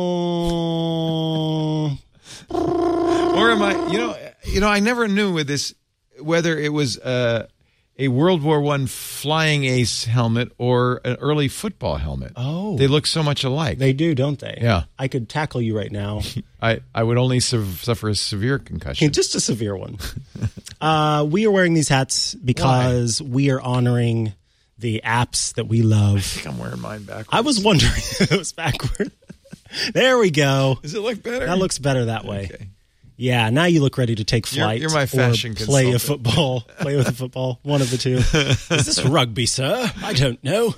Or am I, you know, you know, I never knew with this whether it was uh, a World War One flying ace helmet or an early football helmet. Oh. They look so much alike. They do, don't they? Yeah. I could tackle you right now. I, I would only su- suffer a severe concussion. Just a severe one. uh, we are wearing these hats because Why? we are honoring the apps that we love. I think I'm wearing mine backwards. I was wondering if it was backward. There we go. Does it look better? That looks better that way. Okay. Yeah, now you look ready to take flight. You're, you're my fashion or play consultant. a football. Play with a football. One of the two. Is this rugby, sir? I don't know.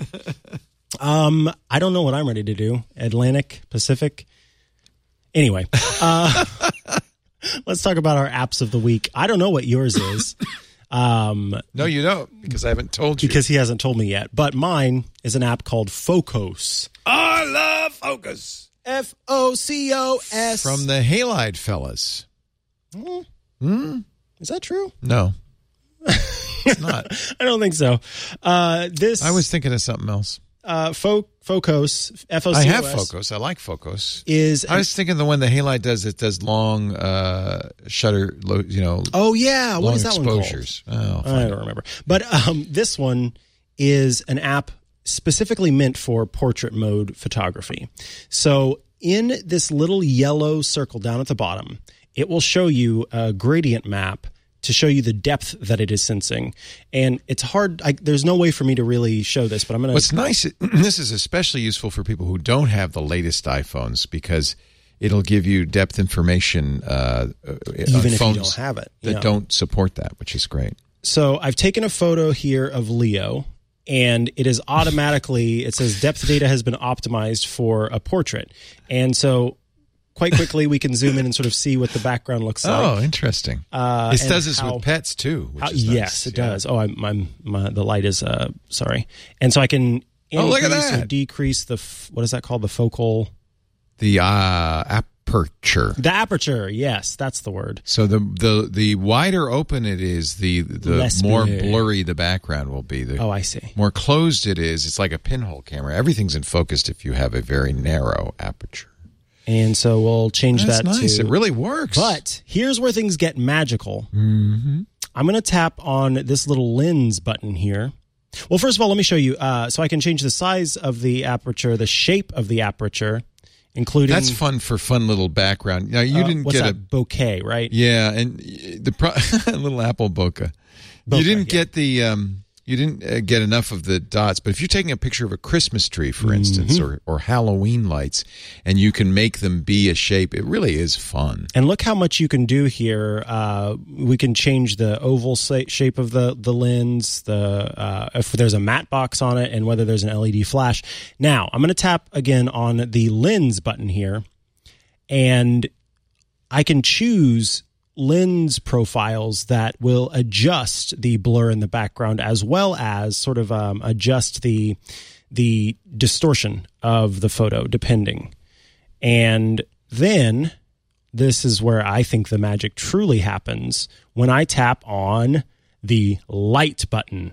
Um, I don't know what I'm ready to do. Atlantic, Pacific. Anyway, uh, let's talk about our apps of the week. I don't know what yours is. Um, no, you don't, because I haven't told you. Because he hasn't told me yet. But mine is an app called Focos. I love Focus. F O C O S. From the Halide fellas. Mm. Hmm? Is that true? No. It's not. I don't think so. Uh, this I was thinking of something else. Uh, Fo- Focos, F O C O S. I have Focos. I like Focos. Is I was thinking the one that Halide does that does long uh, shutter, you know. Oh yeah, what long is that exposures. one called? Oh, I don't remember. But um, this one is an app specifically meant for portrait mode photography. So in this little yellow circle down at the bottom, it will show you a gradient map to show you the depth that it is sensing. And it's hard. I, there's no way for me to really show this, but I'm going to... What's nice, this is especially useful for people who don't have the latest iPhones because it'll give you depth information uh, even on if phones you don't have it. that know. don't support that, which is great. So I've taken a photo here of Leo, and it is automatically, it says depth data has been optimized for a portrait. And so... quite quickly, we can zoom in and sort of see what the background looks like. Oh, interesting. Uh, it does this how, with pets, too, which how, is nice. Yes, it yeah. does. Oh, I'm, I'm, my, the light is, uh, sorry. And so I can oh, look at increase that. or decrease the, f- what is that called? The focal? The uh, aperture. The aperture, yes, that's the word. So the the the wider open it is, the the Less more blur. blurry the background will be. The Oh, I see. more closed it is, it's like a pinhole camera. Everything's in focus if you have a very narrow aperture. And so we'll change That's that nice. to... It really works. But here's where things get magical. Mm-hmm. I'm going to tap on this little lens button here. Well, first of all, let me show you. Uh, so I can change the size of the aperture, the shape of the aperture, including... That's fun for fun little background. Now, you uh, didn't what's get that? a... bouquet, right? Yeah, and the pro- little apple bokeh. Bokeh, You didn't yeah. get the... Um, you didn't uh, get enough of the dots, but if you're taking a picture of a Christmas tree, for instance, mm-hmm. or, or Halloween lights, and you can make them be a shape, it really is fun. And look how much you can do here. Uh, we can change the oval sa- shape of the, the lens, the uh, if there's a matte box on it, and whether there's an L E D flash. Now, I'm going to tap again on the lens button here, and I can choose lens profiles that will adjust the blur in the background, as well as sort of um, adjust the the distortion of the photo, depending. And then this is where I think the magic truly happens, when I tap on the light button.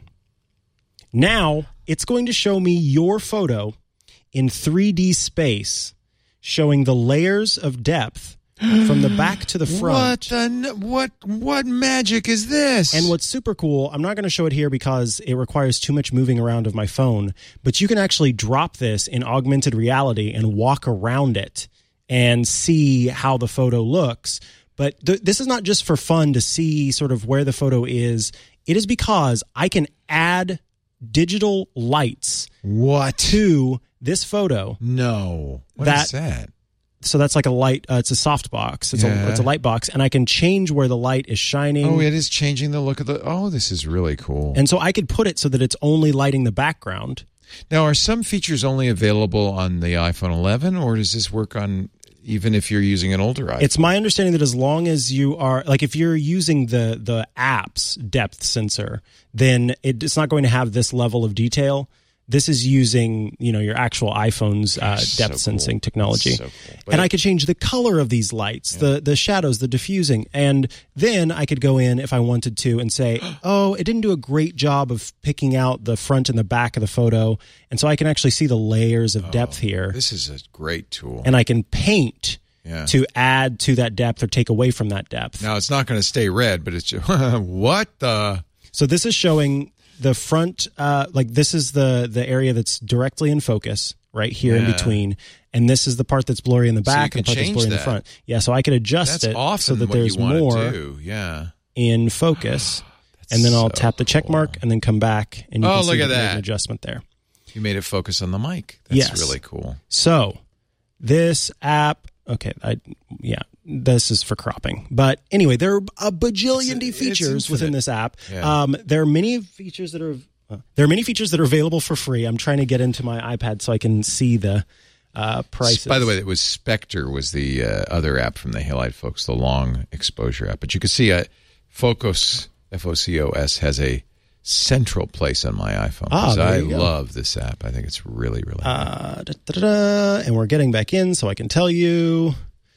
Now it's going to show me your photo in three D space, showing the layers of depth from the back to the front. What the, what what magic is this? And what's super cool, I'm not going to show it here because it requires too much moving around of my phone, but you can actually drop this in augmented reality and walk around it and see how the photo looks. But th- this is not just for fun to see sort of where the photo is. It is because I can add digital lights what to this photo. No. What that, is that? So that's like a light. Uh, it's a soft box. It's, yeah. a, it's a light box, and I can change where the light is shining. Oh, it is changing the look of the. Oh, this is really cool. And so I could put it so that it's only lighting the background. Now, are some features only available on the iPhone eleven, or does this work on even if you're using an older iPhone? It's my understanding that as long as you are, like, if you're using the the app's depth sensor, then it, it's not going to have this level of detail. This is using, you know, your actual iPhone's uh, so depth cool. sensing technology. So cool. And I could change the color of these lights, yeah. the the shadows, the diffusing. And then I could go in if I wanted to and say, oh, it didn't do a great job of picking out the front and the back of the photo. And so I can actually see the layers of oh, depth here. This is a great tool. And I can paint yeah. to add to that depth or take away from that depth. Now, it's not going to stay red, but it's just, what the? So this is showing the front, uh, like this is the the area that's directly in focus, right here yeah. in between, and this is the part that's blurry in the back so and the part that's blurry that. in the front. Yeah, so I could adjust that's it so that what there's you want more to do. Yeah. in focus, and then I'll so tap the check cool. mark and then come back, and you oh, can see look at that there's that. an adjustment there. You made it focus on the mic. That's yes. really cool. So this app, okay, I yeah. This is for cropping. But anyway, there are a bajillion It's, features within this app. Yeah. Um, there are many features that are uh, there are many features that are available for free. I'm trying to get into my iPad so I can see the uh, prices. By the way, it was Spectre was the uh, other app from the Halide folks, the long exposure app. But you can see uh, Focus, F O C O S, has a central place on my iPhone. Ah, there I you go. love this app. I think it's really, really uh, da, da, da, da, and we're getting back in so I can tell you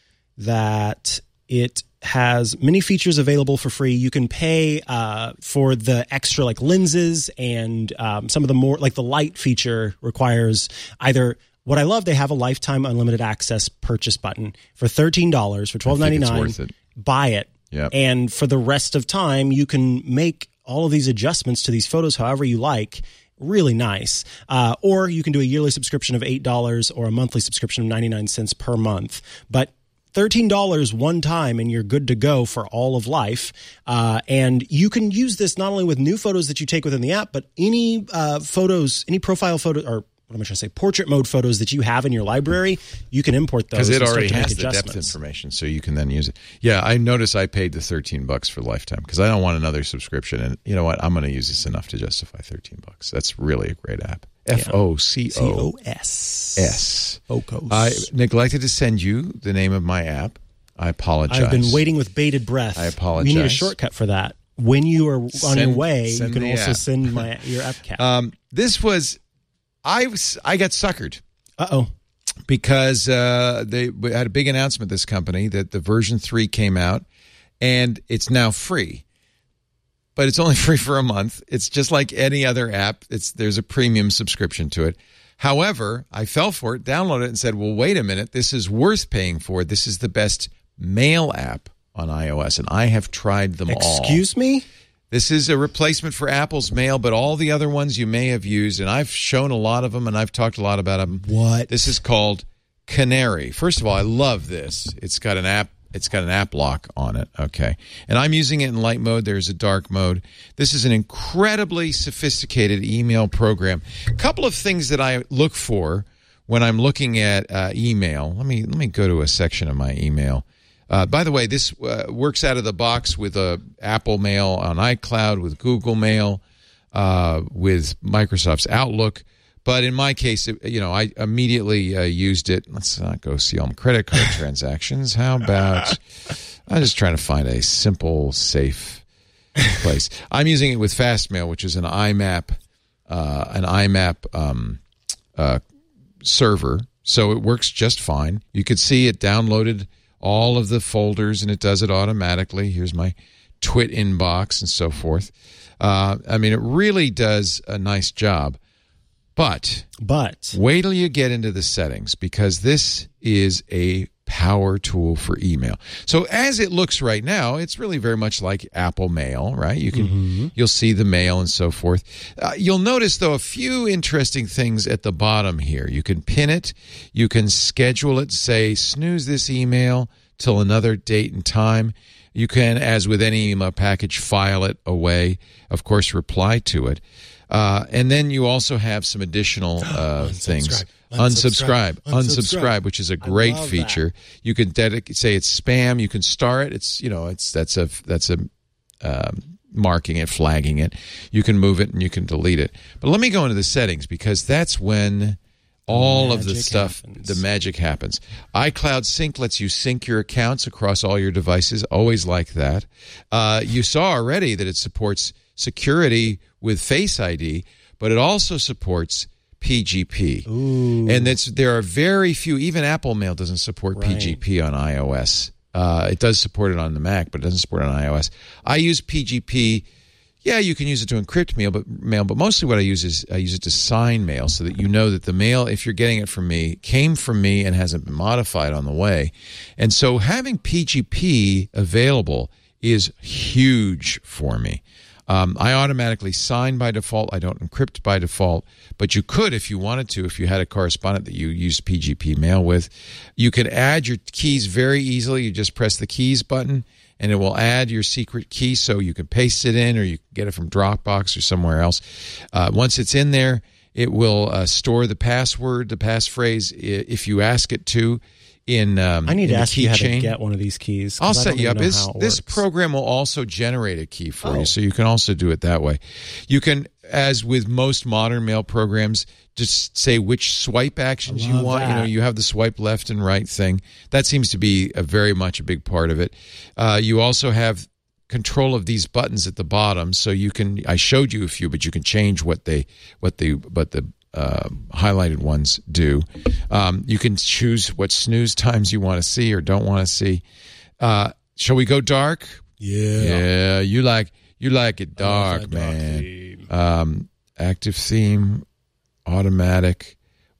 that it has many features available for free. You can pay uh, for the extra like lenses and um, some of the more like the light feature requires either what I love. They have a lifetime unlimited access purchase button for thirteen dollars for twelve ninety-nine. Buy it. Yep. And for the rest of time, you can make all of these adjustments to these photos however you like. Really nice. Uh, or you can do a yearly subscription of eight dollars or a monthly subscription of ninety-nine cents per month. But thirteen dollars one time and you're good to go for all of life. Uh, and you can use this not only with new photos that you take within the app, but any uh, photos, any profile photo, or what am I trying to say, portrait mode photos that you have in your library, you can import those. Because it and start already to make has the depth adjustments. information, so you can then use it. Yeah, I notice I paid the thirteen bucks for lifetime because I don't want another subscription. And you know what? I'm going to use this enough to justify thirteen bucks. That's really a great app. F O C O S. S. Focus. I neglected to send you the name of my app. I apologize. I've been waiting with bated breath. I apologize. We need a shortcut for that. When you are on Send- your way, you send can the also app. send my your app cap. Um, this was, I was, I got suckered. Uh-oh. Because uh, they had a big announcement, this company, that the version three came out, and it's now free. But it's only free for a month. It's just like any other app. It's There's a premium subscription to it. However, I fell for it, downloaded it, and said, well, wait a minute. This is worth paying for. This is the best mail app on iOS, and I have tried them all. Excuse me? This is a replacement for Apple's Mail, but all the other ones you may have used, and I've shown a lot of them, and I've talked a lot about them. What? This is called Canary. First of all, I love this. It's got an app it's got an app lock on it. Okay. And I'm using it in light mode. There's a dark mode. This is an incredibly sophisticated email program. A couple of things that I look for when I'm looking at uh, email. Let me let me go to a section of my email. Uh, by the way, this uh, works out of the box with uh, Apple Mail on iCloud, with Google Mail, uh, with Microsoft's Outlook. But in my case, it, you know, I immediately uh, used it. Let's not go see all my credit card transactions. How about I'm just trying to find a simple, safe place. I'm using it with Fastmail, which is an I M A P, uh, an I M A P um, uh, server. So it works just fine. You could see it downloaded all of the folders, and it does it automatically. Here's my Twit inbox and so forth. Uh, I mean, it really does a nice job. But, but wait till you get into the settings, because this is a power tool for email. So as it looks right now, it's really very much like Apple Mail, right? You can mm-hmm. you'll see the mail and so forth. Uh, you'll notice, though, a few interesting things at the bottom here. You can pin it. You can schedule it, say, snooze this email till another date and time. You can, as with any email package, file it away. Of course, reply to it. Uh, and then you also have some additional uh, unsubscribe. things. Unsubscribe. Unsubscribe. Unsubscribe, Unsubscribe, which is a great feature. That. You can dedicate, say it's spam. You can star it. It's you know it's that's a that's a um, marking it, flagging it. You can move it and you can delete it. But let me go into the settings, because that's when all the of the stuff, happens. the magic happens. iCloud Sync lets you sync your accounts across all your devices. Always like that. Uh, you saw already that it supports security with Face I D, but it also supports P G P. Ooh. And it's, there are very few, even Apple Mail doesn't support right. P G P on iOS. Uh, it does support it on the Mac, but it doesn't support it on iOS. I use P G P. Yeah, you can use it to encrypt mail, but mail, but mostly what I use is I use it to sign mail, so that you know that the mail, if you're getting it from me, came from me and hasn't been modified on the way. And so having P G P available is huge for me. Um, I automatically sign by default. I don't encrypt by default, but you could if you wanted to, if you had a correspondent that you used P G P mail with. You could add your keys very easily. You just press the keys button, and it will add your secret key, so you can paste it in, or you can get it from Dropbox or somewhere else. Uh, once it's in there, it will uh, store the password, the passphrase, if you ask it to. In, um, I need to ask you how chain. to get one of these keys. I'll set you up. This, this program will also generate a key for oh. you, so you can also do it that way. You can, as with most modern mail programs, just say which swipe actions you want. That. You know, you have the swipe left and right thing. That seems to be a very much a big part of it. Uh, you also have control of these buttons at the bottom, so you can. I showed you a few, but you can change what they, what the, what the. Uh, highlighted ones do. Um, you can choose what snooze times you want to see or don't want to see. Uh, shall we go dark? Yeah, yeah. You like you like it dark, like man. Dark um, active theme, automatic,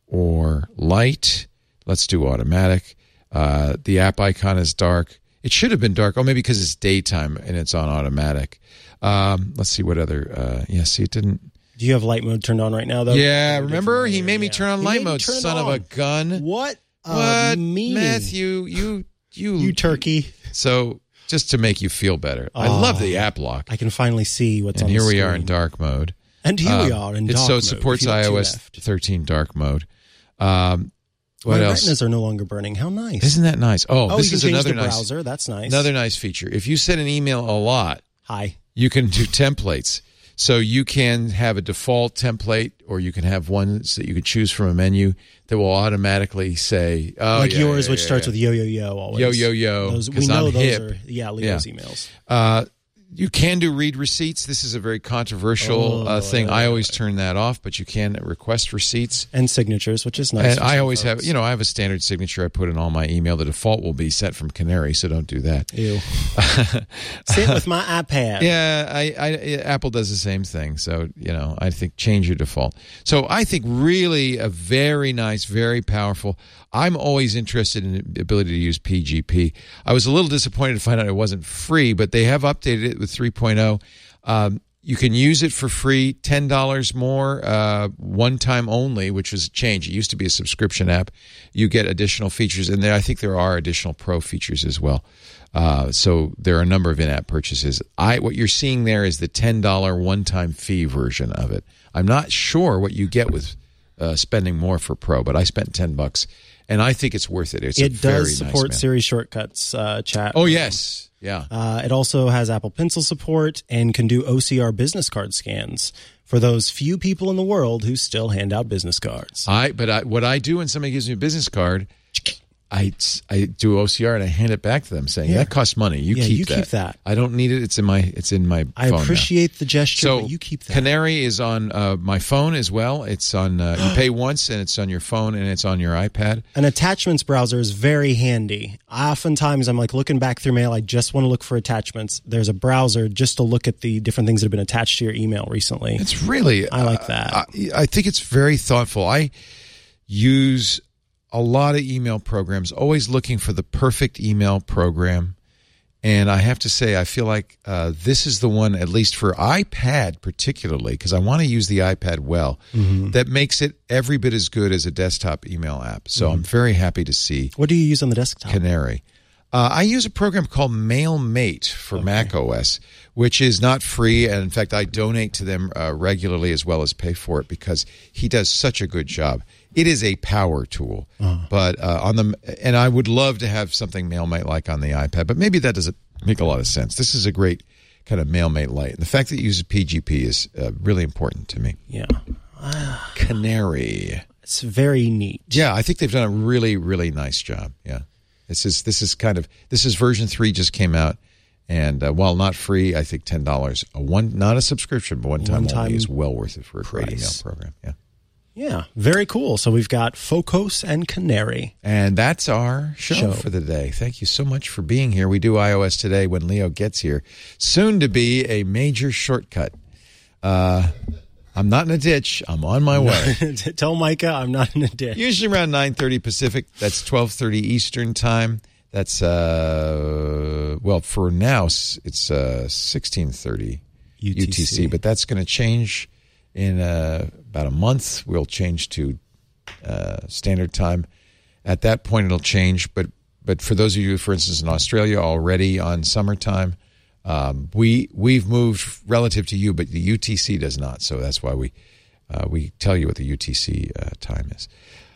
or light. Let's do automatic. Uh, the app icon is dark. It should have been dark. Oh, maybe because it's daytime and it's on automatic. Um, let's see what other. Uh, yeah, see, it didn't. Do you have light mode turned on right now, though? Yeah, remember? He made me yeah. turn on he light mode, son of a gun. What? What? Meaning. Matthew, you, you. You turkey. So, just to make you feel better. Oh, I love the app lock. I can finally see what's and on the screen. And here we are in dark mode. And here um, we are in dark mode. So, it mode, supports iOS thirteen dark mode. Um, what My else? retinas are no longer burning. How nice. Isn't that nice? Oh, oh this you is can change another the nice. browser. That's nice. Another nice feature. If you send an email a lot, Hi. you can do templates. So you can have a default template, or you can have ones that you can choose from a menu that will automatically say, oh, like yeah, yours, yeah, which yeah, starts yeah. with yo, yo, yo always. Yo, yo, yo. Those, we know I'm those hip. are, yeah, Leo's yeah. emails. Uh, you can do read receipts. This is a very controversial oh, uh, thing. yeah. I always turn that off, but you can request receipts. And signatures, which is nice. And I always folks. have, you know, I have a standard signature I put in all my email. The default will be set from Canary, so don't do that. Ew. Sit with my iPad. Yeah, I, I, Apple does the same thing. So, you know, I think change your default. So I think really a very nice, very powerful. I'm always interested in the ability to use P G P. I was a little disappointed to find out it wasn't free, but they have updated it with three point oh. Um, you can use it for free, ten dollars more, uh, one time only, which was a change. It used to be a subscription app. You get additional features, and there, I think there are additional pro features as well. Uh, so there are a number of in-app purchases. I what you're seeing there is the ten dollars one-time fee version of it. I'm not sure what you get with uh, spending more for pro, but I spent ten bucks, and I think it's worth it. It's it a very does support nice Siri shortcuts, uh, chat. Oh, yes. Yeah. Uh, it also has Apple Pencil support and can do O C R business card scans for those few people in the world who still hand out business cards. I But I, what I do when somebody gives me a business card, I, I do O C R and I hand it back to them saying, Yeah. that costs money. You, Yeah, keep, you that. keep that. I don't need it. It's in my It's in my I phone appreciate now. the gesture, So but you keep that. Canary is on uh, my phone as well. It's on, uh, you pay once and it's on your phone and it's on your iPad. An attachments browser is very handy. Oftentimes, I'm like looking back through mail. I just want to look for attachments. There's a browser just to look at the different things that have been attached to your email recently. It's really, I like uh, that. I, I think it's very thoughtful. I use a lot of email programs, always looking for the perfect email program. And I have to say, I feel like uh, this is the one, at least for iPad particularly, because I want to use the iPad well, mm-hmm. that makes it every bit as good as a desktop email app. So mm-hmm. I'm very happy to see. What do you use on the desktop? Canary. Uh, I use a program called MailMate for okay. Mac O S, which is not free. And in fact, I donate to them uh, regularly as well as pay for it because he does such a good job. It is a power tool, uh-huh. but uh, on the and I would love to have something MailMate like on the iPad, but maybe that doesn't make a lot of sense. This is a great kind of MailMate Lite. And the fact that it uses P G P is uh, really important to me. Yeah. Canary. It's very neat. Yeah, I think they've done a really, really nice job. Yeah. This is this is kind of this is version three just came out, and uh, while not free, I think ten dollars a one not a subscription, but one time, one time only is well worth it for a price. Great email program. Yeah, yeah, very cool. So we've got Focos and Canary, and that's our show, show for the day. Thank you so much for being here. We do iOS today when Leo gets here. Soon to be a major shortcut. Uh, I'm not in a ditch. I'm on my way. Tell Micah I'm not in a ditch. Usually around nine thirty Pacific. That's twelve thirty Eastern time. That's, uh, well, for now, it's uh, sixteen thirty U T C. U T C, but that's going to change in uh, about a month. We'll change to uh, standard time. At that point, it'll change. But, but for those of you, for instance, in Australia, already on summertime, Um, we we've moved relative to you, but the U T C does not. So that's why we uh, we tell you what the U T C uh, time is.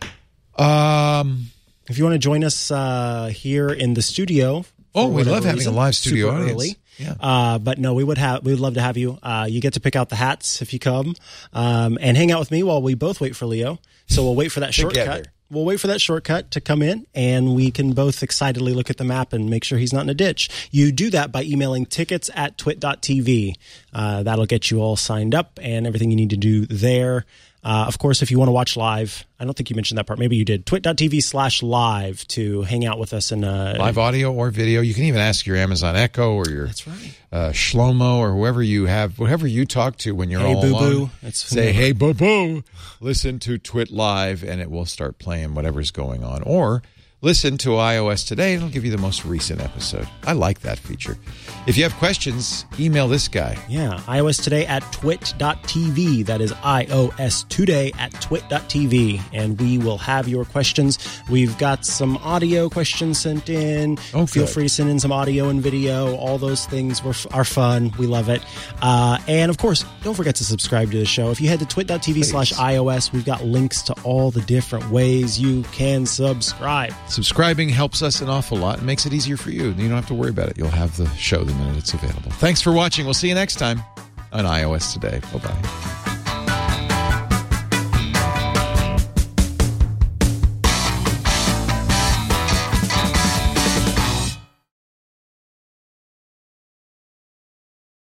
Um, if you want to join us uh, here in the studio, oh, we love having reason, a live studio audience. Early. Yeah. Uh, but no, we would have we would love to have you. Uh, you get to pick out the hats if you come, um, and hang out with me while we both wait for Leo. So we'll wait for that shortcut. We'll wait for that shortcut to come in, and we can both excitedly look at the map and make sure he's not in a ditch. You do that by emailing tickets at twit dot t v. Uh, that'll get you all signed up and everything you need to do there. Uh, of course, if you want to watch live, I don't think you mentioned that part. Maybe you did. twit dot t v slash live to hang out with us. in uh, Live audio or video. You can even ask your Amazon Echo or your That's right. uh, Shlomo or whoever you have, whoever you talk to when you're hey, all boo alone. Boo. It's Say, hey, boo boo. Listen to Twit Live, and it will start playing whatever's going on. Or listen to iOS Today, and it'll give you the most recent episode. I like that feature. If you have questions, email this guy. Yeah, iOS Today at twit dot t v. That is iOS Today at twit dot t v. And we will have your questions. We've got some audio questions sent in. Oh, Feel good. free to send in some audio and video. All those things were, are fun. We love it. Uh, and, of course, don't forget to subscribe to the show. If you head to twit dot t v slash iOS, we've got links to all the different ways you can subscribe. Subscribing helps us an awful lot and makes it easier for you. You don't have to worry about it. You'll have the show the minute it's available. Thanks for watching. We'll see you next time on iOS Today. Bye-bye.